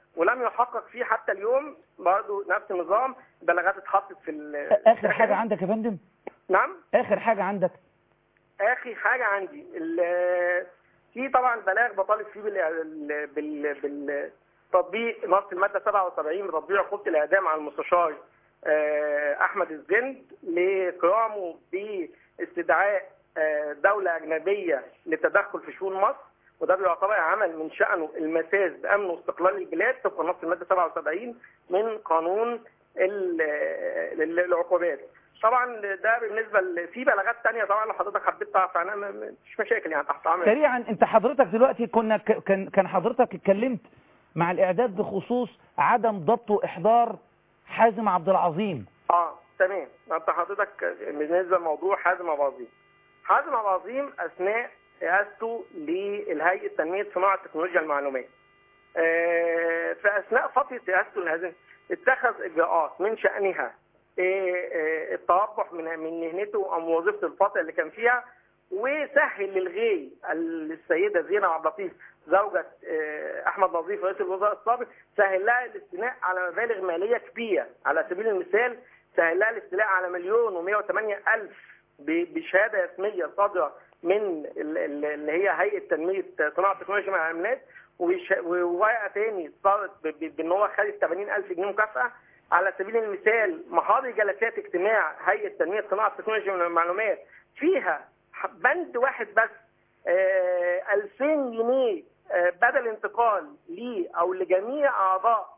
ولم يحقق فيه حتى اليوم برضه نفس النظام. بلاغات اتحطت في اخر حاجه عندك يا فندم؟ نعم اخر حاجه عندك؟ اخر حاجه عندي في طبعا بلاغ بطالب فيه بال بال بالتطبيق نص الماده سبعة وسبعين بتطبيق عقوبه الاعدام على المستشار احمد الزند لقيامه باستدعاء دوله اجنبيه للتدخل في شؤون مصر، وده بيعتبر عمل من شأنه المساس بأمن واستقلال البلاد طبق نص المادة سبعة وسبعين من قانون العقوبات. طبعا ده بالنسبة في بلاغات ثانيه طبعا لو حضرتك حبيت تعرف عنها مش مشاكل يعني تحت عمل. سريعا، انت حضرتك دلوقتي كنا كان كان حضرتك اتكلمت مع الإعداد بخصوص عدم ضبط وإحضار حازم عبد العظيم. اه تمام. انت حضرتك بالنسبة لموضوع حازم عبد العظيم. حازم عبد العظيم أثناء رئاسته للهيئة تنمية صناعة تكنولوجيا المعلومات. آه في أثناء فترة رئاسته لهذا اتخذ إجراءات من شأنها آه التربح من من مهنته أو وظيفة الفترة اللي كان فيها، وسهل للغي السيدة زينب عبد اللطيف زوجة آه أحمد نظيف رئيس الوزراء السابق، سهل لها الاستيلاء على مبالغ مالية كبيرة. على سبيل المثال سهل لها الاستيلاء على مليون ومئة وثمانية ألف بشهادة رسمية صادرة من اللي هي هيئة تنمية صناعة تكنولوجيا المعلومات، وورقة تاني صارت بان هو خد ثمانين ألف جنيه مكافأة. على سبيل المثال محاضر جلسات اجتماع هيئة تنمية صناعة تكنولوجيا المعلومات فيها بند واحد بس ألفين جنيه بدل انتقال ليه او لجميع اعضاء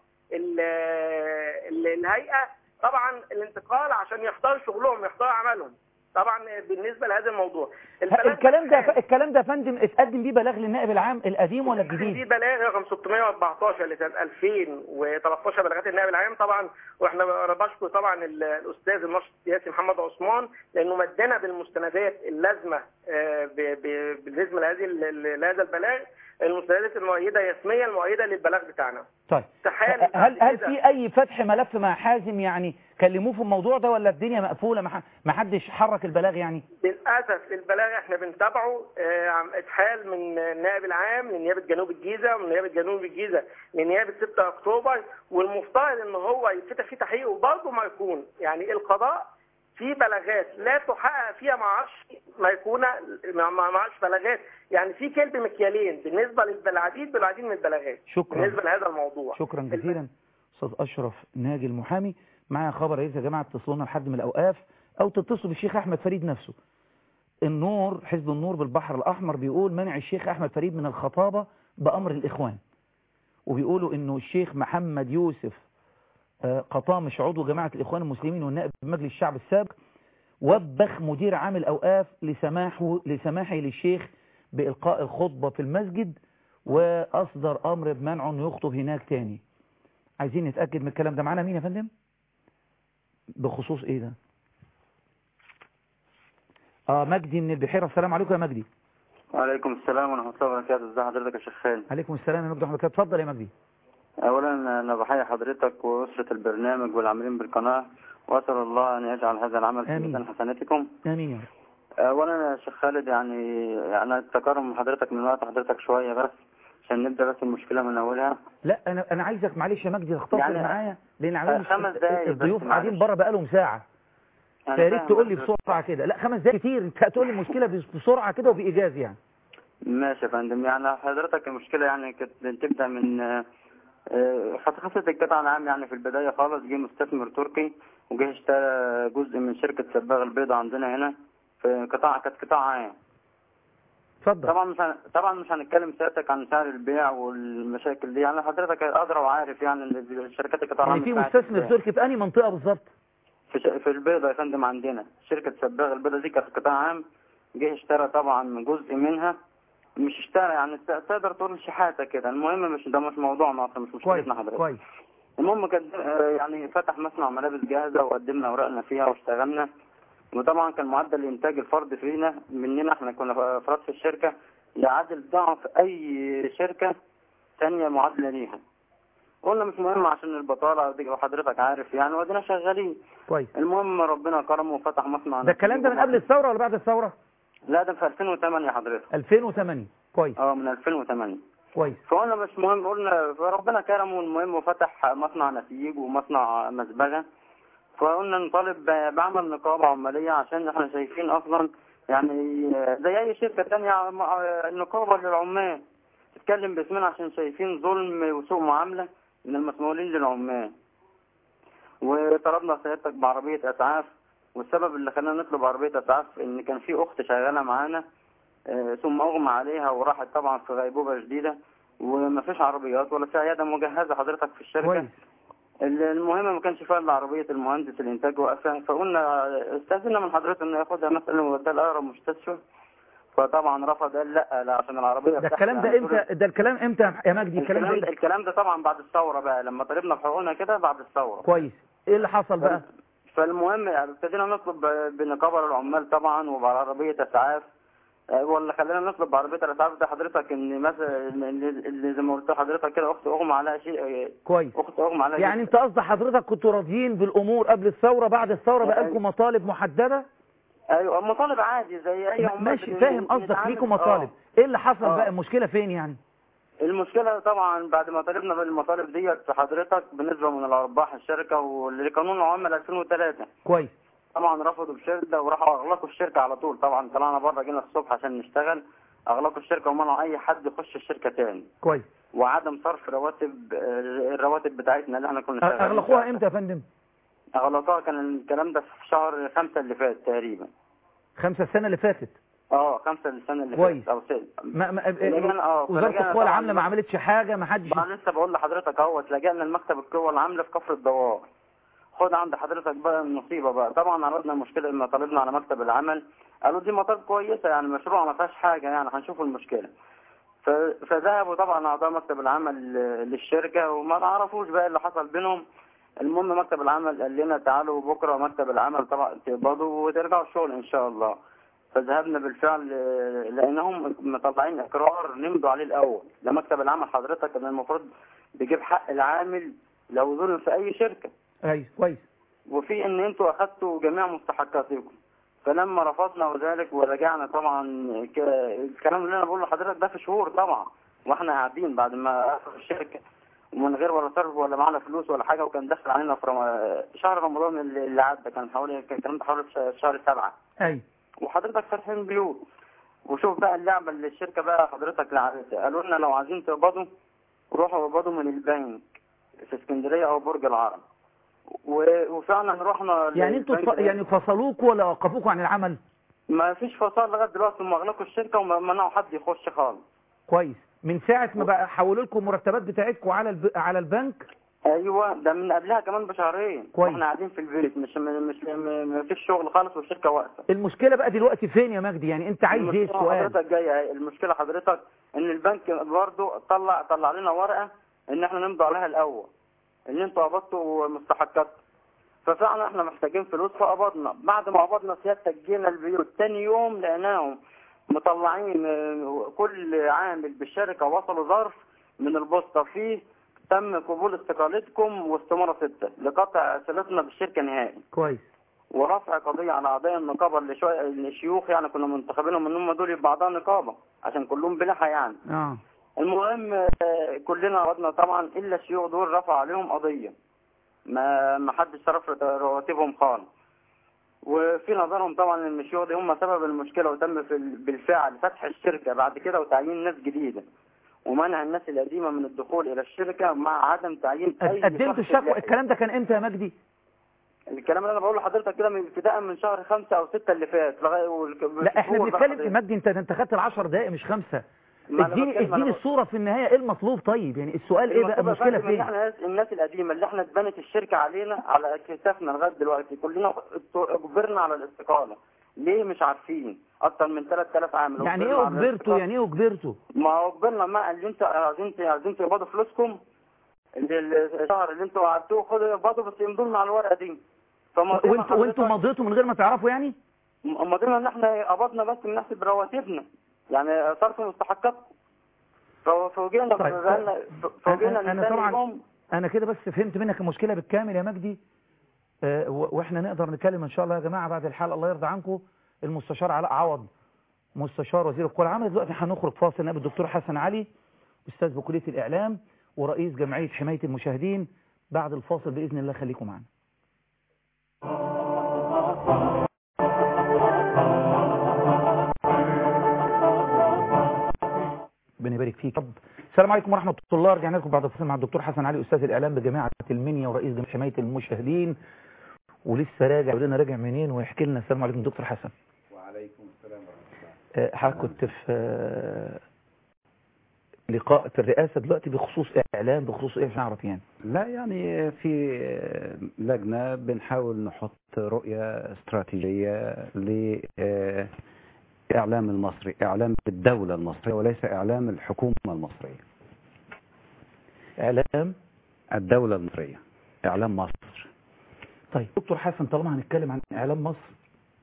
الهيئة، طبعا الانتقال عشان يحضروا شغلهم يحضروا عملهم. طبعا بالنسبه لهذا الموضوع الكلام ده الكلام ده يا فندم اتقدم بيه بلاغ للنائب العام القديم ولا الجديد؟ دي بلاغ رقم ستمئة وأربعتاشر لسنه ألفين وثلاثة عشر بلاغات النائب العام طبعا. واحنا انا بشكر طبعا الاستاذ الناشط السياسي محمد عثمان لانه مدنا بالمستندات اللازمه بالنسبه لهذه لهذا البلاغ، المستندات المؤيده رسميا المؤيده للبلاغ بتاعنا. طيب هل هل في اي فتح ملف مع حازم يعني كلموه في الموضوع ده ولا الدنيا مقفوله ما حدش حرك البلاغ يعني؟ للاسف البلاغ احنا بنتابعه اه اتحال من النائب العام لنيابه جنوب الجيزه ومن نيابه جنوب الجيزه لنيابه ستة أكتوبر، والمفترض ان هو يتفتح فيه تحقيق وبرضه ما يكون يعني القضاء في بلاغات لا تحقق فيها ما اعرفش ما يكون ما اعرفش بلاغات يعني في كلب مكيالين بالنسبه للعديد بالعديد من البلاغات. شكرا بالنسبه لهذا الموضوع. شكرا جزيلا استاذ اشرف ناجي المحامي. معايا خبر يا جماعه اتصلوا لنا لحد من الاوقاف او تتصلوا بالشيخ احمد فريد نفسه. النور حزب النور بالبحر الاحمر بيقول منع الشيخ احمد فريد من الخطابه بامر الاخوان، وبيقولوا انه الشيخ محمد يوسف قطامش عضو جماعة الإخوان المسلمين والنائب بمجلس الشعب السابق وبخ مدير عام الأوقاف لسماحه لسماحه للشيخ بإلقاء الخطبة في المسجد، وأصدر أمر بمنعه أنه يخطب هناك تاني. عايزين نتأكد من الكلام ده. معانا مين يا فندم؟ بخصوص إيه ده؟ آه مجدي من البحيرة. السلام عليكم يا مجدي. وعليكم السلام ورحمة الله وبركاته. ازي حضرتك يا شيخ خالد؟ عليكم السلام يا مجدي ورحمة الله. اتفضل يا مجدي. اولا انا بحيي حضرتك واسره البرنامج والعاملين بالقناه، واسال الله ان يجعل هذا العمل في ميزان حسناتكم. امين يا رب. اولا يا شيخ خالد يعني انا اتكرم حضرتك من وقت حضرتك شويه بس عشان نبدا بس المشكله من اولها. لا انا انا عايزك معلش يا مجدي تختصر يعني معايا لان عاملين خمس دقايق الضيوف قاعدين بره بقالهم ساعه. يا ريت تقول لي بسرعه كده. لا خمس دقايق كتير، تقول لي المشكله بسرعه كده وبايجاز يعني. ماشي يا فندم. يعني حضرتك المشكله يعني كانت تبدا من خصصت القطاع العام يعني في البداية خالص. جه مستثمر تركي وجه اشترى جزء من شركة سباغ البيضاء عندنا هنا في قطاع كانت قطاع عام. اتفضل. طبعا مش هن... طبعا مش هنتكلم سيادتك عن سعر البيع والمشاكل دي، يعني حضرتك ادرى وعارف يعني ان شركات القطاع العام يعني في مستثمر تركي في انهي منطقة بالظبط؟ في ش... في البيضاء يا فندم عندنا شركة سباغ البيضاء دي كانت قطاع عام. جه اشترى طبعا جزء منها، مش اشترى يعني تقدر تقول شحاته كده. المهم مش ده مش موضوعنا اصلا، مش مشكلتنا حضرتك. كويس. المهم كان يعني فتح مصنع ملابس جاهزه وقدمنا اوراقنا فيها واشتغلنا، وطبعا كان معدل الانتاج الفرد فينا مننا احنا كنا افراد في الشركه يعادل ضعف اي شركه ثانيه معادله ليها. قلنا مش مهم عشان البطاله دي وحضرتك عارف يعني، وادينا شغالين. كويس. المهم ربنا كرمه وفتح مصنع. ده الكلام ده من قبل الثوره ولا بعد الثوره؟ لا ده في ألفين وثمانية حضرتك. ألفين وثمانية. كويس. اه من ألفين وثمانية. كويس. فقلنا مش مهم، قلنا ربنا كرمه المهم وفتح مصنع نسيج ومصنع مزبغه، فقلنا نطالب بعمل نقابه عماليه عشان احنا شايفين اصلا يعني زي اي شركه ثانيه نقابه للعمال تتكلم باسمنا عشان شايفين ظلم وسوء معامله من المسؤولين للعمال. وطلبنا سيادتك بعربيه اسعاف، والسبب اللي خلانا نطلب عربيه اسعاف ان كان في اخت شغاله معانا ثم اغمى عليها وراحت طبعا في غيبوبه شديده، وما فيش عربيات ولا في عياده مجهزه حضرتك في الشركه. كويس. المهم ما كانش فيها الا عربيه المهندس الانتاج واقفه، فقلنا استاذنا من حضرتك انه ياخدها مثلا ويوديها لاقرب مستشفى، فطبعا رفض قال لا لا عشان العربيه ده الكلام ده امتى؟ ده الكلام امتى يا مجدي؟ الكلام ده الكلام ده طبعا بعد الثوره بقى، لما طلبنا بحقوقنا كده بعد الثوره. كويس. ايه اللي حصل بقى؟ فالمهم ابتدينا نطلب بنقابه العمال طبعا وبعربيه اسعاف، ولا خلينا نطلب بعربيه الاسعاف ده حضرتك ان مثلا اللي زي ما قلت لحضرتك كده اخت اغمى عليها شيء. كويس. اخت اغمى عليها يعني انت قصد حضرتك كنتوا راضيين بالامور قبل الثوره، بعد الثوره بقى لكم مطالب محدده؟ ايوه مطالب عادي زي اي عمال. ماشي فاهم قصدك، ليكم مطالب. ايه اللي حصل أوه. بقى؟ المشكله فين يعني؟ المشكله طبعا بعد ما طالبنا بالمطالب ديت حضرتك بالنسبه من الارباح الشركه والقانون العمال ألفين وثلاثة. كويس. طبعا رفضوا بشده وراحوا اغلقوا الشركه على طول. طبعا طلعنا بره جينا الصبح عشان نشتغل، اغلقوا الشركه ومنعوا اي حد يخش الشركه تاني. كويس. وعدم صرف رواتب الرواتب بتاعتنا اللي احنا كنا شغالين. اغلقوها امتى يا فندم؟ اغلقوها كان الكلام ده في شهر خمسة اللي فات تقريبا. خمسة السنه اللي فاتت؟ اه خمسة السنه اللي كويس. فاتت او ست. ما ما اه وزاره القوى العامله ما عملتش حاجه؟ ما حدش. انا لسه بقول لحضرتك اهوت لجأنا لمكتب القوى العامله في كفر الدوار. خد عند حضرتك بقى النصيبه بقى. طبعا عرضنا المشكله لما طالبنا على مكتب العمل، قالوا دي مطالب كويسه يعني مشروع ما فيهاش حاجه يعني هنشوف المشكله. فذهبوا طبعا اعضاء مكتب العمل للشركه وما نعرفوش بقى اللي حصل بينهم. المهم مكتب العمل قال لنا تعالوا بكره مكتب العمل طبعا تقبضوا وترجعوا الشغل ان شاء الله. فذهبنا بالفعل لانهم مطلعين اقرار نمضوا عليه الاول لمكتب العمل. حضرتك ان المفروض بيجيب حق العامل لو ظلم في اي شركه. ايوه كويس. وفي ان انتوا اخذتوا جميع مستحقاتكم. فلما رفضنا ذلك ورجعنا طبعا الكلام اللي انا بقوله لحضرتك ده في شهور طبعا واحنا قاعدين بعد ما اخذ الشركه ومن غير ولا صرف ولا معنا فلوس ولا حاجه، وكان دخل علينا في رم... شهر رمضان اللي عدى كان حوالي كان الكلام ده حوالي في شهر سبعة. ايوه. وحضرتك فاتحين بيوت. وشوف بقى اللعبه اللي الشركه بقى حضرتك لعبتها، قالوا لنا لو عايزين تقبضوا روحوا اقبضوا من البنك في اسكندريه او برج العرب. وفعلا رحنا يعني انتوا ف... يعني فصلوكوا ولا وقفوكوا عن العمل؟ ما فيش فصال لغايه دلوقتي، هم اغلقوا الشركه ومنعوا حد يخش خالص. كويس. من ساعه ما بقى حولوا لكم المرتبات بتاعتكم على الب... على البنك؟ ايوه ده من قبلها كمان بشهرين. كويس. احنا قاعدين في البيت مش مش ما فيش شغل خالص والشركه واقفه. المشكله بقى دلوقتي فين يا مجدي؟ يعني انت عايز ايه؟ السؤال حضرتك جايه المشكله حضرتك ان البنك برضه طلع طلع لنا ورقه ان احنا نمضي عليها الاول ان انتوا قبضتوا مستحقاتكم. ففعلا احنا محتاجين فلوس فقبضنا. بعد ما قبضنا سيادتك جينا البيوت تاني يوم لقيناهم مطلعين كل عامل بالشركه وصلوا ظرف من البوسطه فيه تم قبول استقالتكم واستماره ستة لقطع صلتنا بالشركه نهائي. كويس. ورفع قضيه على اعضاء النقابه اللي شويه الشيوخ يعني كنا منتخبينهم ان هم دول يبقوا اعضاء نقابه عشان كلهم بلحه يعني. اه. المهم كلنا قبضنا طبعا الا الشيوخ دول رفع عليهم قضيه. ما ما حدش صرف رواتبهم خالص. وفي نظرهم طبعا ان الشيوخ دي هم سبب المشكله وتم في بالفعل فتح الشركه بعد كده وتعيين ناس جديده ومنع الناس القديمه من الدخول الى الشركه مع عدم تعيين اي. قدمت الشكوى. الكلام ده كان امتى يا مجدي؟ الكلام اللي انا بقوله لحضرتك كده من ابتداء من شهر خمسة او ستة اللي فات لغايه والك... لا احنا بنتكلم يا مجدي انت انت خدت العشر دقائق مش خمسة. اديني اديني الصوره في النهايه ايه المطلوب. طيب يعني السؤال ايه بقى؟ المشكله فين؟ احنا الناس القديمه اللي احنا اتبنت الشركه علينا على كتافنا لغايه دلوقتي كلنا اجبرنا على الاستقاله. ليه مش عارفين؟ اكتر من ثلاثة آلاف عامل. يعني ايه اجبرتوا؟ يعني ايه اجبرتوا؟ ما اجبرنا ما اللي انتوا عايزين عايزين تقبضوا فلوسكم الشهر اللي انتوا قعدتوه خدوا اقبضوا بس يمضوا لنا على الورقه دي. وانتوا وانتوا مضيتوا من غير ما تعرفوا يعني؟ مضينا ان احنا قبضنا بس من نحسب رواتبنا يعني صرف مستحقات. فوجئنا طيب. فوجئنا انا, أنا طبعا انا كده بس فهمت منك المشكله بالكامل يا مجدي. أه واحنا نقدر نتكلم ان شاء الله يا جماعه بعد الحلقه الله يرضى عنكم. المستشار علاء عوض مستشار وزير القوى العامله. دلوقتي هنخرج فاصل نقابل الدكتور حسن علي أستاذ بكلية الإعلام ورئيس جمعية حماية المشاهدين. بعد الفاصل بإذن الله خليكم معنا. ربنا يبارك فيك. السلام عليكم ورحمة الله. رجعنا لكم بعد الفاصل مع الدكتور حسن علي أستاذ الإعلام بجامعة المنيا ورئيس جمعية حماية المشاهدين، ولسه راجع ولنا راجع منين ويحكي لنا. السلام عليكم دكتور حسن. وعليكم السلام ورحمة الله. حضرتك كنت في لقاء في الرئاسة دلوقتي بخصوص إعلام، بخصوص إيه عشان أعرف يعني؟ لا يعني في لجنة بنحاول نحط رؤية استراتيجية لإعلام المصري، إعلام الدولة المصرية وليس إعلام الحكومة المصرية. إعلام الدولة المصرية، إعلام مصر. طيب دكتور حسن، طالما هنتكلم عن إعلام مصر،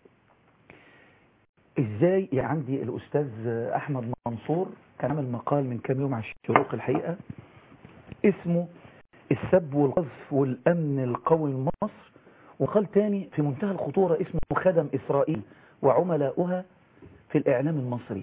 إزاي يعني عندي الأستاذ أحمد منصور كان عمل مقال من كام يوم على الشروق الحقيقة اسمه السب والقذف والأمن القومي لمصر، وقال تاني في منتهى الخطورة اسمه خدم إسرائيل وعملاؤها في الإعلام المصري.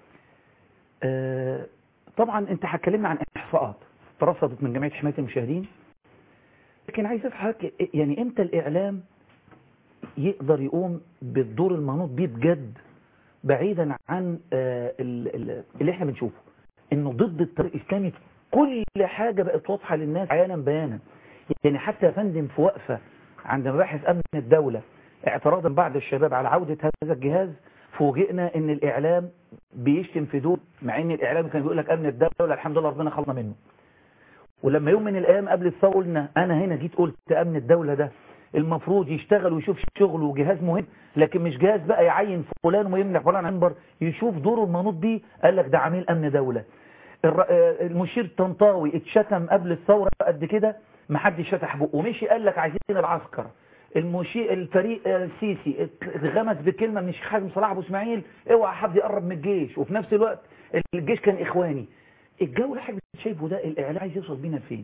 آه طبعا أنت هتكلمنا عن إحصاءات ترصدت من جمعية حماية المشاهدين، لكن عايز أفهم يعني إمتى الإعلام يقدر يقوم بالدور المنوط بيه بجد، بعيدا عن آه اللي احنا بنشوفه انه ضد التيار الاسلامي في كل حاجة بقت واضحة للناس عيانا بيانا. يعني حتى يا فندم في وقفة عند مباحث امن الدولة اعتراضا بعض الشباب على عودة هذا الجهاز، فوجئنا ان الاعلام بيشتم في دول، مع ان الاعلام كان بيقول لك امن الدولة الحمد لله ربنا خلصنا منه. ولما يوم من الايام قبل الثوره قلنا انا هنا جيت قلت امن الدولة ده المفروض يشتغل ويشوف شغله وجهاز مهم، لكن مش جهاز بقى يعين فلان ويمنع فلان عن منبر، يشوف دوره المنوط بيه. قال لك ده عميل امن دولة. المشير طنطاوي اتشتم قبل الثوره قد كده، ما حدش فتح بقه ومشي قال لك عايزين العسكر. المشير الفريق السيسي اتغمس بكلمه من الشيخ حازم صلاح ابو اسماعيل اوعى حد يقرب من الجيش، وفي نفس الوقت الجيش كان اخواني. الجو اللي حضرتك شايفه ده الاعلام عايز يوصل بينا لفين؟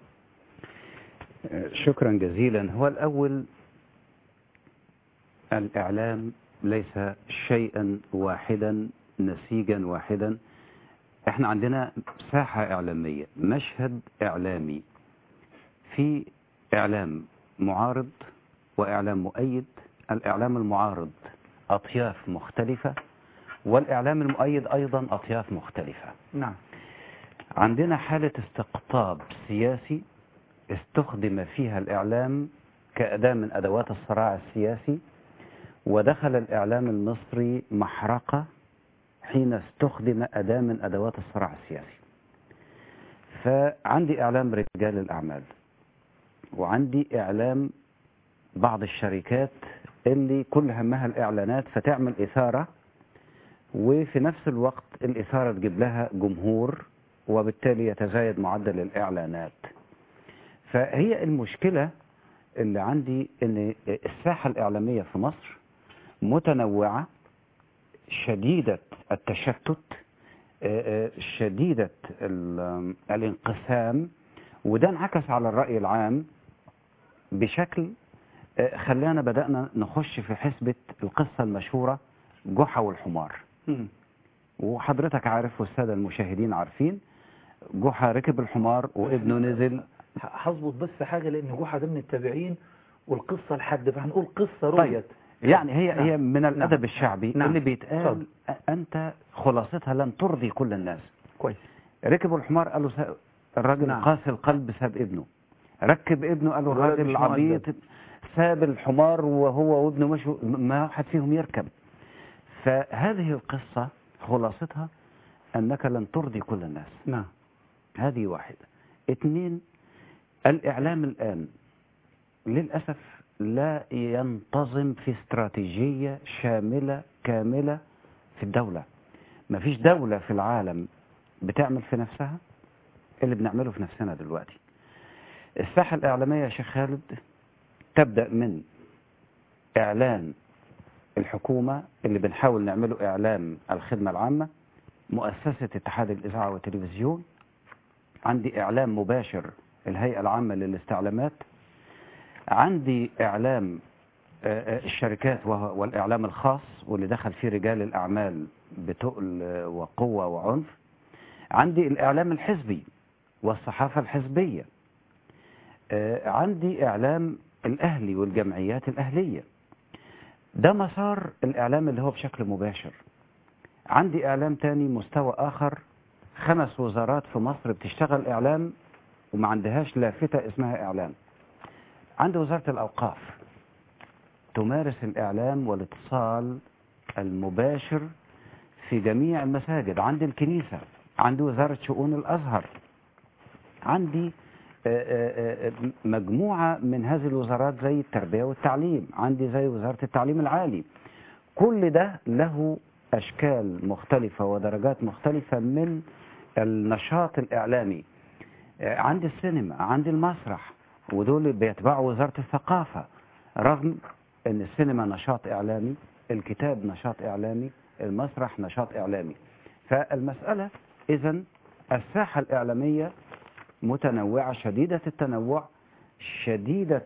شكرا جزيلا. هو الأول الإعلام ليس شيئا واحدا نسيجا واحدا. احنا عندنا ساحة إعلامية، مشهد إعلامي، في إعلام معارض وإعلام مؤيد. الإعلام المعارض أطياف مختلفة، والإعلام المؤيد أيضا أطياف مختلفة. نعم. عندنا حالة استقطاب سياسي استخدم فيها الإعلام كأداة من أدوات الصراع السياسي، ودخل الإعلام المصري محرقة حين استخدم أداة من أدوات الصراع السياسي. فعندي إعلام رجال الأعمال، وعندي إعلام بعض الشركات اللي كل همها الإعلانات فتعمل إثارة، وفي نفس الوقت الإثارة تجيب لها جمهور، وبالتالي يتزايد معدل الإعلانات. فهي المشكلة اللي عندي ان الساحة الإعلامية في مصر متنوعة، شديدة التشتت، شديدة الانقسام، وده انعكس على الرأي العام بشكل خلانا بدأنا نخش في حسبة القصة المشهورة جحا والحمار. وحضرتك عارف والسادة المشاهدين عارفين، جحا ركب الحمار وابنه نزل. هظبط بس حاجة لأن جحا ده من التابعين والقصة لحد فهنقول قصة رؤيت. طيب. يعني هي نعم. هي من الأدب نعم. الشعبي نعم. اللي بيتقال أنت خلاصتها لن ترضي كل الناس. كويس. ركبوا الحمار قالوا الراجل نعم. قاسي القلب ساب ابنه، ركب ابنه قالوا الراجل العبيط ساب الحمار وهو وابنه مشوا، ما واحد فيهم يركب. فهذه القصة خلاصتها أنك لن ترضي كل الناس. نعم. هذه واحدة. اثنين، الإعلام الآن للأسف لا ينتظم في استراتيجية شاملة كاملة في الدولة. ما فيش دولة في العالم بتعمل في نفسها اللي بنعمله في نفسنا دلوقتي. الساحة الإعلامية يا شيخ خالد تبدأ من إعلان الحكومة اللي بنحاول نعمله إعلام الخدمة العامة، مؤسسة اتحاد الإذاعة والتلفزيون، عندي إعلام مباشر الهيئة العامة للاستعلامات، عندي إعلام الشركات والإعلام الخاص واللي دخل فيه رجال الأعمال بتقل وقوة وعنف، عندي الإعلام الحزبي والصحافة الحزبية، عندي إعلام الأهلي والجمعيات الأهلية. ده مسار الإعلام اللي هو بشكل مباشر. عندي إعلام تاني مستوى آخر، خمس وزارات في مصر بتشتغل إعلام وما عندهاش لافتة اسمها إعلام. عندي وزارة الأوقاف تمارس الإعلام والاتصال المباشر في جميع المساجد. عندي الكنيسة، عندي وزارة شؤون الأزهر، عندي مجموعة من هذه الوزارات زي التربية والتعليم، عندي زي وزارة التعليم العالي. كل ده له أشكال مختلفة ودرجات مختلفة من النشاط الإعلامي. عندي السينما، عندي المسرح، ودول بيتبعوا وزارة الثقافة، رغم أن السينما نشاط إعلامي، الكتاب نشاط إعلامي، المسرح نشاط إعلامي. فالمسألة إذن الساحة الإعلامية متنوعة، شديدة التنوع، شديدة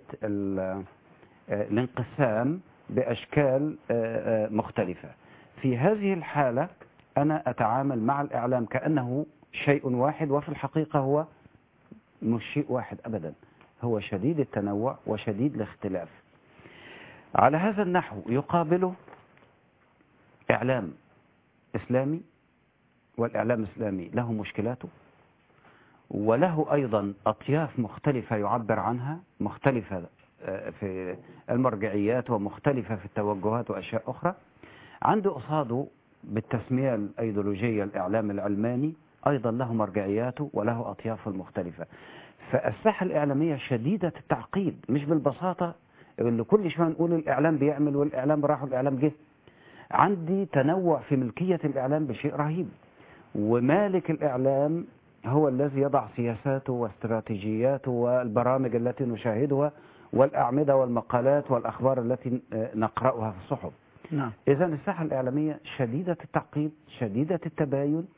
الانقسام بأشكال مختلفة. في هذه الحالة أنا أتعامل مع الإعلام كأنه شيء واحد، وفي الحقيقة هو مش شيء واحد أبدا، هو شديد التنوع وشديد الاختلاف. على هذا النحو يقابله إعلام إسلامي، والإعلام الإسلامي له مشكلاته وله أيضا أطياف مختلفة يعبر عنها، مختلفة في المرجعيات ومختلفة في التوجهات وأشياء أخرى. عنده قصاده بالتسمية الأيديولوجية الإعلام العلماني أيضا له مرجعياته وله أطيافه المختلفة. فالساحة الإعلامية شديدة التعقيد، مش بالبساطة اللي كل شوية نقول الإعلام بيعمل والإعلام راح والإعلام جه. عندي تنوع في ملكية الإعلام بشيء رهيب، ومالك الإعلام هو الذي يضع سياساته واستراتيجياته والبرامج التي نشاهدها والأعمدة والمقالات والأخبار التي نقرأها في الصحف. نعم. إذا الساحة الإعلامية شديدة التعقيد، شديدة التباين.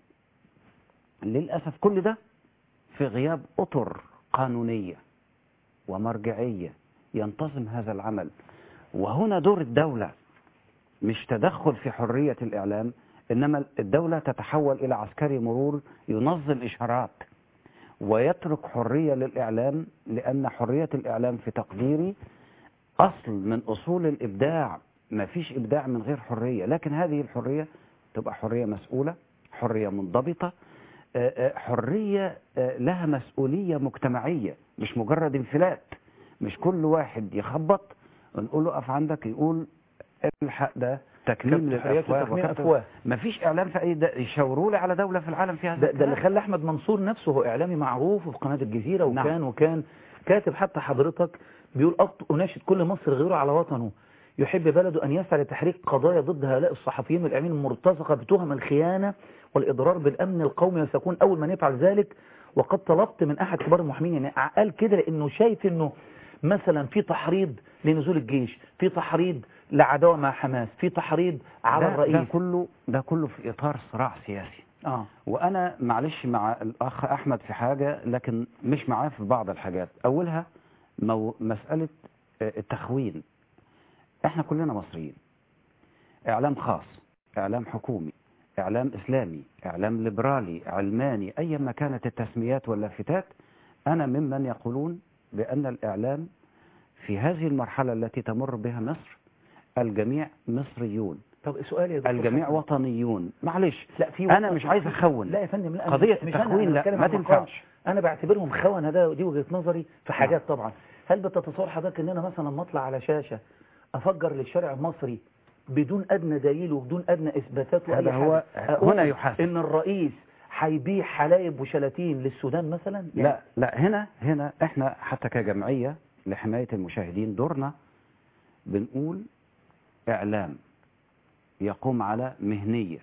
للأسف كل ده في غياب أطر قانونية ومرجعية ينتظم هذا العمل. وهنا دور الدولة، مش تدخل في حرية الإعلام، إنما الدولة تتحول إلى عسكري مرور ينظم إشارات ويترك حرية للإعلام، لأن حرية الإعلام في تقديري أصل من أصول الإبداع. ما فيش إبداع من غير حرية، لكن هذه الحرية تبقى حرية مسؤولة، حرية منضبطة، حرية لها مسؤولية مجتمعية، مش مجرد انفلات. مش كل واحد يخبط ونقول له أقف عندك يقول الحق ده تكليم للأفواه. ما فيش إعلام في أي يشاوروا لي على دولة في العالم فيها ده, ده اللي خلى أحمد منصور نفسه هو إعلامي معروف في قناة الجزيرة، وكان نعم. وكان كاتب حتى حضرتك بيقول أناشد كل مصر غيره على وطنه يحب بلده أن يسعى لتحريك قضايا ضد هؤلاء الصحفيين والإعلاميين المرتزقة بتهم الخيانة والإضرار بالأمن القومي، وسيكون أول من يفعل ذلك. وقد طلبت من أحد كبار المحامين، يعني قال كده لأنه شايف أنه مثلا في تحريض لنزول الجيش، في تحريض لعداوة مع حماس، في تحريض على ده الرئيس. ده كله ده كله في إطار صراع سياسي. آه. وأنا معلش مع الأخ أحمد في حاجة، لكن مش معاه في بعض الحاجات. أولها مو مسألة التخوين. احنا كلنا مصريين، إعلام خاص، إعلام حكومي، إعلام إسلامي، إعلام ليبرالي، علماني، أي ما كانت التسميات واللافتات. أنا ممن يقولون بأن الإعلام في هذه المرحلة التي تمر بها مصر الجميع مصريون. طب سؤال يا دكتور، الجميع وطنيون. معلش لا في أنا مش عايز أخون. لا يا فندم، لا قضية التخوين لا ما تنفعش. أنا بعتبرهم خونة، ده دي وجهة نظري في حاجات طبعا. هل بتتصور حضرتك إن أنا مثلا لما أطلع على شاشة أفجر للشارع المصري بدون أدنى دليل وبدون أدنى إثباتات وأي هو حاجة هنا يحاسب إن الرئيس هيبيع حلايب وشلاتين للسودان مثلا؟ يعني لا لا هنا هنا إحنا حتى كجمعية لحماية المشاهدين دورنا بنقول إعلام يقوم على مهنية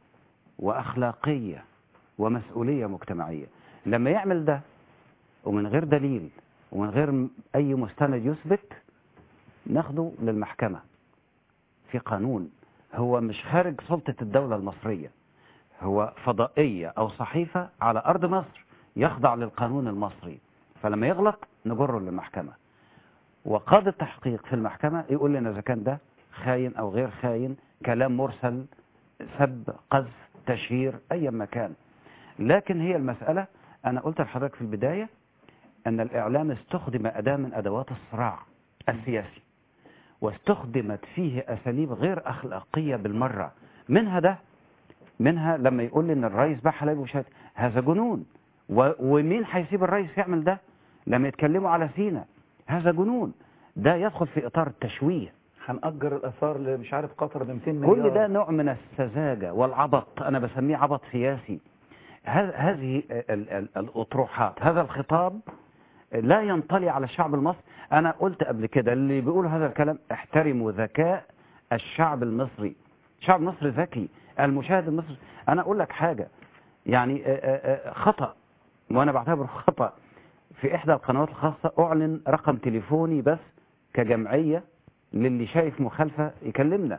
وأخلاقية ومسؤولية مجتمعية. لما يعمل ده ومن غير دليل ومن غير أي مستند يثبت ناخده للمحكمة في قانون. هو مش خارج سلطة الدولة المصرية، هو فضائية أو صحيفة على أرض مصر يخضع للقانون المصري. فلما يغلط نجره للمحكمة، وقاضي التحقيق في المحكمة يقول لنا إذا كان ده خاين أو غير خاين، كلام مرسل، سب، قذف، تشهير، أي مكان. لكن هي المسألة أنا قلت لحضرتك في البداية أن الإعلام استخدم أداة من أدوات الصراع السياسي، واستخدمت فيه أساليب غير أخلاقية بالمرة. منها ده منها لما يقول لي ان الرئيس باع حلال وشات، هذا جنون. ومين هيسيب الرئيس يعمل ده لما يتكلموا على سينا؟ هذا جنون. ده يدخل في اطار التشويه. هنأجر الاثار مش عارف قطر ب مئتين مليار. كل ده نوع من السذاجه والعبط، انا بسميه عبط سياسي. هذه الاطروحات، هذا الخطاب لا ينطلي على الشعب المصري. انا قلت قبل كده اللي بيقول هذا الكلام احترموا ذكاء الشعب المصري. الشعب المصري ذكي، المشاهد المصري. انا اقول لك حاجة يعني خطأ، وانا بعتبره خطأ، في احدى القنوات الخاصة اعلن رقم تليفوني بس كجمعية للي شايف مخالفة يكلمنا.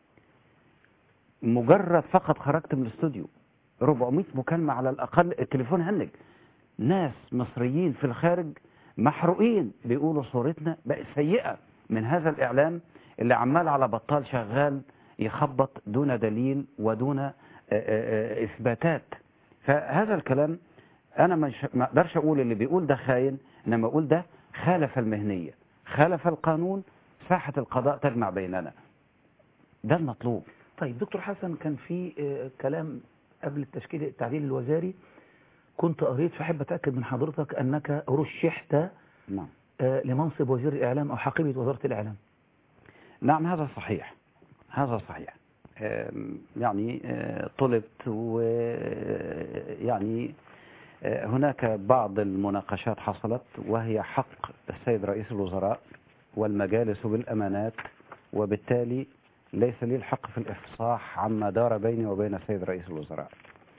مجرد فقط خرجت من الاستوديو أربعمائة مكالمة على الاقل، التليفون هنج. ناس مصريين في الخارج محروقين بيقولوا صورتنا بقت سيئة من هذا الاعلام اللي عمال على بطال شغال يخبط دون دليل ودون إثباتات. فهذا الكلام أنا ما أقدرش أقول اللي بيقول ده خاين، إنما أقول ده خالف المهنية، خالف القانون. ساحة القضاء تجمع بيننا، ده المطلوب. طيب دكتور حسن، كان في كلام قبل التشكيل التعديل الوزاري، كنت قريت فحب أتأكد من حضرتك أنك رشحت نعم لمنصب وزير الإعلام أو حقيبة وزارة الإعلام. نعم هذا صحيح، هذا صحيح. يعني طلبت، ويعني هناك بعض المناقشات حصلت، وهي حق السيد رئيس الوزراء والمجالس بالأمانات، وبالتالي ليس لي الحق في الإفصاح عما دار بيني وبين السيد رئيس الوزراء.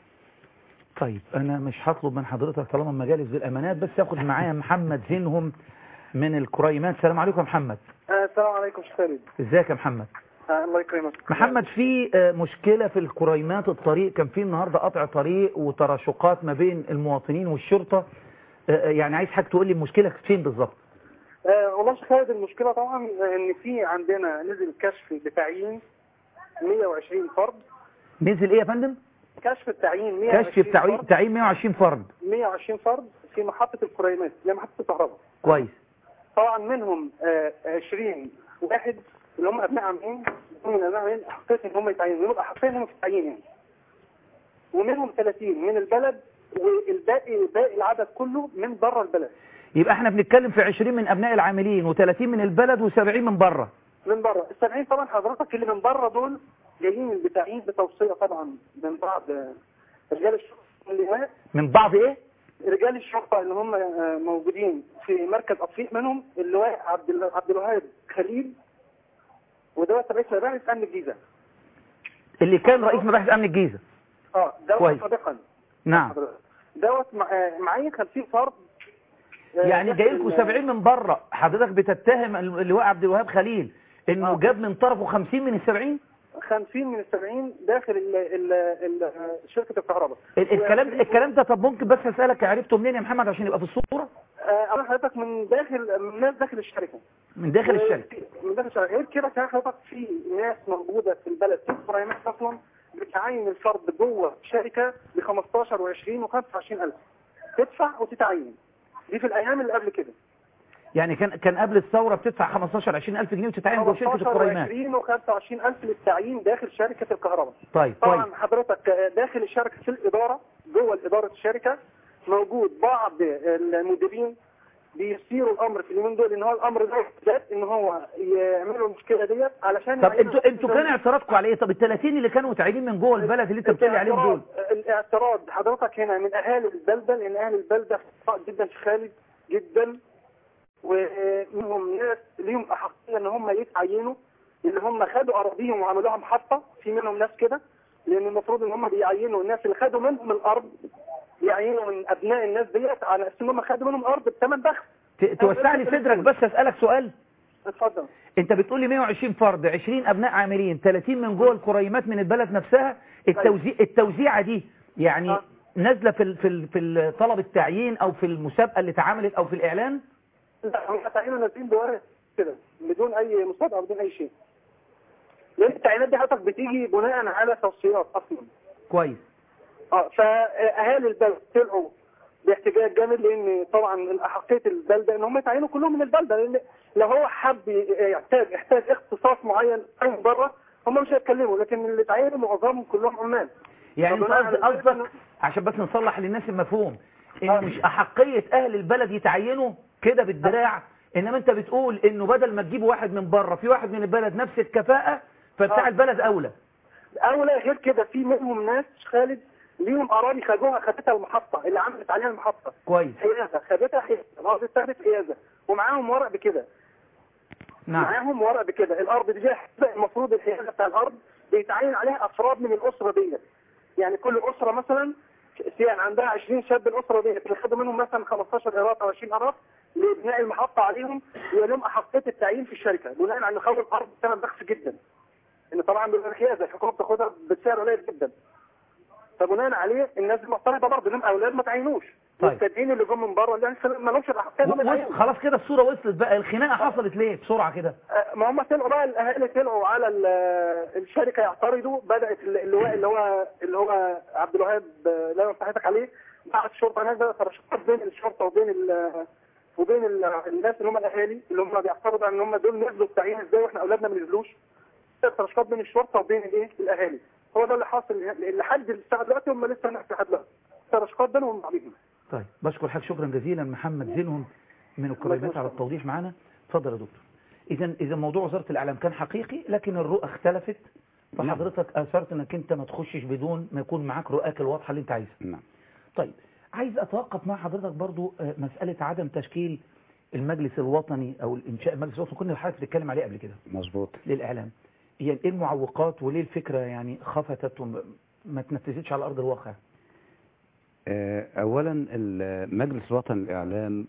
طيب أنا مش هطلب من حضرتك طالما المجالس بالأمانات، بس أخذ معايا محمد زينهم من الكريمات. السلام عليكم يا محمد. السلام عليكم شيخ خالد. ازيك يا محمد؟ الله يكرمك محمد. في مشكلة في الكريمات، الطريق كان في النهاردة قطع طريق وتراشقات ما بين المواطنين والشرطة، يعني عايز حضرتك تقول لي المشكلة فين بالظبط؟ أه والله شيخ خالد، المشكلة طبعا ان في عندنا نزل كشف بتعيين مئة وعشرين فرد. نزل ايه يا فندم؟ كشف التعيين مئة وعشرين كشف تعيين تعيين مئة وعشرين فرد مئة وعشرين فرد في محطة الكريمات، اللي هي محطة الكهرباء. كويس. طبعا منهم آه عشرين واحد اللي هم ابناء عاملين، من ابناء عاملين احقيه ان هم يتعينوا، يبقى احقيه انهم في التعيين يعني. ومنهم ثلاثين من البلد، والباقي باقي العدد كله من بره البلد. يبقى احنا بنتكلم في عشرين من ابناء العاملين و30 من البلد وسبعين من بره. من بره. السبعين طبعا حضرتك اللي من بره دول جايين بتعيين بتوصيه طبعا من بعض رجال الشرطه اللي من بعض ايه؟ رجال الشرطه اللي هم موجودين في مركز اطفيح، منهم اللواء عبد عبد الوهاب خليل، ودوت رئيس مباحث امن الجيزه. اللي كان رئيس مباحث امن الجيزه. اه دوت سابقا. نعم. دوت معايا خمسين فرد. يعني جاي لكم سبعين من بره، حضرتك بتتهم اللواء عبد الوهاب خليل انه آه. جاب من طرفه خمسين من السبعين؟ خمسين من السبعين داخل ال ال ال شركه الكهرباء. الكلام الكلام ده طب ممكن بس اسالك عرفته منين يا محمد عشان يبقى في الصوره؟ آه انا حضرتك من داخل من ناس داخل الشركه. من داخل الشركه. من داخل الشركه. غير كده كان حضرتك في ناس موجوده في البلد في الكريمات اصلا بتعين الفرد جوه الشركه ب خمستاشر وعشرين وخمسة وعشرين ألف، تدفع وتتعين. دي في الايام اللي قبل كده. يعني كان كان قبل الثوره بتدفع خمستاشر عشرين ألف جنيه وتتعين جوه شركه الكريمات. خمستاشر وعشرين وخمسة وعشرين ألف للتعيين داخل شركه الكهرباء. طيب طبعا طيب. حضرتك داخل الشركه في الاداره، جوه اداره الشركه موجود بعض المديرين بيصيروا الامر في اليومين دول ان هو الامر ده ذات ان هو يعملوا المشكله ديت علشان. طب انتوا انتوا كان اعتراضكم على ايه؟ طب ال ثلاثين اللي كانوا متعينين من جوه البلد اللي انت بتقول عليهم دول؟ الاعتراض حضرتك هنا من اهالي البلده، لان اهالي البلده خطأ جدا في خالد جدا، ومنهم ناس ليهم احقيه ان هم يتعينوا، اللي هم خدوا اراضيهم وعملوها محطه، في منهم ناس كده، لان المفروض ان هم بيعينوا الناس اللي خدوا منهم الارض، يعينوا من ابناء الناس ديت على اساس ان هم خدوا منهم ارض بثمن بخس. توسع لي صدرك بس اسالك سؤال. اتفضل. انت بتقول لي مئة وعشرين فرد، عشرين ابناء عاملين، ثلاثين من جوه الكريمات من البلد نفسها، التوزيع التوزيعه دي يعني أه. نازله في في في طلب التعيين او في المسابقه اللي اتعملت او في الاعلان؟ لا، هم تعيينوا نازلين بورق كده بدون اي مسابقه بدون اي شيء. لان التعيينات دي حضرتك بتيجي بناء على توصيات اصلا. كويس. اه فاهالي البلد طلعوا باحتجاج جامد، لان طبعا احقيه البلده ان هم يتعينوا كلهم من البلده، لان لو هو حب يحتاج يحتاج اختصاص معين من بره هم مش هيتكلموا، لكن اللي اتعينوا معظمهم كلهم عمال. يعني انت قصدك عشان بس نصلح للناس المفهوم ان مش احقيه اهل البلد يتعينوا كده بالدراع، انما انت بتقول انه بدل ما تجيب واحد من بره في واحد من البلد نفس الكفاءه فبتاع البلد اولى. اولى غير كده، في منهم ناس خالد ليهم اراضي خدوها خدتها المحطه اللي عملت عليها المحطه كويس، حيازه خدتها حيازه، الارض اتاخدت حيازه ومعاهم ورق بكده. نعم معاهم ورق بكده، الارض دي جاهزه، المفروض الحيازه بتاع الارض بيتعين عليها افراد من الاسره ديت، يعني كل اسره مثلا يعني عندها عشرين شاب، الاسره ديت اللي خدوا منهم مثلا خمستاشر قراط او عشرين قراط لبناء المحطه عليهم، يبقى لهم احقيه التعيين في الشركه بناء على ان خدوا الارض ثمن بخس جدا، ان طبعا بالحيازه الحكومه بتاخدها بسعر قليل جدا، فبناء عليه الناس معترضه برضه لهم اولاد ما تعينوش. طيب والتدين اللي جم من بره اللي ما لهمش الاحقيه خلاص كده الصوره وصلت بقى. الخناقه حصلت ليه بسرعه كده؟ ما هم طلعوا بقى الاهالي طلعوا على الشركه يعترضوا، بدات اللواء اللي هو اللي هو عبد الوهاب لا ينصحك عليه بعت الشرطه هناك، بدات ترشحات بين الشرطه وبين ال وبين ال الناس اللي هم الاهالي اللي هم بيعترضوا ان هم دول نزلوا التعيين ازاي واحنا اولادنا ما نزلوش، ترشحات بين الشرطه وبين الايه الاهالي. هو ده اللي حاصل لحد الساعه دلوقتي، هم لسه لحد دلوقتي ترشحات بينهم وبعضهم. طيب بشكر حضرتك شكرا جزيلا محمد زينهم من الكريمات على التوضيح معنا. اتفضل يا دكتور. اذا اذا موضوع وزاره الاعلام كان حقيقي لكن الرؤى اختلفت، فحضرتك اثرت انك انت ما تخشش بدون ما يكون معاك رؤاك الواضحه اللي انت عايزها. نعم. طيب عايز اتوقف مع حضرتك برضو مساله عدم تشكيل المجلس الوطني او الانشاء المجلس الوطني، كنا حضرتك بتتكلم عليه قبل كده. مظبوط. للاعلام هي ايه المعوقات وليه الفكره يعني خفتت وما تنفذتش على ارض الواقع؟ اولا المجلس الوطني للاعلام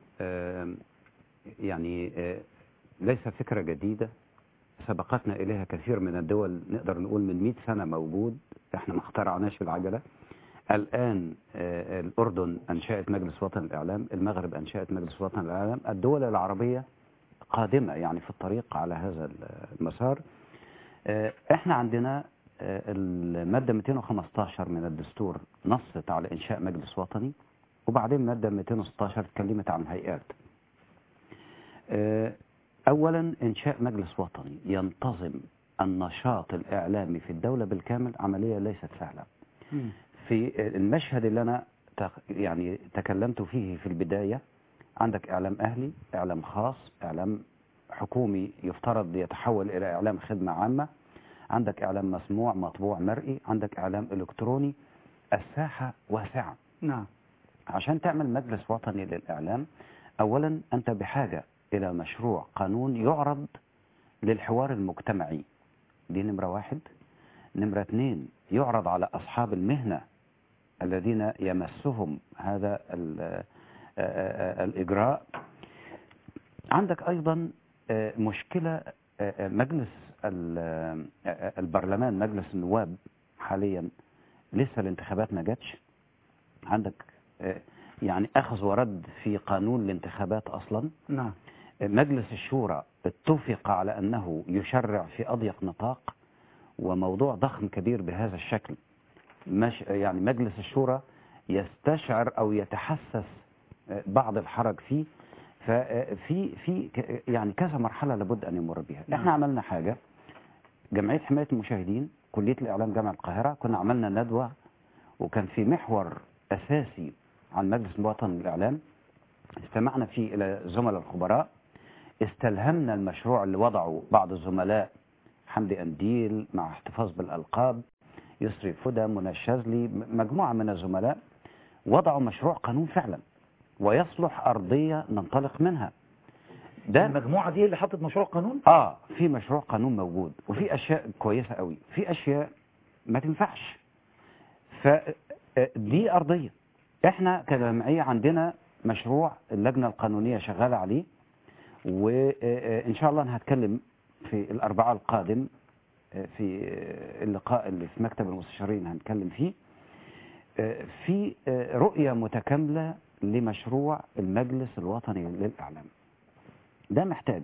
يعني ليس فكره جديده، سبقتنا اليها كثير من الدول، نقدر نقول من مئة سنه موجود، احنا ما اخترعناش العجله. الان الاردن انشات مجلس وطني للاعلام، المغرب انشات مجلس وطني للاعلام، الدول العربيه قادمه يعني في الطريق على هذا المسار. احنا عندنا المادة مئتين وخمستاشر من الدستور نصت على إنشاء مجلس وطني، وبعدين مادة مئتين وستاشر اتكلمت عن هيئات. أولا إنشاء مجلس وطني ينتظم النشاط الإعلامي في الدولة بالكامل عملية ليست سهلة. في المشهد اللي أنا يعني تكلمت فيه في البداية، عندك إعلام أهلي، إعلام خاص، إعلام حكومي يفترض يتحول إلى إعلام خدمة عامة، عندك إعلام مسموع مطبوع مرئي، عندك إعلام إلكتروني، الساحة واسعة. نعم. عشان تعمل مجلس وطني للإعلام أولا أنت بحاجة إلى مشروع قانون يعرض للحوار المجتمعي، دي نمرة واحد. نمرة اثنين يعرض على أصحاب المهنة الذين يمسهم هذا الإجراء. عندك أيضا مشكلة مجلس البرلمان، مجلس النواب حاليا لسه الانتخابات ما جاتش، عندك يعني أخذ ورد في قانون الانتخابات أصلا. نعم. مجلس الشورى اتفق على أنه يشرع في أضيق نطاق، وموضوع ضخم كبير بهذا الشكل، مش يعني مجلس الشورى يستشعر أو يتحسس بعض الحرج فيه، ففي في يعني كذا مرحلة لابد أن يمر بها. نعم. احنا عملنا حاجة، جمعية حماية المشاهدين، كلية الإعلام جامعة القاهرة، كنا عملنا ندوة وكان في محور أساسي عن مجلس الوطني للإعلام، استمعنا فيه إلى زملاء الخبراء، استلهمنا المشروع اللي وضعه بعض الزملاء، حمدي أنديل مع احتفاظ بالألقاب، يسري فدا، منى الشاذلي، مجموعة من الزملاء وضعوا مشروع قانون فعلا ويصلح أرضية ننطلق منها. ده المجموعة دي اللي حطت مشروع قانون؟ آه في مشروع قانون موجود، وفي أشياء كويسة قوي، في أشياء ما تنفعش، فدي أرضية. احنا كجمعية عندنا مشروع اللجنة القانونية شغالة عليه، وإن شاء الله أنا هتكلم في الأربعاء القادم في اللقاء اللي في مكتب المستشارين هنتكلم فيه، في رؤية متكاملة لمشروع المجلس الوطني للإعلام. ده محتاج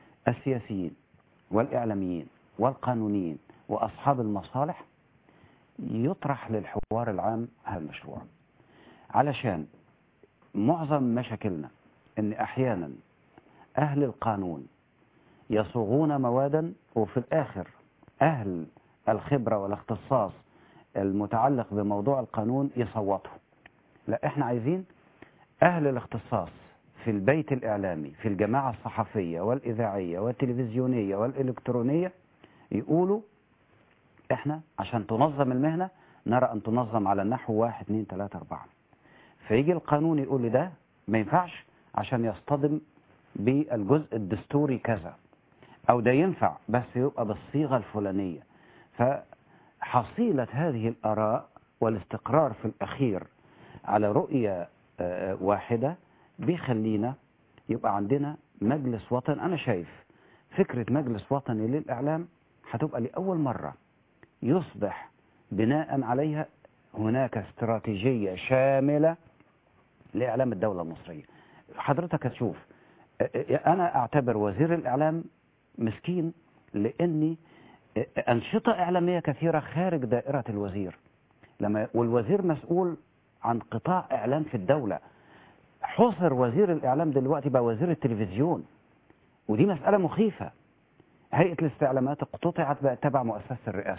السياسيين والإعلاميين والقانونيين وأصحاب المصالح يطرح للحوار العام هذا المشروع، علشان معظم مشاكلنا ان احيانا اهل القانون يصوغون موادا وفي الاخر اهل الخبرة والاختصاص المتعلق بموضوع القانون يصوتوا. لا، احنا عايزين اهل الاختصاص في البيت الاعلامي، في الجماعة الصحفية والاذاعية والتلفزيونية والالكترونية يقولوا احنا عشان تنظم المهنة نرى ان تنظم على النحو واحد اتنين تلاتة اربعة. فيجي القانون يقول لي ده ما ينفعش عشان يصطدم بالجزء الدستوري كذا، او ده ينفع بس يبقى بالصيغة الفلانية. فحصيلة هذه الآراء والاستقرار في الأخير على رؤية واحدة بيخلينا يبقى عندنا مجلس وطني. أنا شايف فكرة مجلس وطني للإعلام هتبقى لأول مرة يصبح بناء عليها هناك استراتيجية شاملة لإعلام الدولة المصرية. حضرتك هتشوف، أنا أعتبر وزير الإعلام مسكين لأني أنشطة إعلامية كثيرة خارج دائرة الوزير، لما والوزير مسؤول عن قطاع إعلام في الدولة. حصر وزير الإعلام دلوقتي بقى وزير التلفزيون، ودي مسألة مخيفة. هيئة الاستعلامات اقتطعت بقى تبع مؤسسة الرئاسة.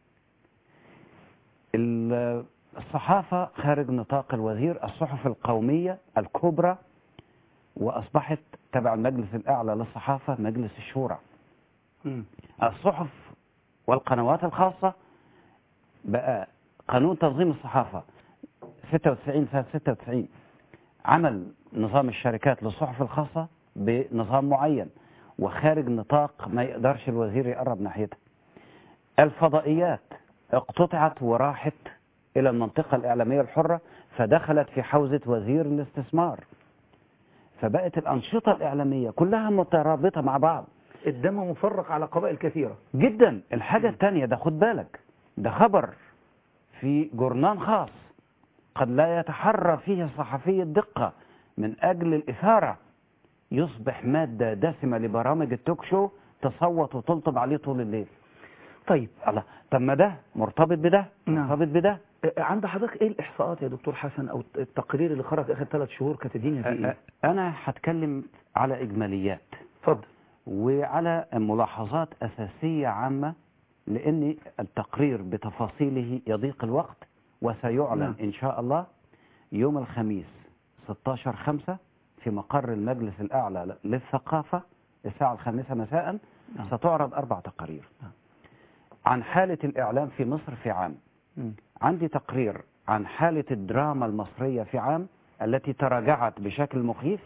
الصحافة خارج نطاق الوزير، الصحف القومية الكبرى وأصبحت تبع المجلس الأعلى للصحافة مجلس الشورى. الصحف والقنوات الخاصة بقى قانون تنظيم الصحافة ستة وتسعين سنة ستة وتسعين عمل نظام الشركات للصحف الخاصة بنظام معين وخارج نطاق ما يقدرش الوزير يقرب ناحيتها. الفضائيات اقتطعت وراحت إلى المنطقة الإعلامية الحرة فدخلت في حوزة وزير الاستثمار. فبقت الأنشطة الإعلامية كلها مترابطة مع بعض، الدم مفرق على قبائل كثيرة جدا. الحاجة الثانية ده خد بالك، ده خبر في جورنان خاص قد لا يتحرى فيه صحفي الدقة من أجل الإثارة، يصبح مادة دسمة لبرامج التوك شو تصوت وتلطب عليه طول الليل. طيب الله، طب ما ده مرتبط بده مرتبط بده. عند حضرتك ايه الإحصاءات يا دكتور حسن او التقرير اللي خرج اخر ثلاث شهور كانت الدنيا فيه ايه؟ انا هتكلم على اجماليات اتفضل، وعلى ملاحظات اساسية عامة لان التقرير بتفاصيله يضيق الوقت، وسيعلن نعم. ان شاء الله يوم الخميس ستاشر خمسة في مقر المجلس الاعلى للثقافة الساعة الخامسة مساء. نعم. ستعرض اربع تقارير نعم. عن حالة الإعلام في مصر في عام. م. عندي تقرير عن حالة الدراما المصرية في عام التي تراجعت بشكل مخيف،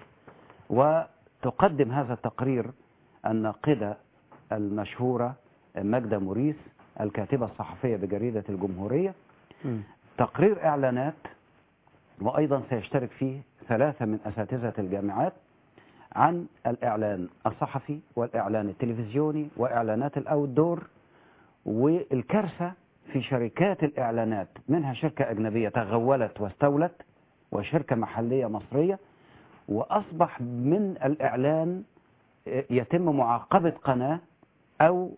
وتقدم هذا التقرير الناقدة المشهورة ماجدة موريس الكاتبة الصحفية بجريدة الجمهورية. م. تقرير إعلانات، وأيضا سيشترك فيه ثلاثة من أساتذة الجامعات عن الإعلان الصحفي والإعلان التلفزيوني وإعلانات الأوتدور، والكارثة في شركات الإعلانات، منها شركة أجنبية تغولت واستولت وشركة محلية مصرية، وأصبح من الإعلان يتم معاقبة قناة أو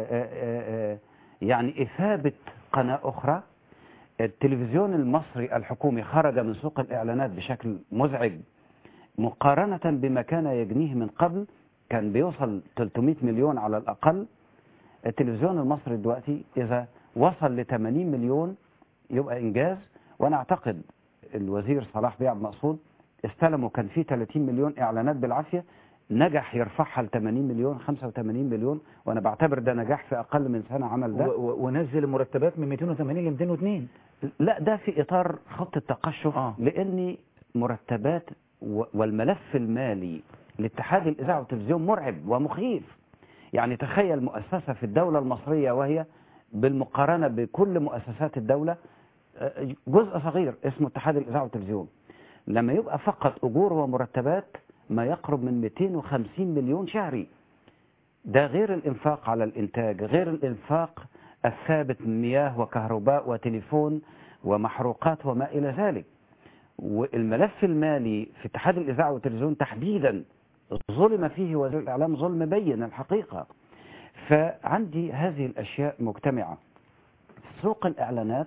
يعني إثابة قناة أخرى. التلفزيون المصري الحكومي خرج من سوق الإعلانات بشكل مزعج مقارنة بما كان يجنيه من قبل، كان بيوصل ثلاثمائة مليون على الأقل. التلفزيون المصري دلوقتي إذا وصل ل ثمانين مليون يبقى إنجاز. وأنا أعتقد الوزير صلاح بيه عبد المقصود استلموا كان فيه ثلاثين مليون إعلانات بالعافية، نجح يرفعها ل ثمانين مليون خمسة وثمانين مليون، وأنا بعتبر ده نجاح في أقل من سنة عمل ده. ونزل المرتبات من مئتين وثمانين ل مئتين واثنين. لا، ده في إطار خط التقشف. آه. لأن مرتبات والملف المالي لاتحاد الإذاعة والتلفزيون مرعب ومخيف. يعني تخيل مؤسسة في الدولة المصرية وهي بالمقارنة بكل مؤسسات الدولة جزء صغير اسمه اتحاد الإذاعة والتلفزيون، لما يبقى فقط أجور ومرتبات ما يقرب من مئتين وخمسين مليون شهري. ده غير الإنفاق على الإنتاج، غير الإنفاق الثابت من مياه وكهرباء وتليفون ومحروقات وما إلى ذلك. والملف المالي في اتحاد الإذاعة والتلفزيون تحديدا ظلم فيه وزير الإعلام ظلم بين الحقيقة. فعندي هذه الأشياء مجتمعة. سوق الإعلانات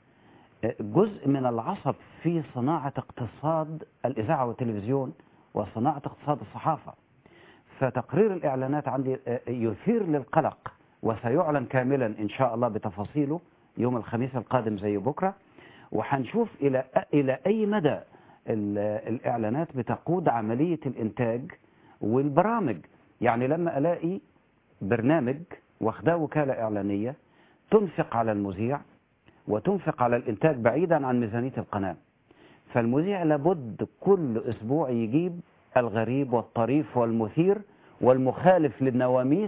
جزء من العصب في صناعة اقتصاد الإذاعة والتلفزيون وصناعة اقتصاد الصحافة. فتقرير الإعلانات عندي يثير للقلق، وسيعلن كاملا إن شاء الله بتفاصيله يوم الخميس القادم زي بكرة، وحنشوف إلى إلى أي مدى الإعلانات بتقود عملية الإنتاج والبرامج. يعني لما ألاقي برنامج واخداه وكالة إعلانية تنفق على المذيع وتنفق على الإنتاج بعيدا عن ميزانية القناة، فالمذيع لابد كل أسبوع يجيب الغريب والطريف والمثير والمخالف للنواميس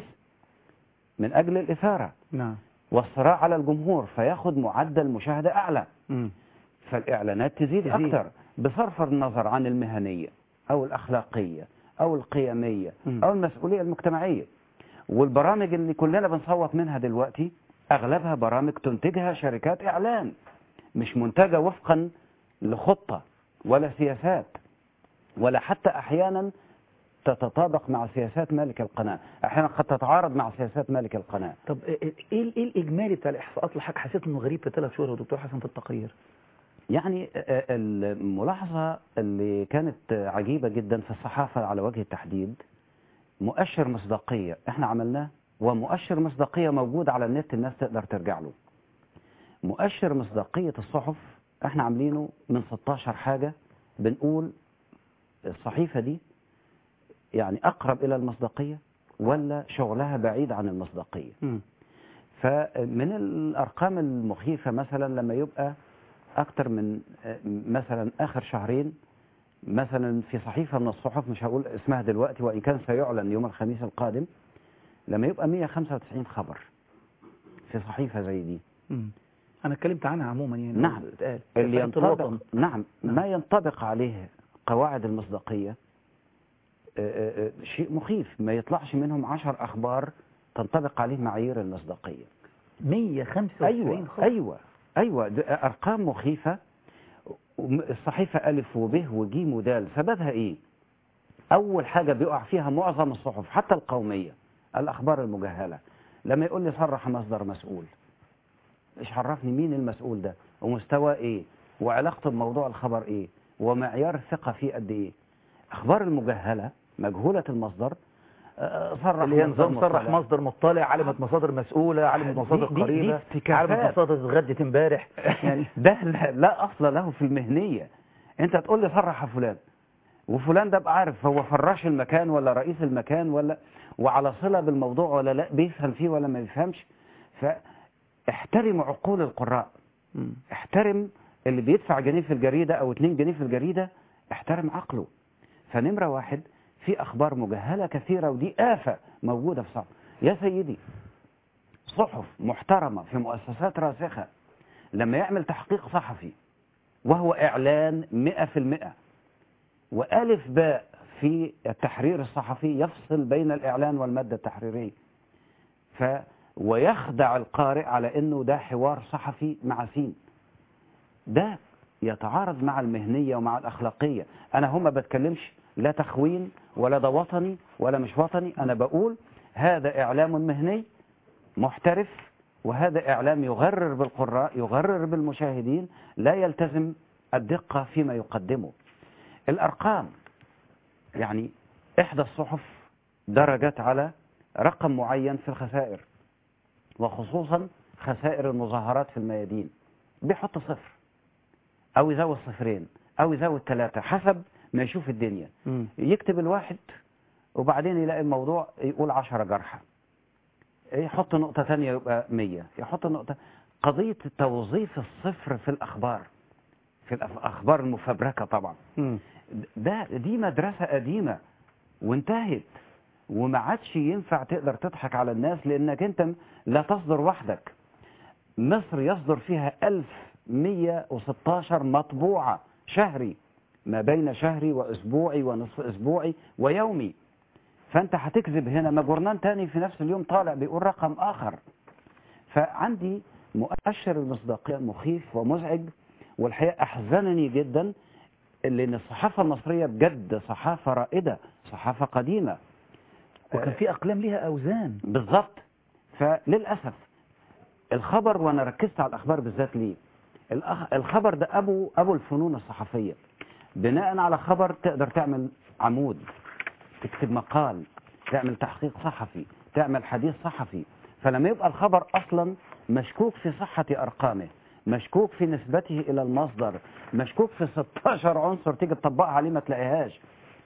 من أجل الإثارة نعم. والصراع على الجمهور، فياخد معدل مشاهدة أعلى. م. فالإعلانات تزيد, تزيد أكثر بصرف النظر عن المهنية أو الأخلاقية أو القيمية م. أو المسؤولية المجتمعية. والبرامج اللي كلنا بنصوت منها دلوقتي أغلبها برامج تنتجها شركات إعلان، مش منتجة وفقا لخطة ولا سياسات، ولا حتى أحيانا تتطابق مع سياسات مالك القناة، أحيانا قد تتعارض مع سياسات مالك القناة. طب إيه إيه الإجمالي بتاع الإحصاءات اللي حضرتك حسيت إنه غريب في ثلاث شهور يا دكتور حسن في التقرير؟ يعني الملاحظة اللي كانت عجيبة جدا في الصحافة على وجه التحديد مؤشر مصداقية احنا عملناه، ومؤشر مصداقية موجود على النت الناس تقدر ترجع له. مؤشر مصداقية الصحف احنا عاملينه من ستاشر حاجة، بنقول الصحيفة دي يعني أقرب إلى المصداقية ولا شغلها بعيد عن المصداقية. م. فمن الأرقام المخيفة مثلا لما يبقى أكتر من مثلا آخر شهرين مثلا في صحيفة من الصحف مش هقول اسمها دلوقتي وإن كان سيعلن يوم الخميس القادم، لما يبقى مية وخمسة وتسعين خبر في صحيفة زي دي. م. أنا اتكلمت عنها عموما يعني. نعم. اللي ينطبق نعم. نعم ما ينطبق عليه قواعد المصداقية آآ آآ شيء مخيف، ما يطلعش منهم عشر أخبار تنطبق عليه معايير المصداقية. مية وخمسة وتسعين أيوة خبر. أيوة أيوة أرقام مخيفة. الصحيفة ألف وب وجيم ودال سببها إيه؟ أول حاجة بيقع فيها معظم الصحف حتى القومية الأخبار المجهلة، لما يقول لي صرح مصدر مسؤول، إيش عرفني مين المسؤول ده ومستوى إيه وعلاقته بموضوع الخبر إيه ومعيار الثقة فيه قد إيه. أخبار المجهلة مجهولة المصدر صرح اللي ينظم صرح مصدر مطلع، علمت مصادر مسؤولة، علمت مصادر قريبة، علمت مصادر اتغدت امبارح. يعني ده لا أصل له في المهنية. أنت تقول لي صرح فلان وفلان ده بقى عارف هو فراش المكان ولا رئيس المكان ولا وعلى صلة بالموضوع ولا لا، بيفهم فيه ولا ما بيفهمش. فاحترم عقول القراء، احترم اللي بيدفع جنيه في الجريدة أو اتنين جنيه في الجريدة، احترم عقله. فنمرة واحد في أخبار مجهلة كثيرة ودي آفة موجودة في صحف. يا سيدي صحف محترمة في مؤسسات راسخة لما يعمل تحقيق صحفي وهو إعلان مئة في المئة وألف باء في التحرير الصحفي يفصل بين الإعلان والمادة التحريرية ف ويخدع القارئ على أنه ده حوار صحفي مع سين، ده يتعارض مع المهنية ومع الأخلاقية. أنا هم بتكلمش لا تخوين ولا ده وطني ولا مش وطني، أنا بقول هذا إعلام مهني محترف، وهذا إعلام يغرر بالقراء يغرر بالمشاهدين، لا يلتزم الدقة فيما يقدمه. الأرقام يعني إحدى الصحف درجت على رقم معين في الخسائر، وخصوصا خسائر المظاهرات في الميادين، بيحط صفر أو يزود صفرين أو يزود ثلاثة حسب ما يشوف الدنيا. م. يكتب الواحد وبعدين يلاقي الموضوع يقول عشرة جرحى، يحط نقطة تانية يبقى مية، يحط نقطة. قضية توظيف الصفر في الأخبار، في الأخبار المفبركة طبعا، م. ده دي مدرسة قديمة وانتهت وما عادش ينفع تقدر تضحك على الناس، لأنك أنت لا تصدر وحدك. مصر يصدر فيها ألف ومية وستاشر مطبوعة شهري، ما بين شهري وأسبوعي ونصف أسبوعي ويومي. فأنت هتكذب هنا، ما جورنال تاني في نفس اليوم طالع بيقول رقم آخر. فعندي مؤشر المصداقية مخيف ومزعج، والحقيقة أحزنني جدا لأن الصحافة المصرية بجد صحافة رائدة، صحافة قديمة، وكان في أقلام لها أوزان بالضبط. فللأسف الخبر، وانا ركزت على الاخبار بالذات ليه، الأخ... الخبر ده ابو ابو الفنون الصحفيه. بناء على خبر تقدر تعمل عمود، تكتب مقال، تعمل تحقيق صحفي، تعمل حديث صحفي. فلما يبقى الخبر اصلا مشكوك في صحه ارقامه، مشكوك في نسبته الى المصدر، مشكوك في ستاشر عنصر تيجي تطبقها عليه ما تلاقيهاش،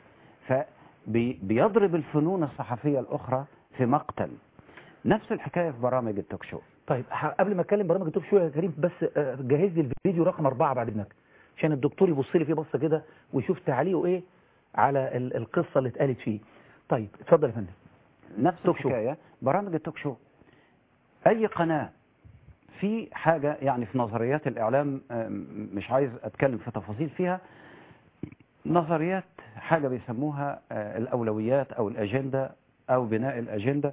فبيضرب الفنون الصحفيه الاخرى في مقتل. نفس الحكايه في برامج التوك شو. طيب قبل ما اتكلم برامج التوك شو يا كريم، بس جهز لي الفيديو رقم أربعة بعد اذنك، عشان الدكتور يبص لي فيه بصه كده ويشوف تعليقه ايه على القصه اللي اتقالت فيه. طيب اتفضل يا فندم. نفس الحكايه برامج التوك شو. اي قناه في حاجه يعني في نظريات الاعلام، مش عايز اتكلم في تفاصيل فيها، نظريات حاجه بيسموها الاولويات او الاجنده او بناء الاجنده.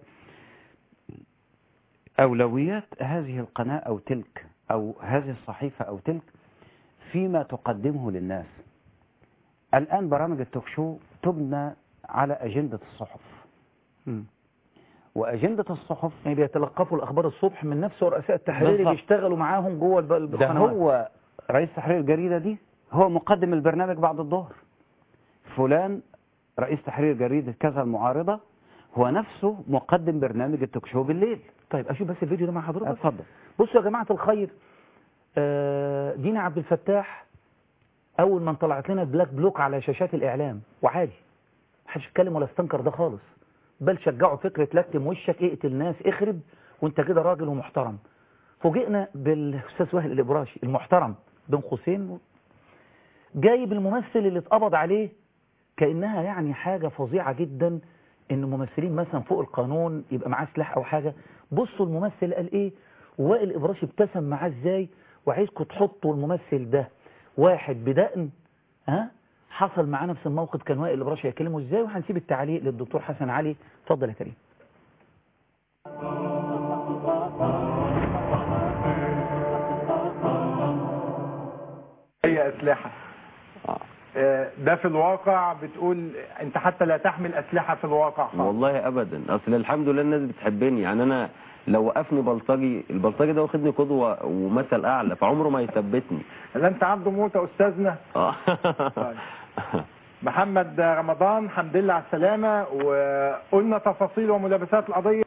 أولويات هذه القناة أو تلك أو هذه الصحيفة أو تلك فيما تقدمه للناس. الآن برامج التوك شو تبنى على أجندة الصحف. م. وأجندة الصحف يعني بيتلقفوا الأخبار الصبح من نفس رؤساء التحرير اللي بيشتغلوا معاهم جوه القنوات. ده هو رئيس تحرير الجريدة دي هو مقدم البرنامج بعد الظهر. فلان رئيس تحرير جريدة كذا المعارضة هو نفسه مقدم برنامج التوك شو بالليل. طيب اشوف بس الفيديو ده مع حضرتك. اتفضل. بصوا يا جماعه الخير، دينا عبد الفتاح اول ما طلعت لنا بلاك بلوك على شاشات الاعلام، وعادي محدش اتكلم ولا استنكر ده خالص، بل شجعوا فكره لتم وشك، اقتل ناس، اخرب وانت كده راجل ومحترم. فوجئنا بالاستاذ وائل الابراشي المحترم بن قوسين جايب الممثل اللي اتقبض عليه كانها يعني حاجه فظيعه جدا، ان ممثلين مثلا فوق القانون يبقى معاه سلاح او حاجه. بصوا الممثل قال ايه، وائل الابراشي ابتسم معاه ازاي، وعايزكم تحطوا الممثل ده واحد بدقن ها حصل معاه نفس الموقف كان وائل الابراشي هيكلمه ازاي، وهنسيب التعليق للدكتور حسن علي. اتفضل يا كريم. هي اسلحه ده في الواقع بتقول انت حتى لا تحمل اسلحه في الواقع خالص. والله ابدا، اصل الحمد لله الناس بتحبني. يعني انا لو وقفني بلطجي، البلطجي ده واخدني قدوه ومثل اعلى، فعمره ما يثبتني. لا انت عبده موته استاذنا. اه طيب. محمد رمضان الحمد لله على السلامه، وقلنا تفاصيل وملابسات القضيه.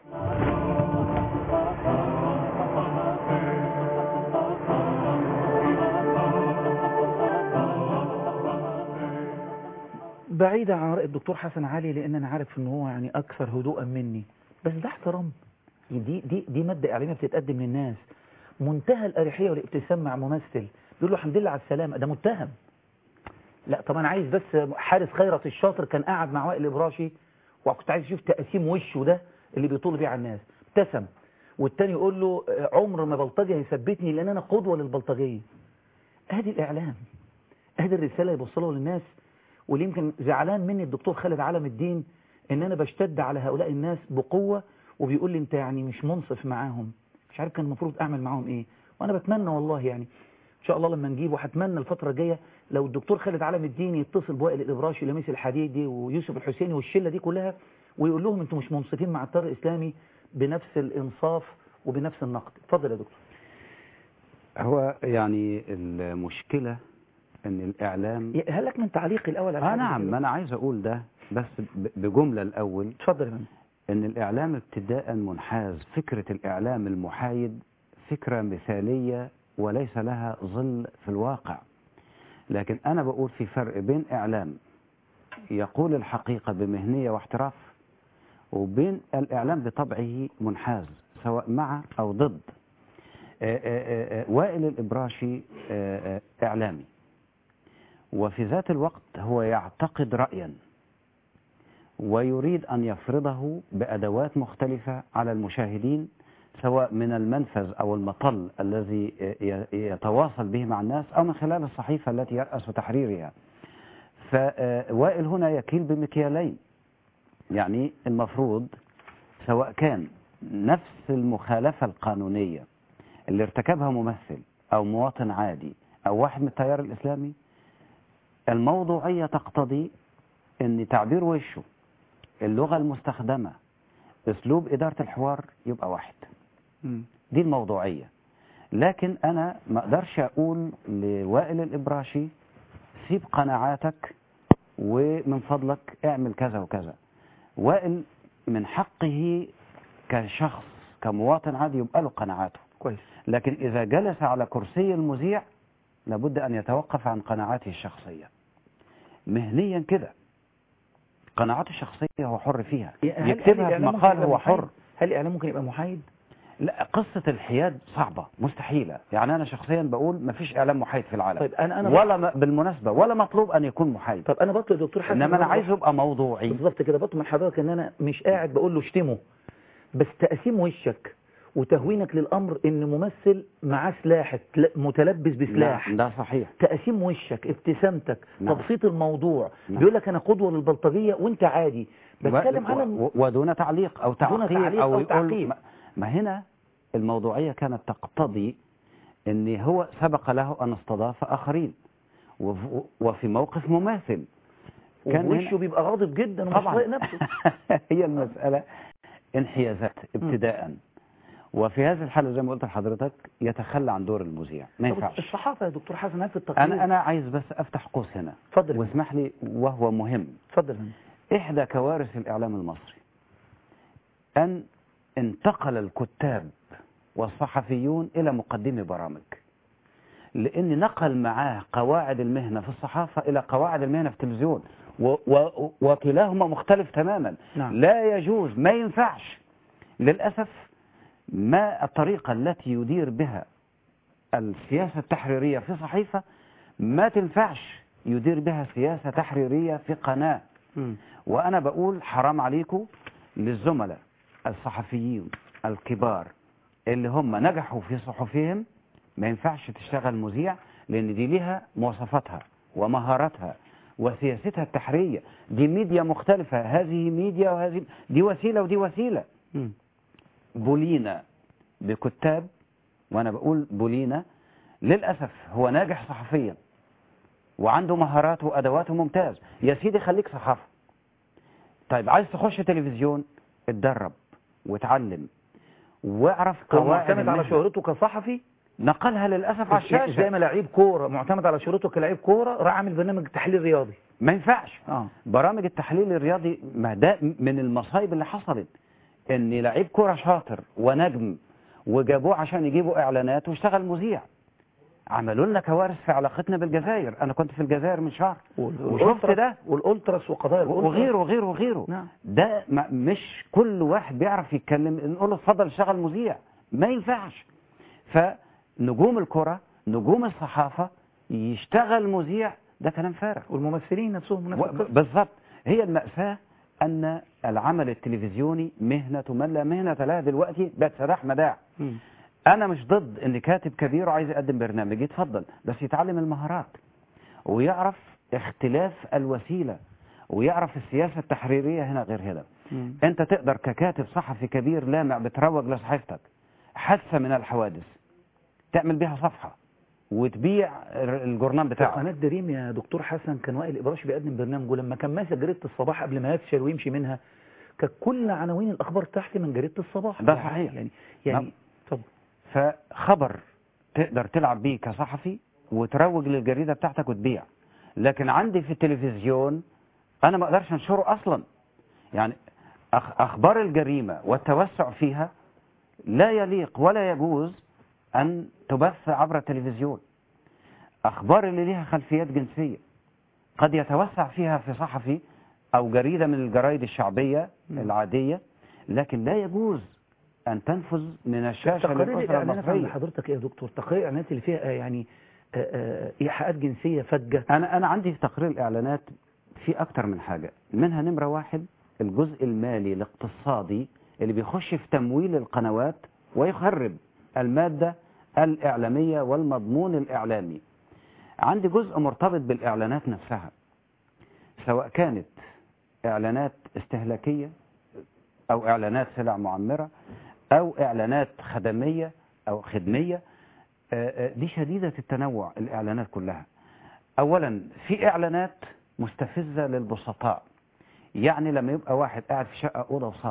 بعيدة عن رأي الدكتور حسن علي، لأن أنا عارف إن هو يعني أكثر هدوءا مني، بس ده احترام. دي دي دي مادة إعلامية بتتقدم للناس، منتهى الأريحية والابتسام مع ممثل بيقول له الحمد لله على السلامة، ده متهم. لا طب أنا عايز بس حارس خيرت الشاطر كان قاعد مع وائل الابراشي، وكنت عايز أشوف تقسيم وشه ده اللي بيطول بيه على الناس، ابتسم. والتاني يقول له عمر ما بلطجي هيثبتني لأن أنا قدوة للبلطجية. أدي الإعلام، أدي الرسالة يبصلها للناس. واللي يمكن زعلان مني الدكتور خالد علم الدين ان انا بشتد على هؤلاء الناس بقوة، وبيقول لي انت يعني مش منصف معاهم، مش عارف كان المفروض اعمل معاهم ايه. وانا بتمنى والله يعني ان شاء الله لما نجيبه، هتمنى الفترة الجاية لو الدكتور خالد علم الدين يتصل بوائل الابراشي لميس الحديدي ويوسف الحسيني والشلة دي كلها، ويقول لهم انتم مش منصفين مع التيار الاسلامي بنفس الانصاف وبنفس النقد. اتفضل يا دكتور. هو يعني المشكلة ان الاعلام، هل لك من تعليقي الاول على اه نعم، ما انا عايز اقول ده بس بجملة الاول. اتفضل يا فندم. ان الاعلام ابتداء منحاز، فكرة الاعلام المحايد فكرة مثالية وليس لها ظل في الواقع. لكن انا بقول في فرق بين اعلام يقول الحقيقة بمهنية واحتراف، وبين الاعلام بطبعه منحاز سواء مع او ضد. آآ آآ وائل الابراشي آآ اعلامي، وفي ذات الوقت هو يعتقد رأيا ويريد أن يفرضه بأدوات مختلفة على المشاهدين، سواء من المنفذ أو المطل الذي يتواصل به مع الناس أو من خلال الصحيفة التي يرأس تحريرها. فوائل هنا يكيل بمكيالين، يعني المفروض سواء كان نفس المخالفة القانونية اللي ارتكبها ممثل أو مواطن عادي أو واحد من التيار الإسلامي، الموضوعية تقتضي ان تعبير وشه، اللغة المستخدمة، اسلوب ادارة الحوار يبقى واحد. دي الموضوعية. لكن أنا ما أقدرش أقول لوائل الإبراشي سيب قناعاتك ومن فضلك اعمل كذا وكذا. وائل من حقه كشخص كمواطن عادي يبقى له قناعاته كويس، لكن إذا جلس على كرسي المذيع لابد أن يتوقف عن قناعاته الشخصية مهنيا كده. قناعاته الشخصية هو حر فيها، يكتبها في مقال هو حر. هل الإعلام ممكن يبقى محايد؟ لا، قصة الحياد صعبة مستحيلة. يعني أنا شخصيا بقول ما فيش إعلام محايد في العالم. طيب أنا أنا ولا م... بالمناسبة ولا مطلوب أن يكون محايد. طب أنا بطلب دكتور حسن، إنما أنا عايز يبقى موضوعي. بالظبط كده، بطلب من حضرتك إن أنا مش قاعد بقول له اشتمه، بس تقسيم وشك وتهوينك للأمر إن ممثل معاه سلاح متلبس بسلاح. ده صحيح. تقسيم وشك، ابتسامتك، نعم. تبسيط الموضوع. نعم. بيقول لك أنا قدوة للبلطجية وأنت عادي بتكلم و... على و... ودون تعليق أو تعقيب تعليق أو, أو يقول تعقيب. ما... ما هنا الموضوعية كانت تقتضي أن هو سبق له أن استضاف آخرين وف... وفي موقف مماثل كان وشه بيبقى غاضب جدا ومش طايق نفسه. هي المسألة انحيازات ابتداء، وفي هذه الحالة زي ما قلت لحضرتك يتخلى عن دور المذيع، ما ينفعش. الصحافة يا دكتور حسن في التقرير، أنا أنا عايز بس أفتح قوس هنا. اتفضل واسمح لي وهو مهم. اتفضل. إحدى كوارث الإعلام المصري أن انتقل الكتاب والصحفيون إلى مقدمي برامج، لأن نقل معاه قواعد المهنة في الصحافة إلى قواعد المهنة في التلفزيون، و و وكلاهما مختلف تماما. نعم. لا يجوز، ما ينفعش للأسف. ما الطريقة التي يدير بها السياسة التحريرية في صحيفة ما تنفعش يدير بها سياسة تحريرية في قناة. م. وأنا بقول حرام عليكم للزملاء الصحفيين الكبار اللي هم نجحوا في صحفهم، ما ينفعش تشتغل مذيع، لأن دي لها مواصفاتها ومهاراتها وسياستها التحريرية. دي ميديا مختلفة، هذه ميديا وهذه دي وسيلة ودي وسيلة. م. بولينا بكتاب، وأنا بقول بولينا للأسف هو ناجح صحفيا وعنده مهارات وأدواته ممتاز. يا سيدي خليك صحافة. طيب عايز تخش تلفزيون، اتدرب واتعلم واعرف قواعد. معتمد على شهرته كصحفي، نقلها للأسف على الشاشة. زي ما لعيب كورة معتمد على شهرته كلاعب كورة راح عامل برنامج تحليل رياضي. ما ينفعش. آه. برامج التحليل الرياضي ما ده من المصايب اللي حصلت، ان لعيب كورة شاطر ونجم وجابوه عشان يجيبوا اعلانات واشتغل مذيع. عملوا لنا كوارث في علاقتنا بالجزائر. انا كنت في الجزائر من شهر وشفت ده، والالتراس وقضايا الالتراس وغيره وغيره وغيره. نعم. ده مش كل واحد بيعرف يتكلم نقول له اتفضل اشتغل مذيع، ما ينفعش. فنجوم الكرة نجوم الصحافة يشتغل مذيع، ده كلام فارغ. والممثلين نفسهم نفس القصة. بالظبط. هي المأساة أن العمل التلفزيوني مهنة من لا مهنة لها دلوقتي، بقت سداح مداح. م. أنا مش ضد إن كاتب كبير وعايز يقدم برنامج يتفضل، بس يتعلم المهارات ويعرف اختلاف الوسيلة ويعرف السياسة التحريرية هنا غير هنا. م. أنت تقدر ككاتب صحفي كبير لامع بتروج لصحيفتك حادثة من الحوادث تعمل بها صفحة وتبيع الجورنال بتاعه. قناة دريم يا دكتور حسن كان وائل الإبراشي بيقدم برنامجه لما كان ماسك جريدة الصباح قبل ما يفشل ويمشي منها، كانت كل عناوين الأخبار تحت من جريدة الصباح. ده صحيح. يعني يعني طب فخبر تقدر تلعب بيه كصحفي وتروج للجريدة بتاعتك وتبيع. لكن عندي في التلفزيون أنا ما أقدرش أنشره أصلا. يعني أخبار الجريمة والتوسع فيها لا يليق ولا يجوز أن تبث عبر التلفزيون. أخبار اللي لها خلفيات جنسية قد يتوسع فيها في صحفي أو جريدة من الجرائد الشعبية م. العادية، لكن لا يجوز أن تنفذ من الشاشة للأسرة المصرية. حضرتك إيه يا دكتور تقرير الإعلانات اللي فيها يعني إيحاءات جنسية فجة؟ أنا أنا عندي في تقرير الإعلانات في أكتر من حاجة، منها نمرة واحد الجزء المالي الاقتصادي اللي بيخش في تمويل القنوات ويخرب المادة الإعلامية والمضمون الإعلامي. عندي جزء مرتبط بالإعلانات نفسها، سواء كانت إعلانات استهلاكية أو إعلانات سلع معمرة أو إعلانات خدمية أو خدمية. دي شديدة التنوع الإعلانات كلها. أولا في إعلانات مستفزة للبسطاء، يعني لما يبقى واحد قاعد في شقة أوضة وصالة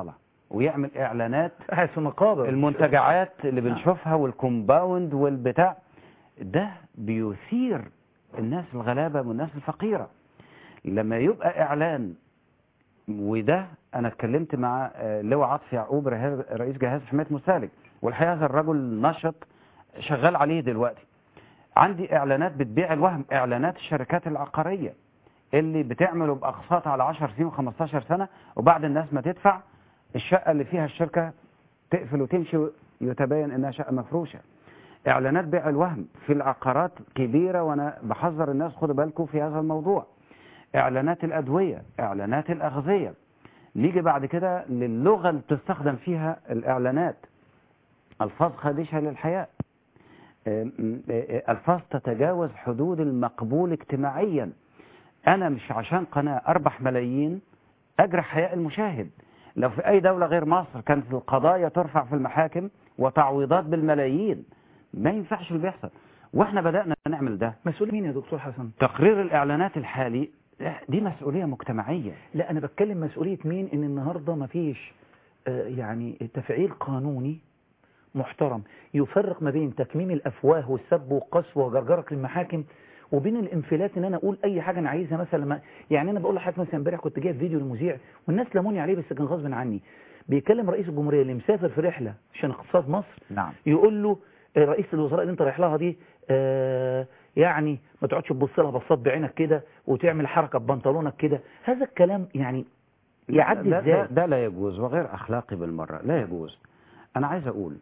ويعمل اعلانات قاعد في مقابر المنتجعات اللي بنشوفها والكومباوند والبتاع ده بيثير الناس الغلابة والناس الفقيرة. لما يبقى اعلان، وده انا اتكلمت مع لواء عاطف يعقوب رئيس جهاز حماية المستهلك، والحقيقة هذا الرجل نشط شغال عليه دلوقتي. عندي اعلانات بتبيع الوهم، اعلانات الشركات العقارية اللي بتعمله باقساط على عشر سنين وخمستاشر سنة، وبعد الناس ما تدفع الشقة اللي فيها الشركة تقفل وتمشي يتبين انها شقة مفروشة. اعلانات بيع الوهم في العقارات كبيرة، وانا بحذر الناس خدوا بالكم في هذا الموضوع. اعلانات الادوية، اعلانات الاغذية. نيجي بعد كده للغة اللي بتستخدم فيها الاعلانات، الفاظ خادشة للحياة، الفاظ تتجاوز حدود المقبول اجتماعيا. انا مش عشان قناة اربح ملايين اجرح حياء المشاهد. لو في اي دولة غير مصر كانت القضايا ترفع في المحاكم وتعويضات بالملايين. ما ينفعش اللي بيحصل، واحنا بدأنا نعمل ده. مسؤول مين يا دكتور حسن؟ تقرير الاعلانات الحالي دي مسؤولية مجتمعية. لا انا بتكلم مسؤولية مين؟ ان النهاردة ما فيش آه يعني تفعيل قانوني محترم يفرق ما بين تكميم الافواه والسب والقسوة وجرجرة المحاكم وبين الانفلات ان انا اقول اي حاجه انا عايزها. مثلا ما يعني انا بقول لحضرتك مثلا امبارح كنت جايب فيديو للمذيع والناس لموني عليه بس كان غصب عني، بيكلم رئيس الجمهوريه اللي مسافر في رحله عشان اقتصاد مصر. نعم. يقول له رئيس الوزراء اللي انت رايح لها دي آه يعني ما تقعدش تبص لها بصات بعينك كده وتعمل حركه ببنطلونك كده. هذا الكلام يعني يعدي ازاي؟ ده, ده لا يجوز وغير اخلاقي بالمره، لا يجوز. انا عايز اقول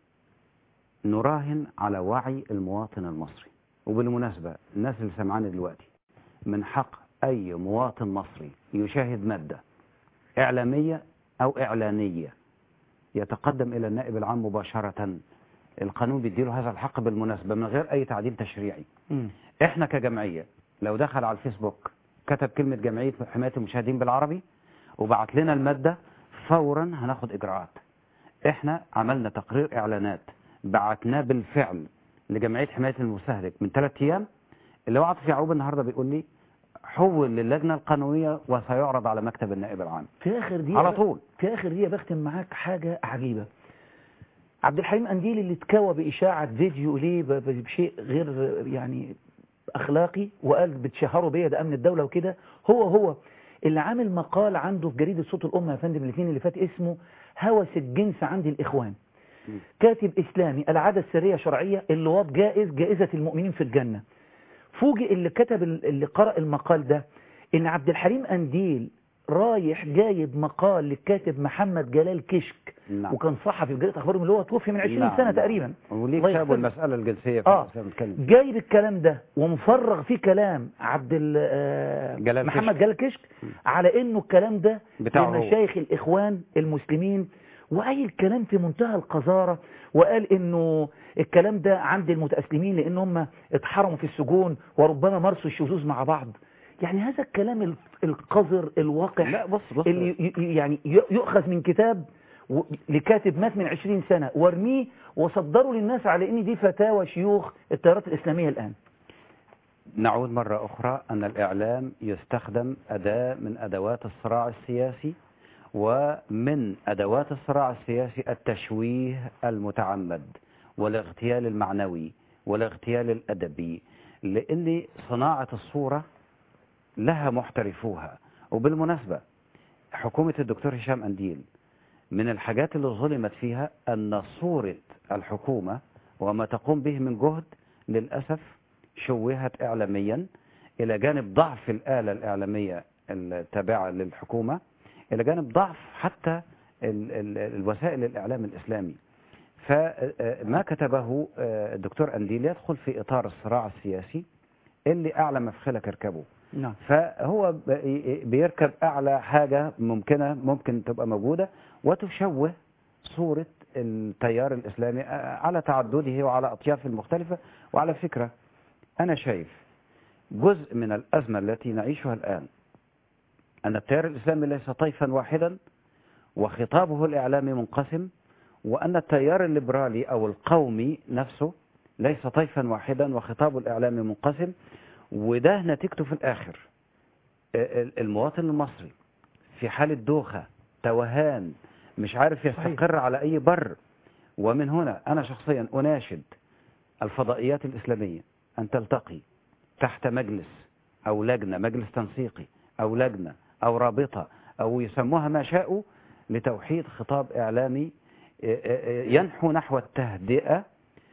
نراهن على وعي المواطن المصري. وبالمناسبة الناس اللي سمعاني دلوقتي، من حق أي مواطن مصري يشاهد مادة إعلامية أو إعلانية يتقدم إلى النائب العام مباشرة. القانون بيديله هذا الحق بالمناسبة من غير أي تعديل تشريعي. م. إحنا كجمعية لو دخل على الفيسبوك كتب كلمة جمعية حماية المشاهدين بالعربي وبعت لنا المادة، فورا هناخد إجراءات. إحنا عملنا تقرير إعلانات بعتناه بالفعل لجمعية حماية المستهلك من ثلاث أيام. اللي هو عاطف يعقوب النهاردة بيقول لي حول للجنة القانونية وسيعرض على مكتب النائب العام في آخر دي على طول. في آخر دي بختم معاك حاجة عجيبة. عبد الحليم قنديل اللي اتكوى بإشاعة فيديو ليه بشيء غير يعني أخلاقي وقال بتشهروا بيا ده أمن الدولة وكده، هو هو اللي عامل مقال عنده في جريدة صوت الأمة يا فندم الاثنين اللي فات اسمه هوس الجنس عند الإخوان. كاتب إسلامي العادة السرية شرعية، اللواط جائز، جائزة المؤمنين في الجنة. فوجئ اللي كتب اللي قرأ المقال ده إن عبد الحليم قنديل رايح جايب مقال للكاتب محمد جلال كشك. نعم. وكان صحفي في جريدة أخبارهم اللي هو توفي من عشرين نعم. سنة نعم. تقريبا. وليه كتاب المسألة الجنسية في آه. جايب الكلام ده ومفرغ فيه كلام عبد آه جلال محمد كشك. جلال كشك على إنه الكلام ده لمشايخ الإخوان المسلمين، وأي الكلام في منتهى القذارة، وقال إنه الكلام ده عند المتأسلمين لأن هم اتحرموا في السجون وربما مارسوا الشذوذ مع بعض. يعني هذا الكلام القذر الواقع لا بص بص اللي يعني يؤخذ من كتاب لكاتب مات من عشرين سنة وارميه وصدروا للناس على إن دي فتاوى شيوخ التيارات الإسلامية الآن. نعود مرة أخرى أن الإعلام يستخدم أداة من أدوات الصراع السياسي، ومن أدوات الصراع السياسي التشويه المتعمد والاغتيال المعنوي والاغتيال الأدبي، لأن صناعة الصورة لها محترفوها. وبالمناسبة حكومة الدكتور هشام قنديل من الحاجات اللي ظلمت فيها أن صورة الحكومة وما تقوم به من جهد للأسف شوهت إعلاميا، إلى جانب ضعف الآلة الإعلامية التابعة للحكومة، إلى جانب ضعف حتى ال ال الوسائل الإعلام الإسلامي. فما كتبه الدكتور قنديل يدخل في إطار الصراع السياسي اللي أعلى مفخلك يركبه. نعم. فهو بيركب أعلى حاجة ممكنة ممكن تبقى موجودة وتشوه صورة التيار الإسلامي على تعدده وعلى أطيافه المختلفة. وعلى فكرة أنا شايف جزء من الأزمة التي نعيشها الآن أن التيار الإسلامي ليس طيفا واحدا وخطابه الإعلامي منقسم، وأن التيار الليبرالي أو القومي نفسه ليس طيفا واحدا وخطابه الإعلامي منقسم. وده نتيجته في الآخر المواطن المصري في حالة دوخة توهان مش عارف يستقر على أي بر. ومن هنا أنا شخصيا أناشد الفضائيات الإسلامية أن تلتقي تحت مجلس أو لجنة، مجلس تنسيقي أو لجنة أو رابطة أو يسموها ما شاءوا، لتوحيد خطاب إعلامي ينحو نحو التهدئة،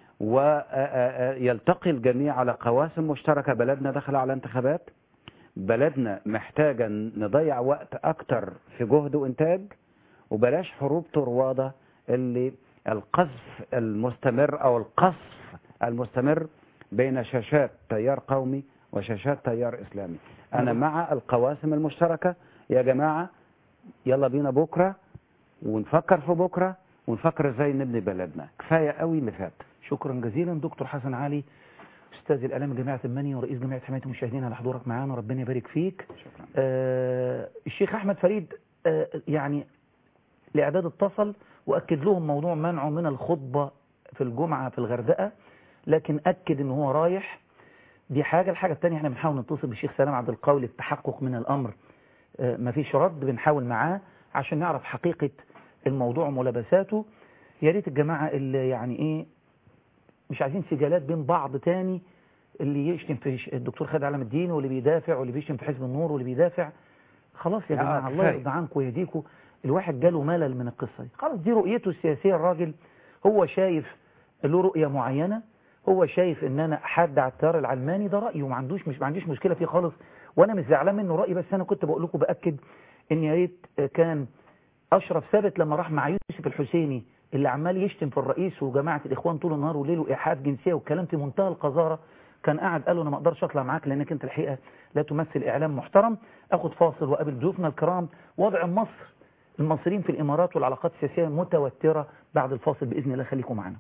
ويلتقي الجميع على قواسم مشتركة. بلدنا دخل على انتخابات، بلدنا محتاجة نضيع وقت أكتر في جهد وإنتاج، وبلاش حروب طروادة اللي القذف المستمر أو القصف المستمر بين شاشات تيار قومي وشاشات تيار إسلامي. أنا مع القواسم المشتركة يا جماعة، يلا بينا بكرة ونفكر في بكرة ونفكر ازاي نبني بلدنا. كفاية قوي اللي فات. شكرا جزيلا دكتور حسن علي، استاذ الاعلام جامعه المنيا ورئيس جمعيه حمايه المشاهدين، على حضورك معانا، ربنا يبارك فيك. شكرا. آه الشيخ احمد فريد آه يعني الاعداد اتصل واكد لهم موضوع منعه من الخطبه في الجمعه في الغردقه، لكن اكد ان هو رايح. دي حاجه. الحاجه الثانيه احنا بنحاول نتصل بالشيخ سلام عبد القوي للتحقق من الامر، آه مفيش رد، بنحاول معاه عشان نعرف حقيقه الموضوع وملابساته. يا ريت الجماعه اللي يعني ايه مش عايزين سجالات بين بعض تاني، اللي يشتم في الدكتور خالد علام الدين واللي بيدافع واللي بيشتم في حزب النور واللي بيدافع. خلاص يا جماعه الله يرضى عنكم ويهديكم. الواحد جاله ملل من القصه دي، خلاص دي رؤيته السياسيه. الراجل هو شايف له رؤيه معينه، هو شايف ان انا حد على التيار العلماني، ده رايه وما عندوش مش ما عنديش مشكله فيه خالص، وانا مش زعلان منه رايي. بس انا كنت بقول لكم باكد ان يا ريت كان اشرف ثابت لما راح مع يوسف الحسيني اللي عمال يشتم في الرئيس وجماعه الاخوان طول النهار وليل وايحاءات جنسيه والكلام في منتهى القذاره، كان قاعد قال له انا ما اقدرش اطلع معاك لانك انت الحقيقه لا تمثل اعلام محترم. اخد فاصل واقابل ضيوفنا الكرام. وضع مصر المصريين في الامارات والعلاقات السياسيه متوتره. بعد الفاصل باذن الله خليكم معنا.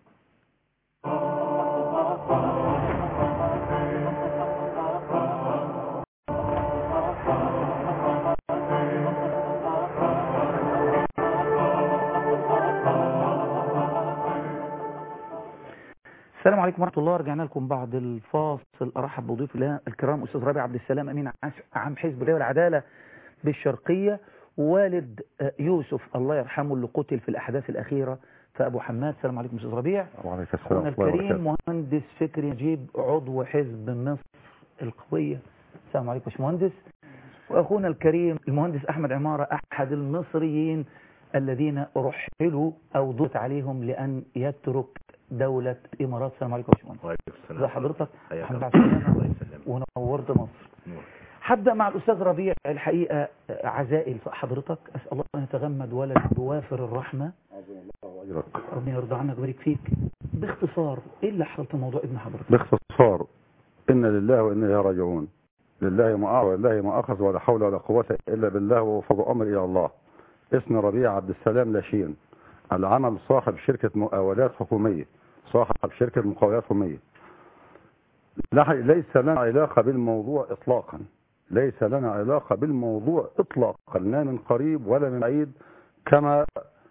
السلام عليكم ورحمة الله. رجعنا لكم بعد الفاصل. أرحب بضيوف الله الكرام أستاذ ربيع عبد السلام أمين عام حزب الله والعدالة بالشرقية، ووالد يوسف الله يرحمه اللي قتل في الأحداث الأخيرة في أبو حماد. السلام عليكم أستاذ ربيع. وعليكم السلام. الكريم مهندس فكري نجيب عضو حزب مصر القوية. السلام عليكم يا باشمهندس. وأخونا الكريم المهندس أحمد عمارة أحد المصريين الذين رحلوا أو ضغط عليهم لأن يترك دولة الإمارات. السلام عليكم يا باشمهندس. وعليكم السلام. ازي حضرتك؟ حياك الله يسلمك ونورت مصر. هبدأ مع الأستاذ ربيع. الحقيقة عزائي حضرتك، أسأل الله أن يتغمد ولد بوافر الرحمة. ربنا يرضى عنك ويبارك فيك. باختصار إيه اللي حصل في موضوع ابن حضرتك؟ باختصار إن لله وإنا إليه راجعون. لله ما أعطى ولله ما أخذ ولا حول ولا قوة إلا بالله وفضل أمر إلى الله. اسمي ربيع عبد السلام لاشين، العمل صاحب شركة مقاولات حكومية، صاحب شركة مقاولات حكومية. ليس لنا علاقة بالموضوع إطلاقا، ليس لنا علاقة بالموضوع إطلاقا، لا من قريب ولا من بعيد، كما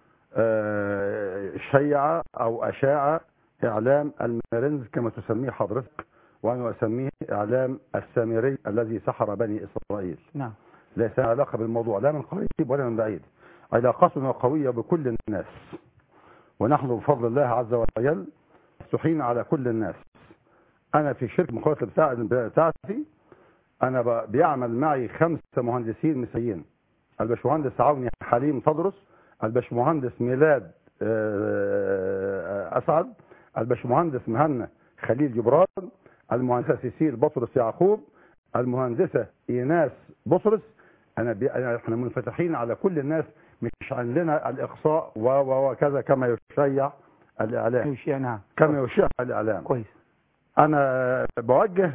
شيع أو أشاع إعلام المارنز كما تسميه حضرتك، وأنا أسميه إعلام السامري الذي سحر بني إسرائيل. نعم. ليس لنا علاقة بالموضوع لا من قريب ولا من بعيد. علاقتنا قوية بكل الناس، ونحن بفضل الله عز وجل مفتوحين على كل الناس. أنا في شركة مقاولات بتاعتي أنا بيعمل معي خمسة مهندسين مسيين: الباشمهندس عوني حليم تدرس، الباشمهندس ميلاد أسعد، الباشمهندس مهنا خليل جبران، المهندسة سيسيل بطرس يعقوب، المهندسة إيناس بطرس. أنا بي... احنا منفتحين على كل الناس، مش عندنا الإقصاء وكذا كما يشيع الإعلام. يشيع نعم. كما يشيع الإعلام. كويس. أنا بوجه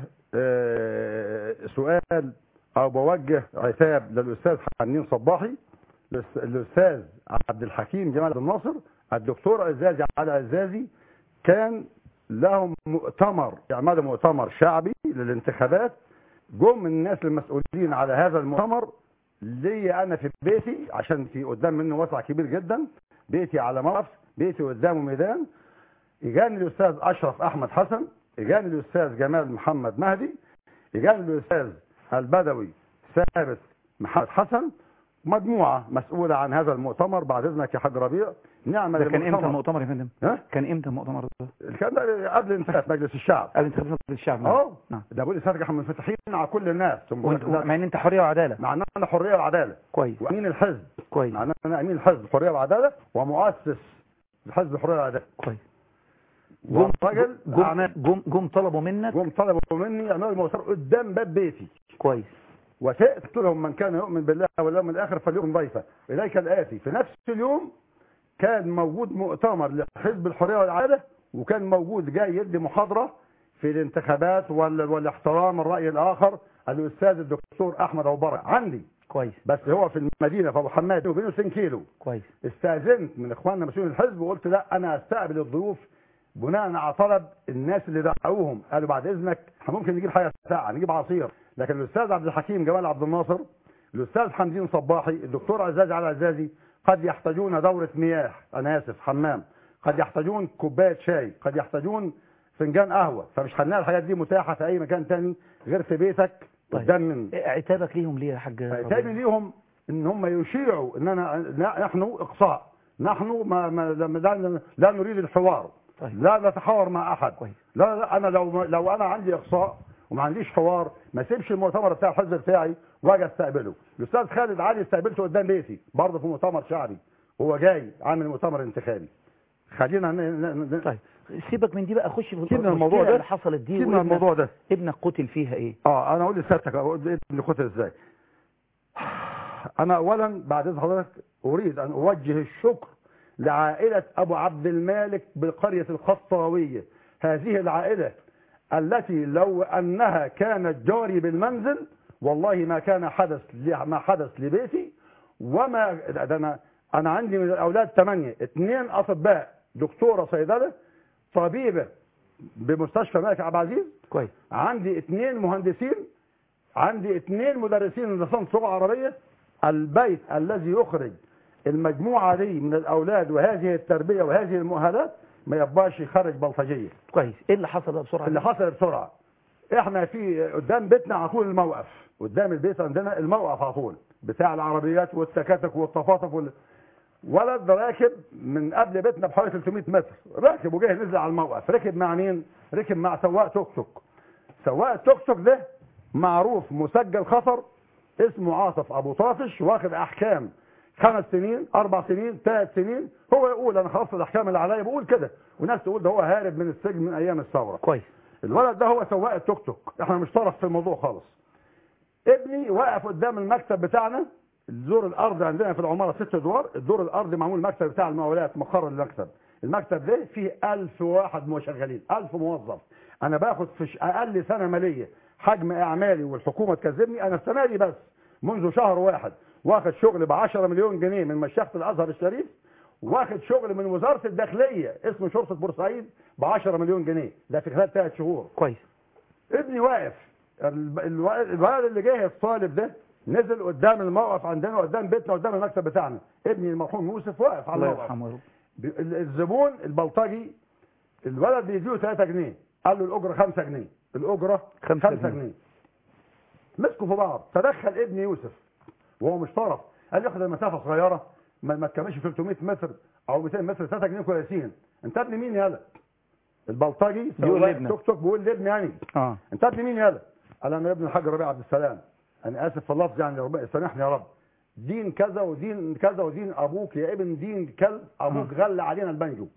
سؤال أو بوجه عتاب للأستاذ حنين صباحي، للأستاذ عبد الحكيم جمال عبد الناصر، الدكتور عزازي علي عزازي. كان لهم مؤتمر، يعملوا مؤتمر شعبي للانتخابات. جم الناس المسؤولين على هذا المؤتمر لي أنا في بيتي، عشان في قدام منه وسع كبير جدا، بيتي على مرف، بيتي قدامه ميدان. إجاني الأستاذ أشرف أحمد حسن، إجاني الأستاذ جمال محمد مهدي، إجاني الأستاذ البدوي ثابت محمد حسن، مجموعه مسؤوله عن هذا المؤتمر بعد اذنك يا حاج ربيع نعمل ده كان امتى المؤتمر يا فندم؟ ها؟ كان امتى المؤتمر ده؟ كان ده قبل انتخابات مجلس الشعب. قبل انتخابات مجلس الشعب. اه نعم. ده بقول لساتك احنا منفتحين على كل الناس. مع ان انت حريه وعداله. مع ان انا حريه وعداله. كويس. وامين الحزب. كويس. مع ان انا امين الحزب الحريه والعداله ومؤسس الحزب الحريه والعداله. كويس. جم راجل جم, جم جم طلبوا منك جم طلبوا مني اعملوا المؤتمر قدام باب بيتي. كويس. وسألت لهم من كان يؤمن بالله واليوم الاخر فليكن ضيفا. اليك الاتي في نفس اليوم كان موجود مؤتمر لحزب الحريه والعداله وكان موجود جاي يدي محاضره في الانتخابات والاحترام الراي الاخر الاستاذ الدكتور احمد ابو بركه عندي. كويس. بس هو في المدينه في ابو حماد وبينه ستين كيلو. كويس. استاذنت من اخواننا مسؤولين الحزب وقلت لا انا استقبل الضيوف بناء على طلب الناس اللي دعوهم. قالوا بعد اذنك احنا ممكن نجيب حاجه ساعه نجيب عصير. لكن الاستاذ عبد الحكيم جمال عبد الناصر الاستاذ حمدين صباحي الدكتور عزازي علي عزازي قد يحتاجون دوره مياه انا اسف حمام قد يحتاجون كوبايه شاي قد يحتاجون فنجان قهوه فمش هنلاقي الحاجات دي متاحه في اي مكان تاني غير في بيتك. طيب. قدام من عتابك ليهم ليه يا حاج؟ عتابي ليهم ان هم يشيعوا ان انا نحن اقصاء نحن ما, ما لا, لا نريد الحوار. طيب. لا نتحاور مع احد. كويس. لا, لا انا لو لو انا عندي اقصاء وما عنديش حوار ما اسيبش المؤتمر بتاع الحزب بتاعي واجي استقبله. الاستاذ خالد علي استقبلته قدام بيتي برضه في مؤتمر شعبي هو جاي عامل مؤتمر انتخابي. خلينا ن... ن... طيب سيبك من دي بقى خش في الموضوع ده اللي حصلت دي. سيبنا الموضوع ده. ابنك قتل فيها ايه؟ اه انا اقول لسيادتك ابني قتل ازاي. انا اولا بعد اذن حضرتك اريد ان اوجه الشكر لعائله ابو عبد المالك بقريه الخطاويه. هذه العائله التي لو انها كانت جاري بالمنزل والله ما كان حدث ما حدث لبيتي. وما ده انا انا عندي من الاولاد ثمانيه اثنين اطباء دكتوره صيدله طبيبه بمستشفى الملك عبد العزيز. كويس. عندي اثنين مهندسين عندي اثنين مدرسين لسان لغه عربيه. البيت الذي يخرج المجموعه دي من الاولاد وهذه التربيه وهذه المؤهلات ما يبقاش يخرج بلطجيه. كويس. ايه اللي حصل بسرعه؟ اللي حصل بسرعه احنا في قدام بيتنا على طول الموقف قدام البيت عندنا الموقف على طول بتاع العربيات والتكاتك والطفاطف وال... ولد راكب من قبل بيتنا بحوالي ثلاثمائة متر راكب وجاي نزل على الموقف. ركب مع مين؟ ركب مع سواق توك توك. سواق التوك توك ده معروف مسجل خطر اسمه عاطف ابو طافش واخد احكام خمس سنين اربع سنين ثلاث سنين. هو يقول انا خلصت الاحكام اللي عليا بقول كده وناس تقول ده هو هارب من السجن من ايام الثوره. كويس. الولد ده هو سواق التوك توك احنا مش طرف في الموضوع خالص. ابني واقف قدام المكتب بتاعنا الدور الارضي عندنا في العماره ست ادوار. الدور الارضي معمول المكتب بتاع المقاولات مقر المكتب. المكتب ده فيه ألف واحد مشغلين ألف موظف. انا باخد في اقل سنه ماليه حجم اعمالي والحكومه تكذبني. انا السنه دي بس منذ شهر واحد واخد شغل ب عشرة مليون جنيه من مشيخه الازهر الشريف واخد شغل من وزاره الداخليه اسمه شرطه بورسعيد ب عشرة مليون جنيه. ده في خلال ثلاث شهور. كويس. ابني واقف الولد اللي جاي الطالب ده نزل قدام الموقف عندنا قدام بيتنا قدام المكتب بتاعنا. ابني المرحوم يوسف واقف على الموقف. الزبون البلطجي الولد بيديله ثلاثة جنيه قال له الاجره خمسة جنيه الاجره خمسة جنيه. مسكوا في بعض. تدخل ابني يوسف وهو مش طرف قال لي اخد المسافه صغيره ما, ما تكملش ثلاثمائة متر او مئتين متر ثلاثة جنيه كويسين. انت ابن مين يالا؟ البلطجي بيقول لابنك توك توك بيقول لابني يعني اه انت ابن مين يالا؟ قال انا ابن الحاج ربيع عبد السلام. انا اسف في اللفظ يعني ربنا سامحني يا رب. دين كذا ودين كذا ودين ابوك يا ابن دين كلب ابوك آه. غلى علينا البنجو.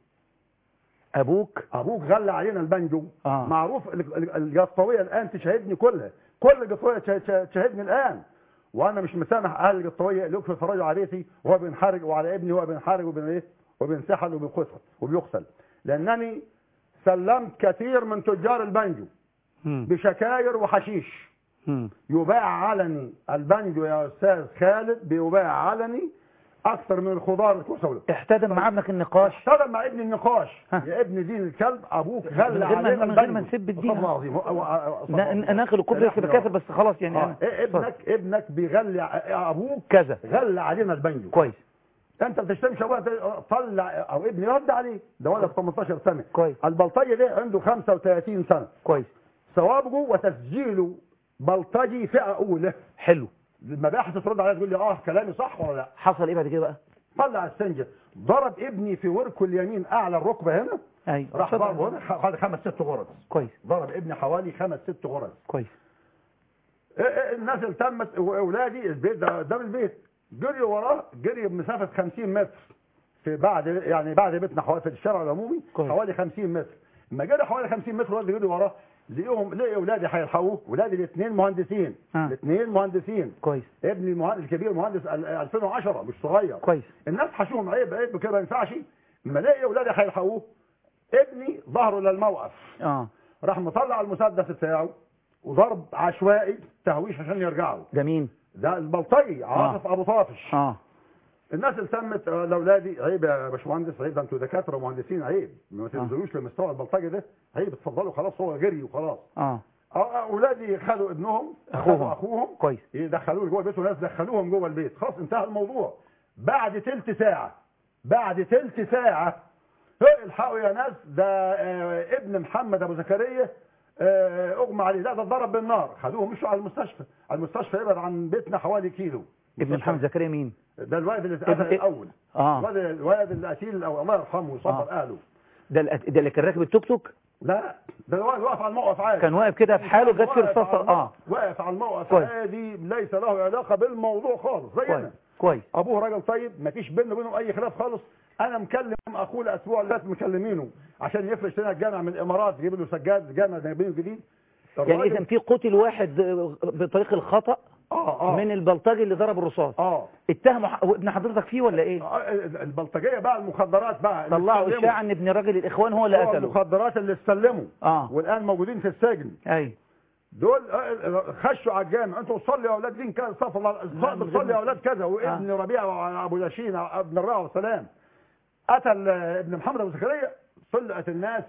ابوك ابوك غلى علينا البنجو. آه. معروف القطويه الان تشاهدني كلها كل القطويه تشاهدني الان وانا مش مسامح اهل القطويه اللي يكفوا يتفرجوا على بيتي وهو بينحرج وعلى ابني وهو بينحرج وبين ايه وبينسحل وبيقتل وبيقتل لانني سلمت كثير من تجار البنجو م. بشكاير وحشيش. م. يباع علني البنجو يا استاذ خالد بيباع علني اكثر من الخضار الكوسولة. احتدم مع ابنك النقاش. احتدم مع ابني النقاش. ها. يا ابن دين الكلب ابوك غلى علينا من غير ما نسب الدين. والله العظيم ناخد الكفر لسه بكافر بس خلاص يعني. آه. إيه ابنك صح. ابنك بيغلي ابوك كذا غلى علينا البنجو. كويس. انت بتشتمش ابوك طلع او ابني رد عليه ده ولد ثمانية عشر سنه. كويس. البلطجي ده عنده خمسة وثلاثين سنه. كويس. سوابقه وتسجيله بلطجي فئه اولى. حلو. المباحث ترد عليا تقول لي اه كلامي صح ولا لا. حصل ايه بعد كده بقى؟ طلع السنجه ضرب ابني في وركه اليمين اعلى الركبه هنا. ايوه راح ضربه هنا خد خمس ست غرز. كويس. ضرب ابني حوالي خمس ست غرز. كويس. الناس التمت واولادي البيت ده قدام البيت جري وراه جري بمسافه خمسين متر في بعد يعني بعد بيتنا حوالي في الشارع العمومي كويس. حوالي خمسين متر. لما جري حوالي خمسين متر والدي جري وراه لقيهم لقي اولادي هيلحقوه. اولادي الاثنين مهندسين آه. الاثنين مهندسين كويس. ابني المهندس الكبير مهندس ألفين وعشرة مش صغير كويس. الناس حشوهم عيب عيب كده ما ينفعش. لما لقي اولادي هيلحقوه ابني ظهره للموقف اه راح مطلع المسدس بتاعه وضرب عشوائي تهويش عشان يرجعوا. ده مين؟ ده البلطجي عاطف آه. ابو طافش. اه الناس التمت لاولادي عيب يا باشمهندس عيب ده انتوا دكاتره ومهندسين عيب ما تنزلوش آه. لمستوى البلطجي ده عيب اتفضلوا خلاص هو جري وخلاص. اه اولادي خدوا ابنهم اخوهم اخوهم كويس يدخلوه جوه البيت وناس دخلوهم جوه البيت خلاص انتهى الموضوع. بعد تلت ساعه بعد تلت ساعه الحقوا يا ناس ده آه ابن محمد ابو زكريا آه اغمى عليه لا ده اتضرب بالنار. خدوه مشوا على المستشفى. المستشفى يبعد عن بيتنا حوالي كيلو. ابن محمد زكريا مين؟ ده الواد اللي اتقتل الاول. اه الواد الواد القتيل او الله يرحمه ويصبر آه. اهله. ده ده اللي كان راكب التوك توك؟ لا ده الواد واقف على الموقف عادي. كان واقف كده في حاله جت في رصاصه اه واقف على الموقف عادي ليس له علاقه بالموضوع خالص زينا. كويس. ابوه راجل طيب ما فيش بينه وبينهم اي خلاف خالص. انا مكلم اخوه الاسبوع اللي فات مكلمينه عشان يفرش لنا الجامع من الامارات يجيب له سجاد جامع جايبينه جديد. يعني اذا في قتل واحد بطريق الخطا اه اه من البلطجي اللي ضرب الرصاص اه اتهموا ابن حضرتك فيه ولا ايه؟ آه البلطجيه بقى المخدرات بقى طلعوا اشاعه ان ابن راجل الاخوان هو اللي قتله. المخدرات اللي استلموا اه والان موجودين في السجن. ايوه دول خشوا على الجامع انتوا صلوا يا اولاد دين كذا استغفر الله بتصلي يا اولاد كذا وابن آه. ربيعه وابو ياشين ابن الرابع والسلام قتل ابن محمد ابو زكريا. طلعت الناس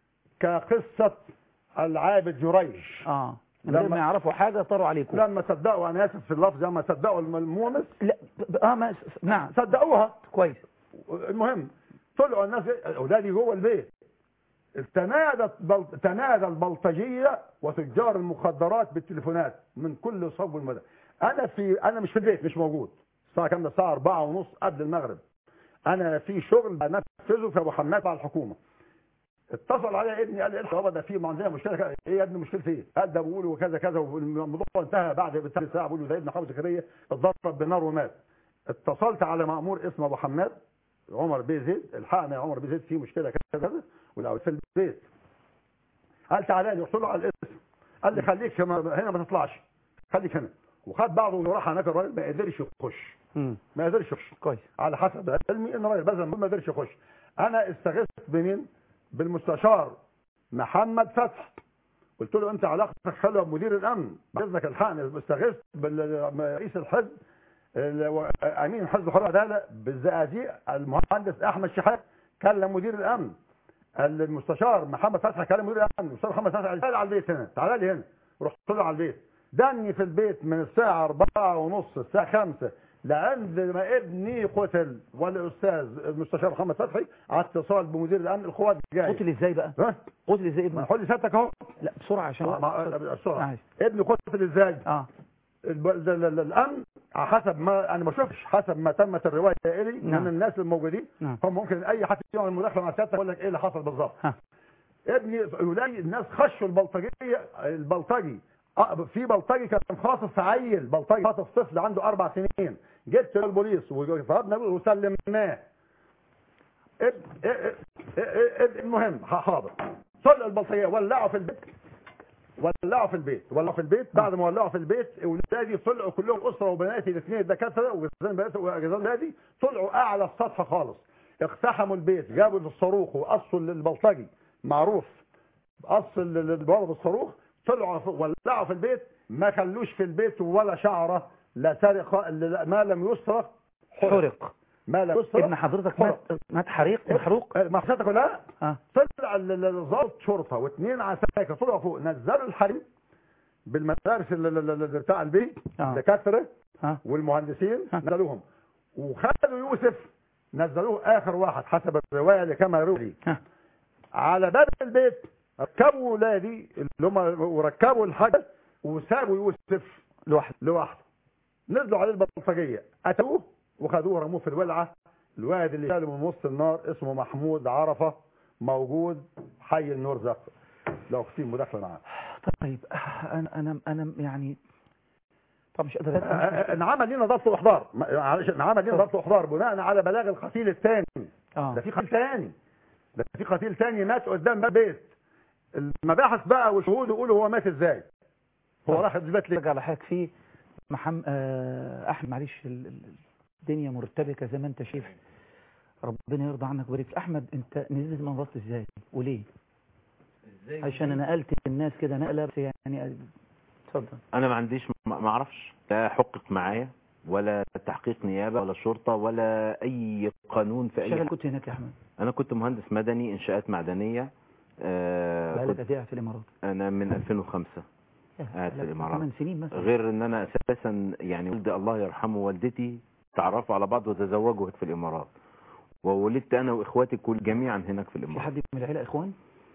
كقصه العابد جريج. اه لما يعرفوا حاجه طاروا عليكم. لما صدقوا انا اسف في اللفظ لما صدقوا المؤمس لا اه ما نعم صدقوها كويس. المهم طلعوا الناس اولادي جوه البيت. تنادى تنادى البلطجيه وتجار المخدرات بالتليفونات من كل صوب المدى. انا في انا مش في البيت مش موجود. الساعه كام ده؟ الساعه أربعة ونص قبل المغرب. انا في شغل بنفذه في ابو حماد على الحكومه. اتصل علي ابني قال لي الحوار ده في عندنا مشكله. ايه يا ابني مشكله ايه؟ قال ده بيقولوا كذا كذا والموضوع انتهى بعد بثلاث ساعه. بيقولوا ده ابن حافظ زكريا اتضرب بالنار ومات. اتصلت على مأمور اسمه ابو حماد عمر بيه زيد الحقنا يا عمر بيه زيد في مشكله كذا كذا والاول في البيت. قال تعالى لي. رحت له على الاسم قال لي خليك هنا ما تطلعش خليك هنا. وخد بعضه وراح هناك. الراجل ما قدرش يخش ما قدرش يخش كويس على حسب علمي ان الراجل بذل ما قدرش يخش. انا استغثت بمين؟ بالمستشار محمد فتحي. قلت له انت علاقتك حلوه بمدير الامن باذنك الحقني. استغثت برئيس الحزب امين حزب الحريه والعداله بالزقازيق المهندس احمد شحات كلم مدير الامن. المستشار محمد فتحي كلم مدير الامن. المستشار محمد فتحي تعالى على البيت هنا تعالى لي هنا. رحت له على البيت دني في البيت من الساعه أربعة ونص الساعه خمسة لعند ما ابني قتل. والاستاذ المستشار محمد فتحي على اتصال بمدير الامن القوات جاي. قتل ازاي بقى؟ ها؟ قتل ازاي ابني؟ قول لي سيادتك اهو. لا بسرعه عشان بسرعه. ابني قتل ازاي؟ اه الامن حسب ما انا ما شفتش حسب ما تمت الروايه الي نعم. من الناس الموجودين. نعم. هم ممكن اي حد يعمل مداخله مع سيادتك يقول لك ايه اللي حصل بالظبط. ابني يلاقي الناس خشوا البلطجيه البلطجي في بلطجي كان خاطف في عيل بلطجي خاطف طفل عنده اربع سنين. جبت البوليس وفرضنا وسلمناه. المهم حاضر طلع البلطجيه ولعوا في البيت ولعوا في البيت ولعوا في البيت. بعد ما ولعوا في البيت اولادي طلعوا كلهم اسره وبناتي الاثنين دكاتره وجزان بناتي وجزان نادي طلعوا اعلى السطح خالص. اقتحموا البيت جابوا الصاروخ وقصوا البلطجي معروف قص البوابه بالصاروخ. طلعوا ولعوا في البيت ما خلوش في البيت ولا شعره لا سرق ما لم يسرق حرق. ما لم يسرق ابن حضرتك مات مات حريق محروق. ما حضرتك ولا اه طلع الضابط شرطه واثنين عساكر طلعوا فوق نزلوا الحريق بالمدارس بتاع البيت الدكاتره آه. والمهندسين آه. نزلوهم وخدوا يوسف نزلوه اخر واحد حسب الروايه اللي كما روي آه. على باب البيت. ركبوا ولادي اللي هم وركبوا الحاجه وسابوا يوسف لوحده لوحده نزلوا عليه البلطجيه قتلوه وخدوه رموه في الولعه. الواحد اللي شاله من وسط النار اسمه محمود عرفه، موجود حي النور زق. لو في مداخله معاه. طيب انا انا انا يعني طب مش قادر انعمل لنا ضبط واحضار، معلش انعمل لنا ضبط واحضار بناء على بلاغ القتيل الثاني. اه ده في قتيل ثاني، ده في قتيل ثاني مات قدام باب بيت. المباحث بقى والشهود يقولوا هو مات ازاي، هو راح اثبات ليه. على حاجه في محمد آه احمد معلش الدنيا مرتبكه زي ما انت شايف، ربنا يرضى عنك ويبارك. احمد انت نزلت من الضبط ازاي وليه؟ ازاي عشان انا نقلت الناس كده نقله بس يعني. اتفضل. انا ما عنديش ما اعرفش لا حقق معايا ولا تحقيق نيابه ولا شرطه ولا اي قانون في اي حاجه. كنت هناك يا احمد؟ انا كنت مهندس مدني انشاءات معدنيه. آه بقالك قد ايه في الامارات؟ انا من ألفين وخمسة قاعد في الامارات. ثمان سنين مثلا. غير ان انا اساسا يعني والدي الله يرحمه والدتي تعرفوا على بعض وتزوجوا في الامارات، وولدت انا واخواتي كل جميعا هناك في الامارات. في حد من العيله اخوان؟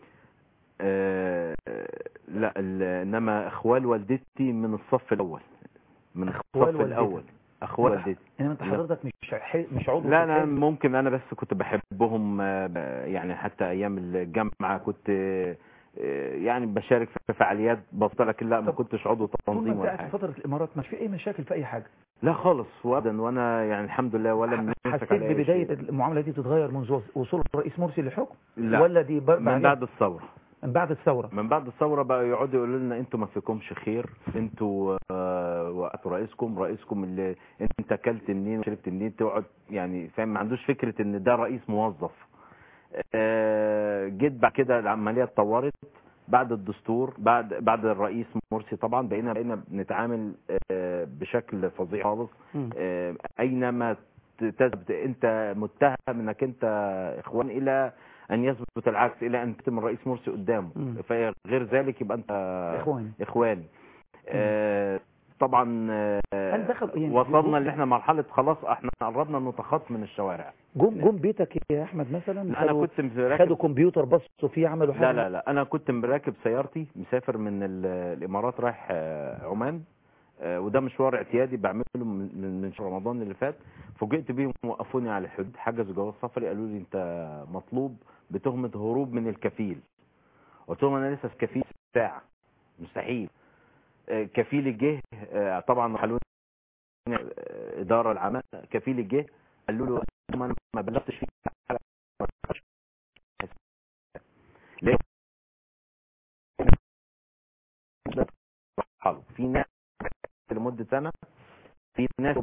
آه لا انما اخوال والدتي من الصف الاول، من الصف الاول اخوال والدتي. انما انت حضرتك مش مش عضو؟ لا انا ممكن انا بس كنت بحبهم يعني، حتى ايام الجامعه كنت يعني بشارك في فعاليات بسيطه، لكن لا ما كنتش عضو تنظيم ولا حاجه. في فتره الامارات مش في اي مشاكل في اي حاجه؟ لا خالص وابدا، وانا يعني الحمد لله ولا من حسيت ببدايه المعامله دي تتغير منذ وصول الرئيس مرسي للحكم؟ لا ولا دي من بعد الثوره؟ من بعد الثوره من بعد الثوره بقى يقعدوا يقولوا لنا انتوا ما فيكمش خير، انتوا آه وقتوا رئيسكم رئيسكم اللي انت اكلت منين وشربت منين، تقعد يعني فاهم، ما عندوش فكره ان ده رئيس موظف. آه جيت بعد كده العمليه اتطورت بعد الدستور، بعد بعد الرئيس مرسي طبعا بقينا بقينا بنتعامل آه بشكل فظيع خالص. آه اينما تثبت انت متهم انك انت اخوان الى ان يثبت العكس، الى ان تتم الرئيس مرسي قدامه، فغير ذلك يبقى انت اخواني اخواني. آه طبعا آه هل دخل يعني وصلنا ان احنا مرحله خلاص احنا قربنا نتخطى من الشوارع. جم جم بيتك يا احمد مثلا؟ انا كنت راكب خدوا كمبيوتر بصوا فيه عملوا حاجه؟ لا لا لا انا كنت راكب سيارتي مسافر من الامارات رايح عمان، وده مشوار اعتيادي بعمله من شهر رمضان اللي فات. فوجئت بيهم وقفوني على الحدود، حجزوا جواز سفري، قالوا لي انت مطلوب بتهمه هروب من الكفيل. قلت لهم انا لسه في كفيل ساعه مستحيل. كفيلي جه طبعا حلوني اداره العمل، كفيلي جه قالوا له انا ما بلغتش فيك ليه في ناس لمده سنه، في ناس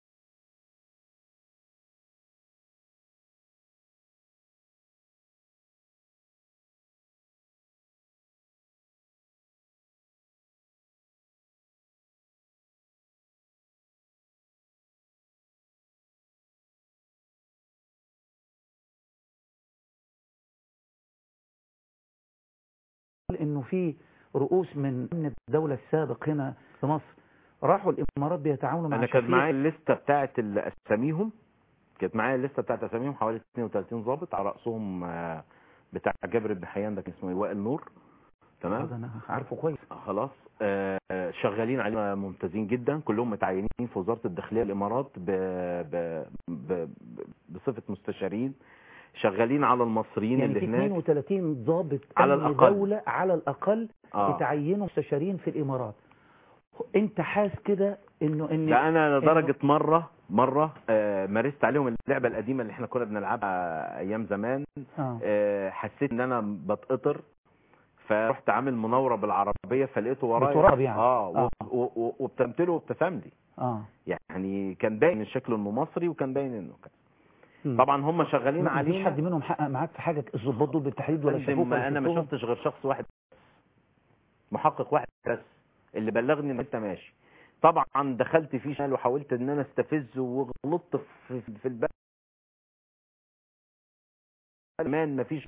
انه في رؤوس من امن الدوله السابق هنا في مصر راحوا الامارات بيتعاونوا مع انا كانت معايا الليسته بتاعه اساميهم، كانت معايا الليسته بتاعه اساميهم حوالي اثنين وثلاثين ضابط، على راسهم بتاع جابر بن حيان ده كان اسمه وائل نور. تمام انا عارفه كويس. خلاص آه شغالين علينا ممتازين جدا، كلهم متعينين في وزاره الداخليه الامارات ب... ب... ب... بصفه مستشارين، شغالين على المصريين يعني اللي هناك. اثنين وثلاثين ضابط على الاقل دولة على الاقل آه. يتعينوا مستشارين في الامارات. انت حاسس كده انه ان لا انا لدرجه إنه... مره مره آه مارست عليهم اللعبه القديمه اللي احنا كنا بنلعبها ايام زمان. آه. آه حسيت ان انا بتقطر، فرحت عامل مناوره بالعربيه فلقيته ورايا بتراب يعني. اه, آه. وابتسمت له وابتسم لي. اه يعني كان باين من شكله انه مصري وكان باين انه كان طبعا هم شغالين علينا. مفيش حد منهم حقق معاك في حاجه الضباط دول بالتحديد ولا شافوك؟ ما انا ما شفتش غير شخص واحد محقق واحد بس اللي بلغني ان انت ماشي. طبعا دخلت فيه شمال وحاولت ان انا استفزه وغلطت في في الباب كمان مفيش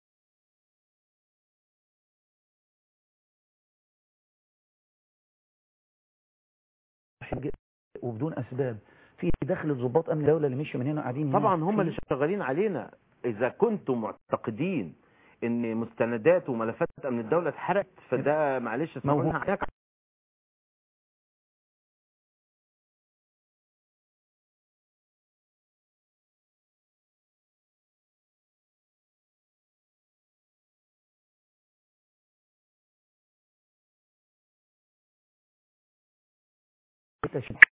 وبدون اسباب في دخل الضباط امن الدوله اللي مشوا من هنا قاعدين طبعا هم اللي شغالين علينا. اذا كنتم معتقدين ان مستندات وملفات امن الدوله اتحرقت فده معلش اسمعوا لنا تشبه